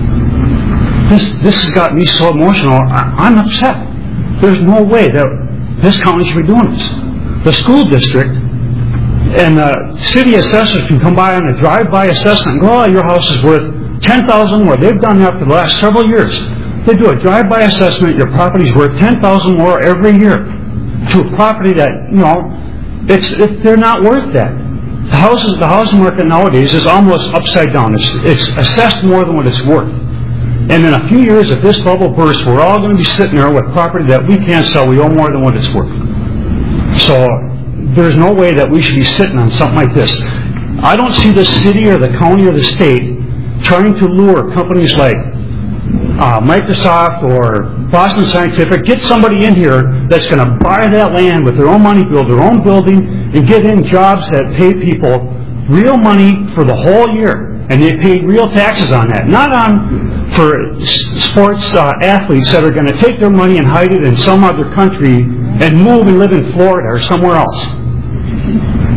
This this has got me so emotional. I, I'm upset. There's no way that this county should be doing this. The school district and the city assessors can come by on a drive-by assessment and go, oh, your house is worth ten thousand dollars more. They've done that for the last several years. They do a drive-by assessment. Your property's worth ten thousand dollars more every year to a property that, you know, it's it, they're not worth that. The houses, the housing market nowadays is almost upside down. It's, it's assessed more than what it's worth. And in a few years, if this bubble bursts, we're all going to be sitting there with property that we can't sell. We owe more than what it's worth. So there's no way that we should be sitting on something like this. I don't see the city or the county or the state trying to lure companies like uh, Microsoft or Boston Scientific, get somebody in here that's going to buy that land with their own money, build their own building, and get in jobs that pay people real money for the whole year. And they pay real taxes on that. Not on for sports uh, athletes that are going to take their money and hide it in some other country and move and live in Florida or somewhere else.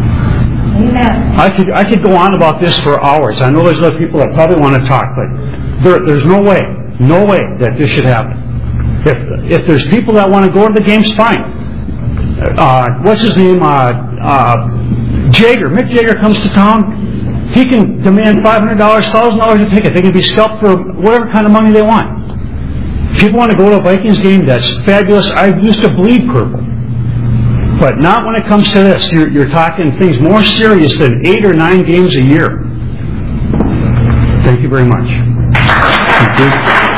Amen.
I could I could go on about this for hours. I know there's other people that probably want to talk, but There, there's no way, no way that this should happen. If if there's people that want to go to the games, fine. Uh, what's his name? Uh, uh, Jagger. Mick Jagger comes to town. He can demand five hundred dollars, one thousand dollars a ticket. They can be scalped for whatever kind of money they want. People want to go to a Vikings game. That's fabulous. I used to bleed purple. But not when it comes to this. You're, you're talking things more serious than eight or nine games a year. Thank you very much.
Thank you.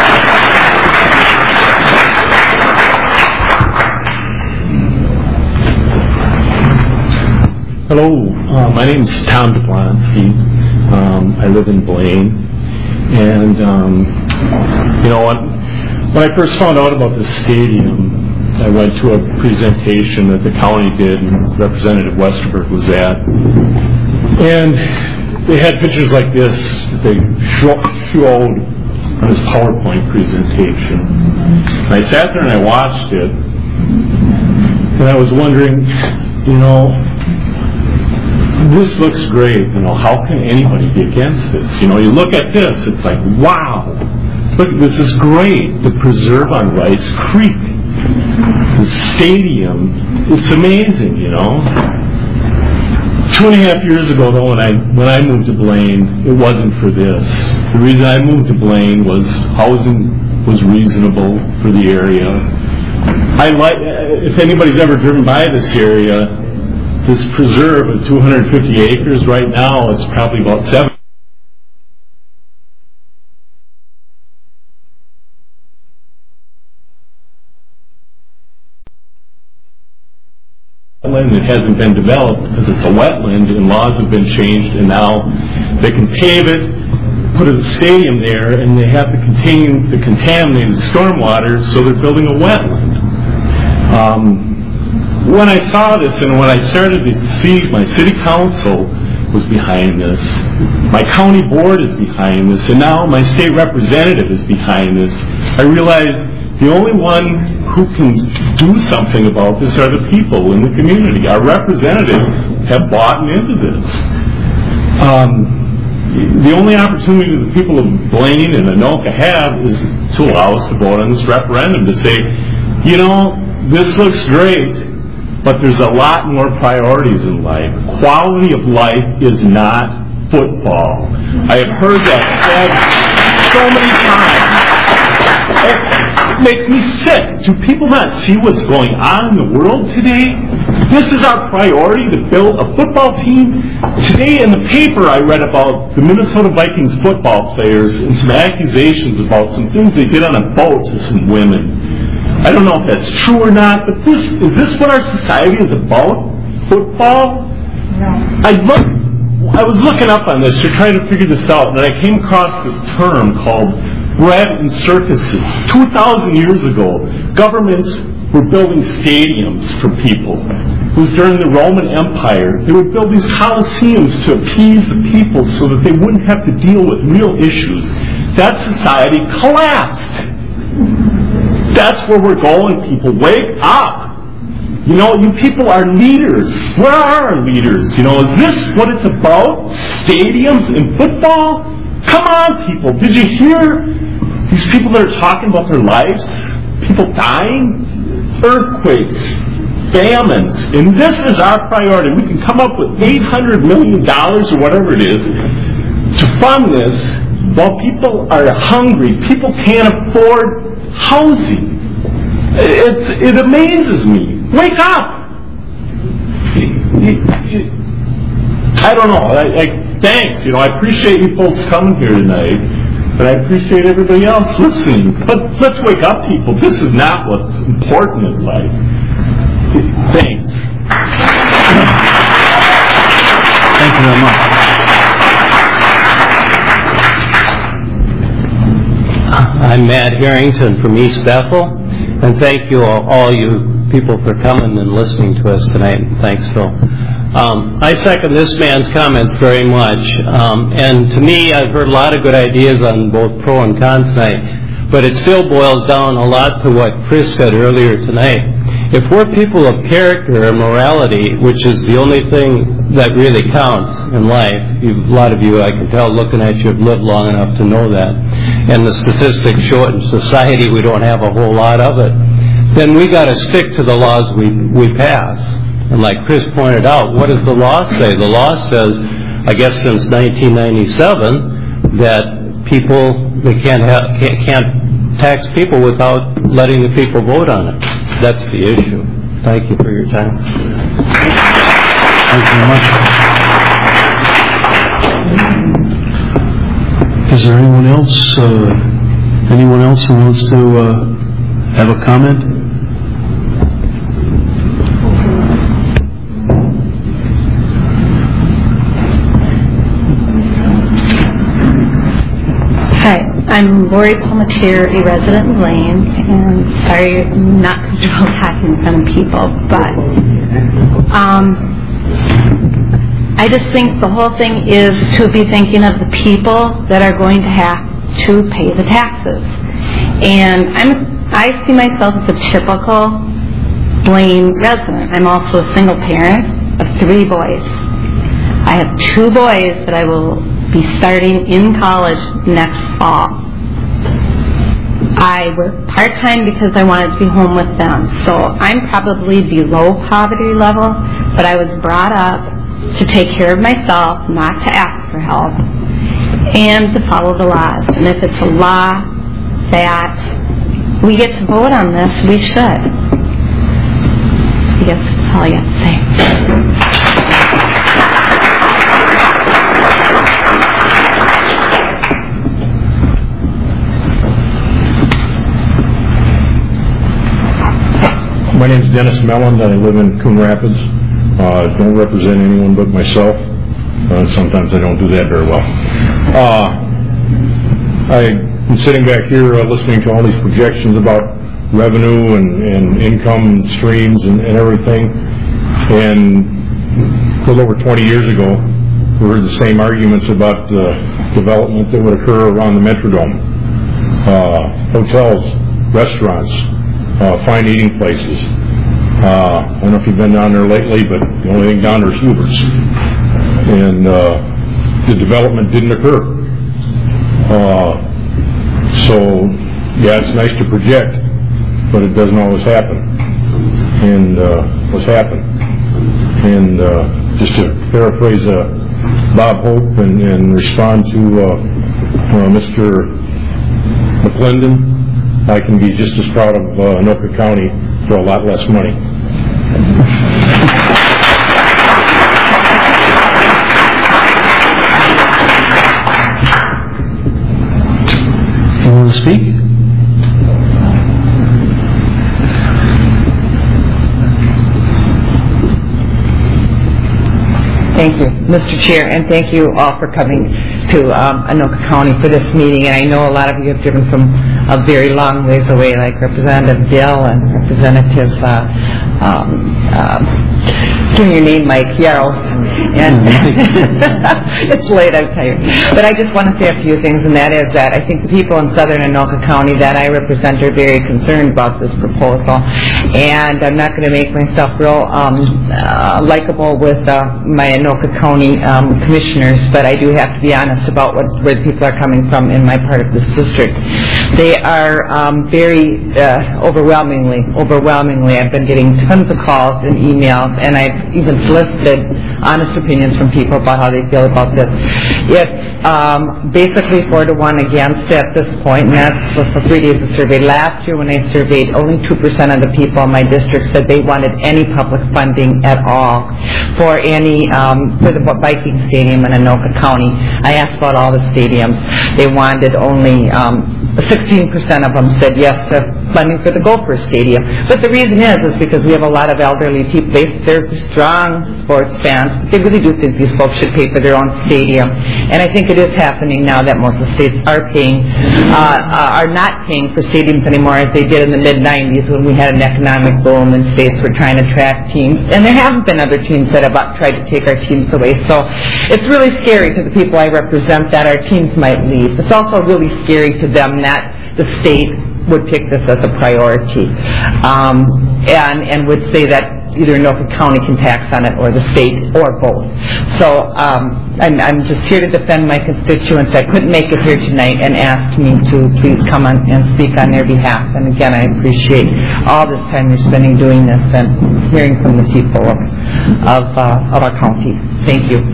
Hello, uh, my name is Tom Jablonski. Um, I live in Blaine. And, um, you know, when, when I first found out about the stadium, I went to a presentation that the county did and Representative Westerberg was at. And they had pictures like this that they showed on this PowerPoint presentation. And I sat there and I watched it. And I was wondering, you know, this looks great. You know, how can anybody be against this? You know, you look at this, it's like, wow. Look, this is great. The preserve on Rice Creek. The stadium, it's amazing, you know. Two and a half years ago, though, when I when I moved to Blaine, it wasn't for this. The reason I moved to Blaine was housing was reasonable for the area. I like, if anybody's ever driven by this area, this preserve of two hundred fifty acres right now is probably about seven. That hasn't been developed because it's a wetland and laws have been changed, and now they can pave it, put a stadium there, and they have to contain the contaminated stormwater, so they're building a wetland. Um, when I saw this and when I started to see my city council was behind this, my county board is behind this, and now my state representative is behind this, I realized the only one who can do something about this are the people in the community. Our representatives have bought into this. Um, the only opportunity the people of Blaine and Anoka have is to allow us to vote on this referendum to say, you know, this looks great, but there's a lot more priorities in life. Quality of life is not football. I have heard that said so many times. It makes me sick. Do people not see what's going on in the world today? This is our priority, to build a football team. Today in the paper I read about the Minnesota Vikings football players and some accusations about some things they did on a boat to some women. I don't know if that's true or not, but this is this what our society is about? Football? No. I look I was looking up on this to try to figure this out, and I came across this term called bread and circuses. Two thousand years ago, governments were building stadiums for people. It was during the Roman Empire. They would build these coliseums to appease the people so that they wouldn't have to deal with real issues. That society collapsed. That's where we're going, people. Wake up. You know, you people are leaders. Where are our leaders? You know, is this what it's about? Stadiums and football? Come on, people. Did you hear these people that are talking about their lives? People dying? Earthquakes, famines. And this is our priority. We can come up with eight hundred million dollars or whatever it is to fund this while people are hungry. People can't afford housing. It's, it amazes me. Wake up! I don't know. I, I, thanks. You know, I appreciate you folks coming here tonight, but I appreciate everybody else listening. But let's wake up, people. This is not what's important in life. Thanks.
Thank you very much.
I'm Matt Harrington from East Bethel, and thank you all, all you people for coming and listening to us tonight. Thanks, Phil. Um, I second this man's comments very much, um, and to me, I've heard a lot of good ideas on both pro and con tonight, but it still boils down a lot to what Chris said earlier tonight. If we're people of character and morality, which is the only thing that really counts in life, you, a lot of you, I can tell, looking at you, have lived long enough to know that, and the statistics show it in society we don't have a whole lot of it, then we got to stick to the laws we, we pass. And like Chris pointed out, what does the law say? The law says, I guess since nineteen ninety-seven, that people, they can't, have, can't, can't tax people without letting the people vote on it. That's the issue. Thank you for your time.
Thank you very much. Is there anyone else, uh, anyone else who wants to uh, have a comment?
Hi, I'm Lori Palmatier, a resident in Blaine, and sorry I'm not comfortable talking in front of people, but um, I just think the whole thing is to be thinking of the people that are going to have to pay the taxes. And I'm, I see myself as a typical Blaine resident. I'm also a single parent of three boys. I have two boys that I will be starting in college next fall. I work part-time because I wanted to be home with them. So I'm probably below poverty level, but I was brought up to take care of myself, not to ask for help, and to follow the laws. And if it's a law that we get to vote on this, we should. I guess that's all I have to say.
My name is Dennis Melland. I live in Coon Rapids. Uh, don't represent anyone but myself. Uh, sometimes I don't do that very well. Uh, I'm sitting back here uh, listening to all these projections about revenue and, and income streams and, and everything. And a little over twenty years ago, we heard the same arguments about uh, development that would occur around the Metrodome. Uh, hotels, restaurants, Uh, fine eating places. Uh, I don't know if you've been down there lately, but the only thing down there is Huber's. And uh, the development didn't occur. Uh, so, yeah, it's nice to project, but it doesn't always happen. And uh, what's happened? And uh, just to paraphrase uh, Bob Hope and, and respond to uh, uh, Mister McClendon, I can be just as proud of uh, Anoka County for a lot less money.
You want to speak?
Thank you, Mister Chair, and thank you all for coming to um, Anoka County for this meeting. And I know a lot of you have driven from a very long ways away, like Representative Dill and Representative, uh, um, uh, give me your name, Mike, Yarrow. And it's late, I'm tired. But I just want to say a few things, and that is that I think the people in southern Anoka County that I represent are very concerned about this proposal. And I'm not going to make myself real um, uh, likable with uh, my Anoka County um, commissioners, but I do have to be honest about what, where the people are coming from in my part of this district. They are um, very uh, overwhelmingly, overwhelmingly, I've been getting tons of calls and emails, and I've even solicited honest opinions from people about how they feel about this. It's um, basically four to one against it at this point, and that's for three days of survey. Last year when I surveyed, only two percent of the people in my district said they wanted any public funding at all for any um, for the Viking Stadium in Anoka County. I asked about all the stadiums. They wanted only um, sixteen percent of them said yes to funding for the Gopher Stadium. But the reason is is because we have a lot of elderly people. They, they're strong sports fans. But they really do think these folks should pay for their own stadium. And I think it is happening now that most of the states are paying, uh, are not paying for stadiums anymore as they did in the mid nineties when we had an economic boom and states were trying to attract teams. And there have been other teams that have tried to take our teams away. So it's really scary to the people I represent that our teams might leave. It's also really scary to them that the state would pick this as a priority, um, and and would say that either Anoka County can tax on it or the state or both. So um, I'm, I'm just here to defend my constituents. I couldn't make it here tonight and asked me to please come on and speak on their behalf. And again, I appreciate all this time you're spending doing this and hearing from the people of, of, uh, of our county. Thank you.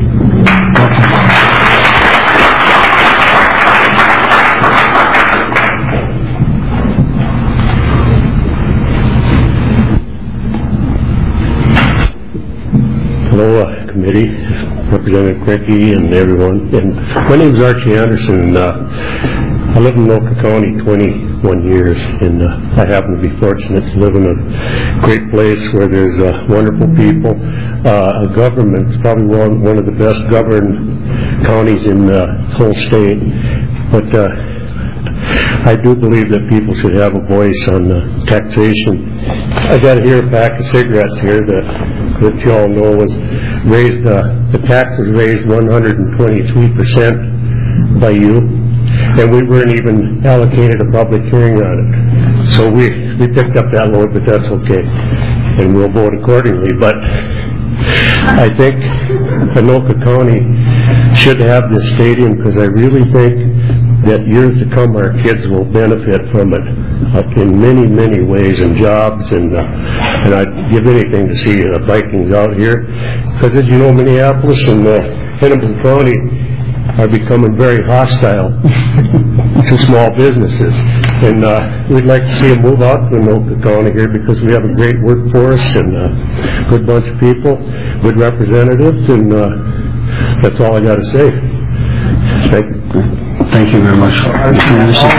Hello, uh, committee, Representative Krenke, and everyone. And my name is Archie Anderson. Uh, I live in Anoka County twenty-one years, and uh, I happen to be fortunate to live in a great place where there's uh, wonderful people. Uh, a government, it's probably one, one of the best governed counties in the whole state. But uh, I do believe that people should have a voice on uh, taxation. I got here a pack of cigarettes here that, that you all know was raised, uh, the tax was raised one hundred twenty-three percent by you, and we weren't even allocated a public hearing on it. So we, we picked up that load, but that's okay, and we'll vote accordingly. But I think Anoka County should have this stadium, because I really think that years to come our kids will benefit from it uh, in many, many ways, and jobs, and uh, and I'd give anything to see the Vikings out here, because as you know, Minneapolis and uh, Hennepin County are becoming very hostile to small businesses, and uh, we'd like to see them move out to Anoka County here, because we have a great workforce and a good bunch of people, good representatives, and uh, that's all I got to say. Thank you.
Thank you very much, Mister Anderson.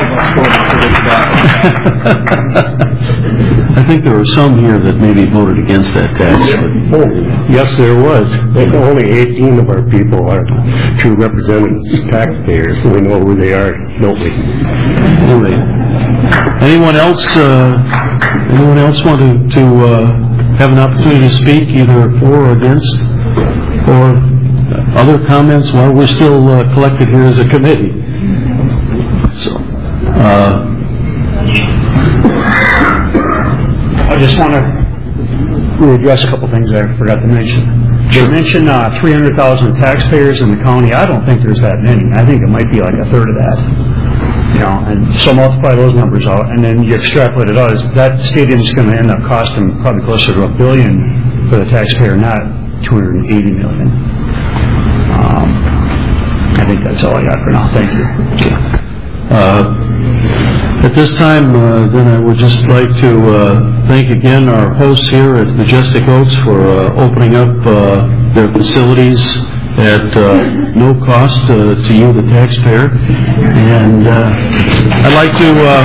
I think there were some here that maybe voted against that tax.
Oh, yes, there was. Only eighteen of our people are true representatives, taxpayers, so we know who they are, don't we?
Anyway, anyone else? Uh, anyone else want to, to uh, have an opportunity to speak, either for or against, or other comments while we're still uh, collected here as a committee? So, uh,
I just want to readdress a couple things I forgot to mention. They mentioned uh, three hundred thousand taxpayers in the county. I don't think there's that many. I think it might be like a third of that. You know, and so multiply those numbers out, and then you extrapolate it out. That stadium's going to end up costing probably closer to a billion for the taxpayer, not two hundred eighty million. Um, I think that's all I got for now. Thank you.
Uh, at this time, uh, then I would just like to uh, thank again our hosts here at Majestic Oaks for uh, opening up uh, their facilities at uh, no cost uh, to you, the taxpayer. And uh, I'd like to uh,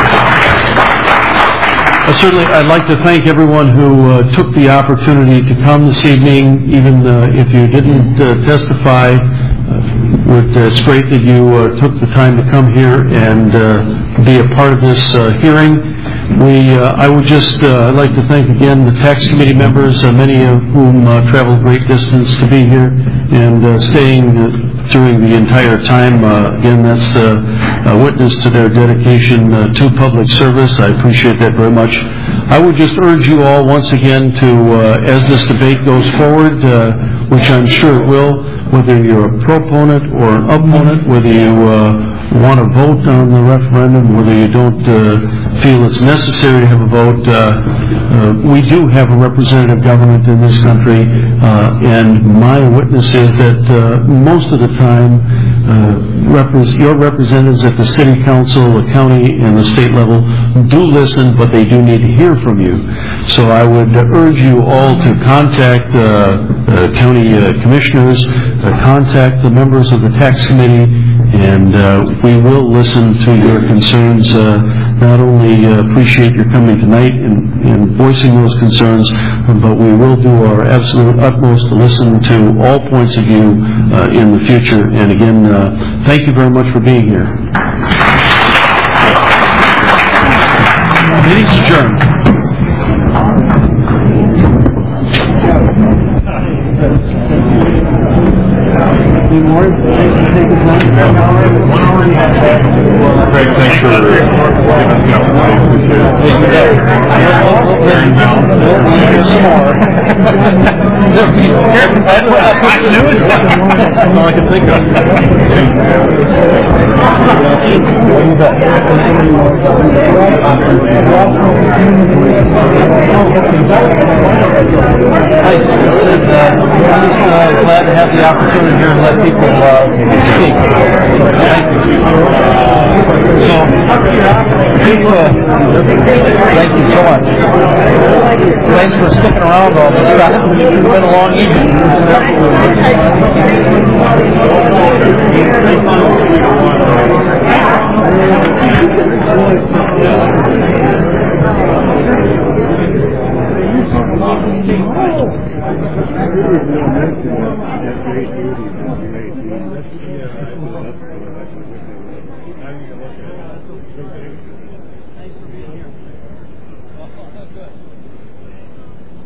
uh, certainly I'd like to thank everyone who uh, took the opportunity to come this evening, even uh, if you didn't uh, testify. Uh, it's great that you uh, took the time to come here and uh, be a part of this uh, hearing. We, uh, I would just uh, like to thank again the tax committee members, uh, many of whom uh, traveled great distance to be here and uh, staying uh, during the entire time. Uh, again, that's uh, a witness to their dedication uh, to public service. I appreciate that very much. I would just urge you all once again to, uh, as this debate goes forward, uh, which I'm sure it will, whether you're a proponent or an opponent, whether you uh, want to vote on the referendum, whether you don't uh, feel it's necessary to have a vote, uh, uh, we do have a representative government in this country, uh, and my witness is that uh, most of the time uh, repre- your representatives at the city council, the county, and the state level do listen, but they do need to hear from you. So I would urge you all to contact uh, uh, county uh, commissioners, uh, contact the members of the tax committee, and uh, we will listen to your concerns. Uh, not only uh, appreciate your coming tonight and, and voicing those concerns, but we will do our absolute utmost to listen to all points of view uh, in the future. And again, uh, thank you very much for being here. Meeting's adjourned. Good morning. Greg, thanks for
That's all I can think of. Thanks. I'm just uh, glad to have the opportunity here to let people uh, speak. Thank you. So, people, uh, thank you so much. Thanks for sticking around all this stuff. It's been a long evening.
Oh.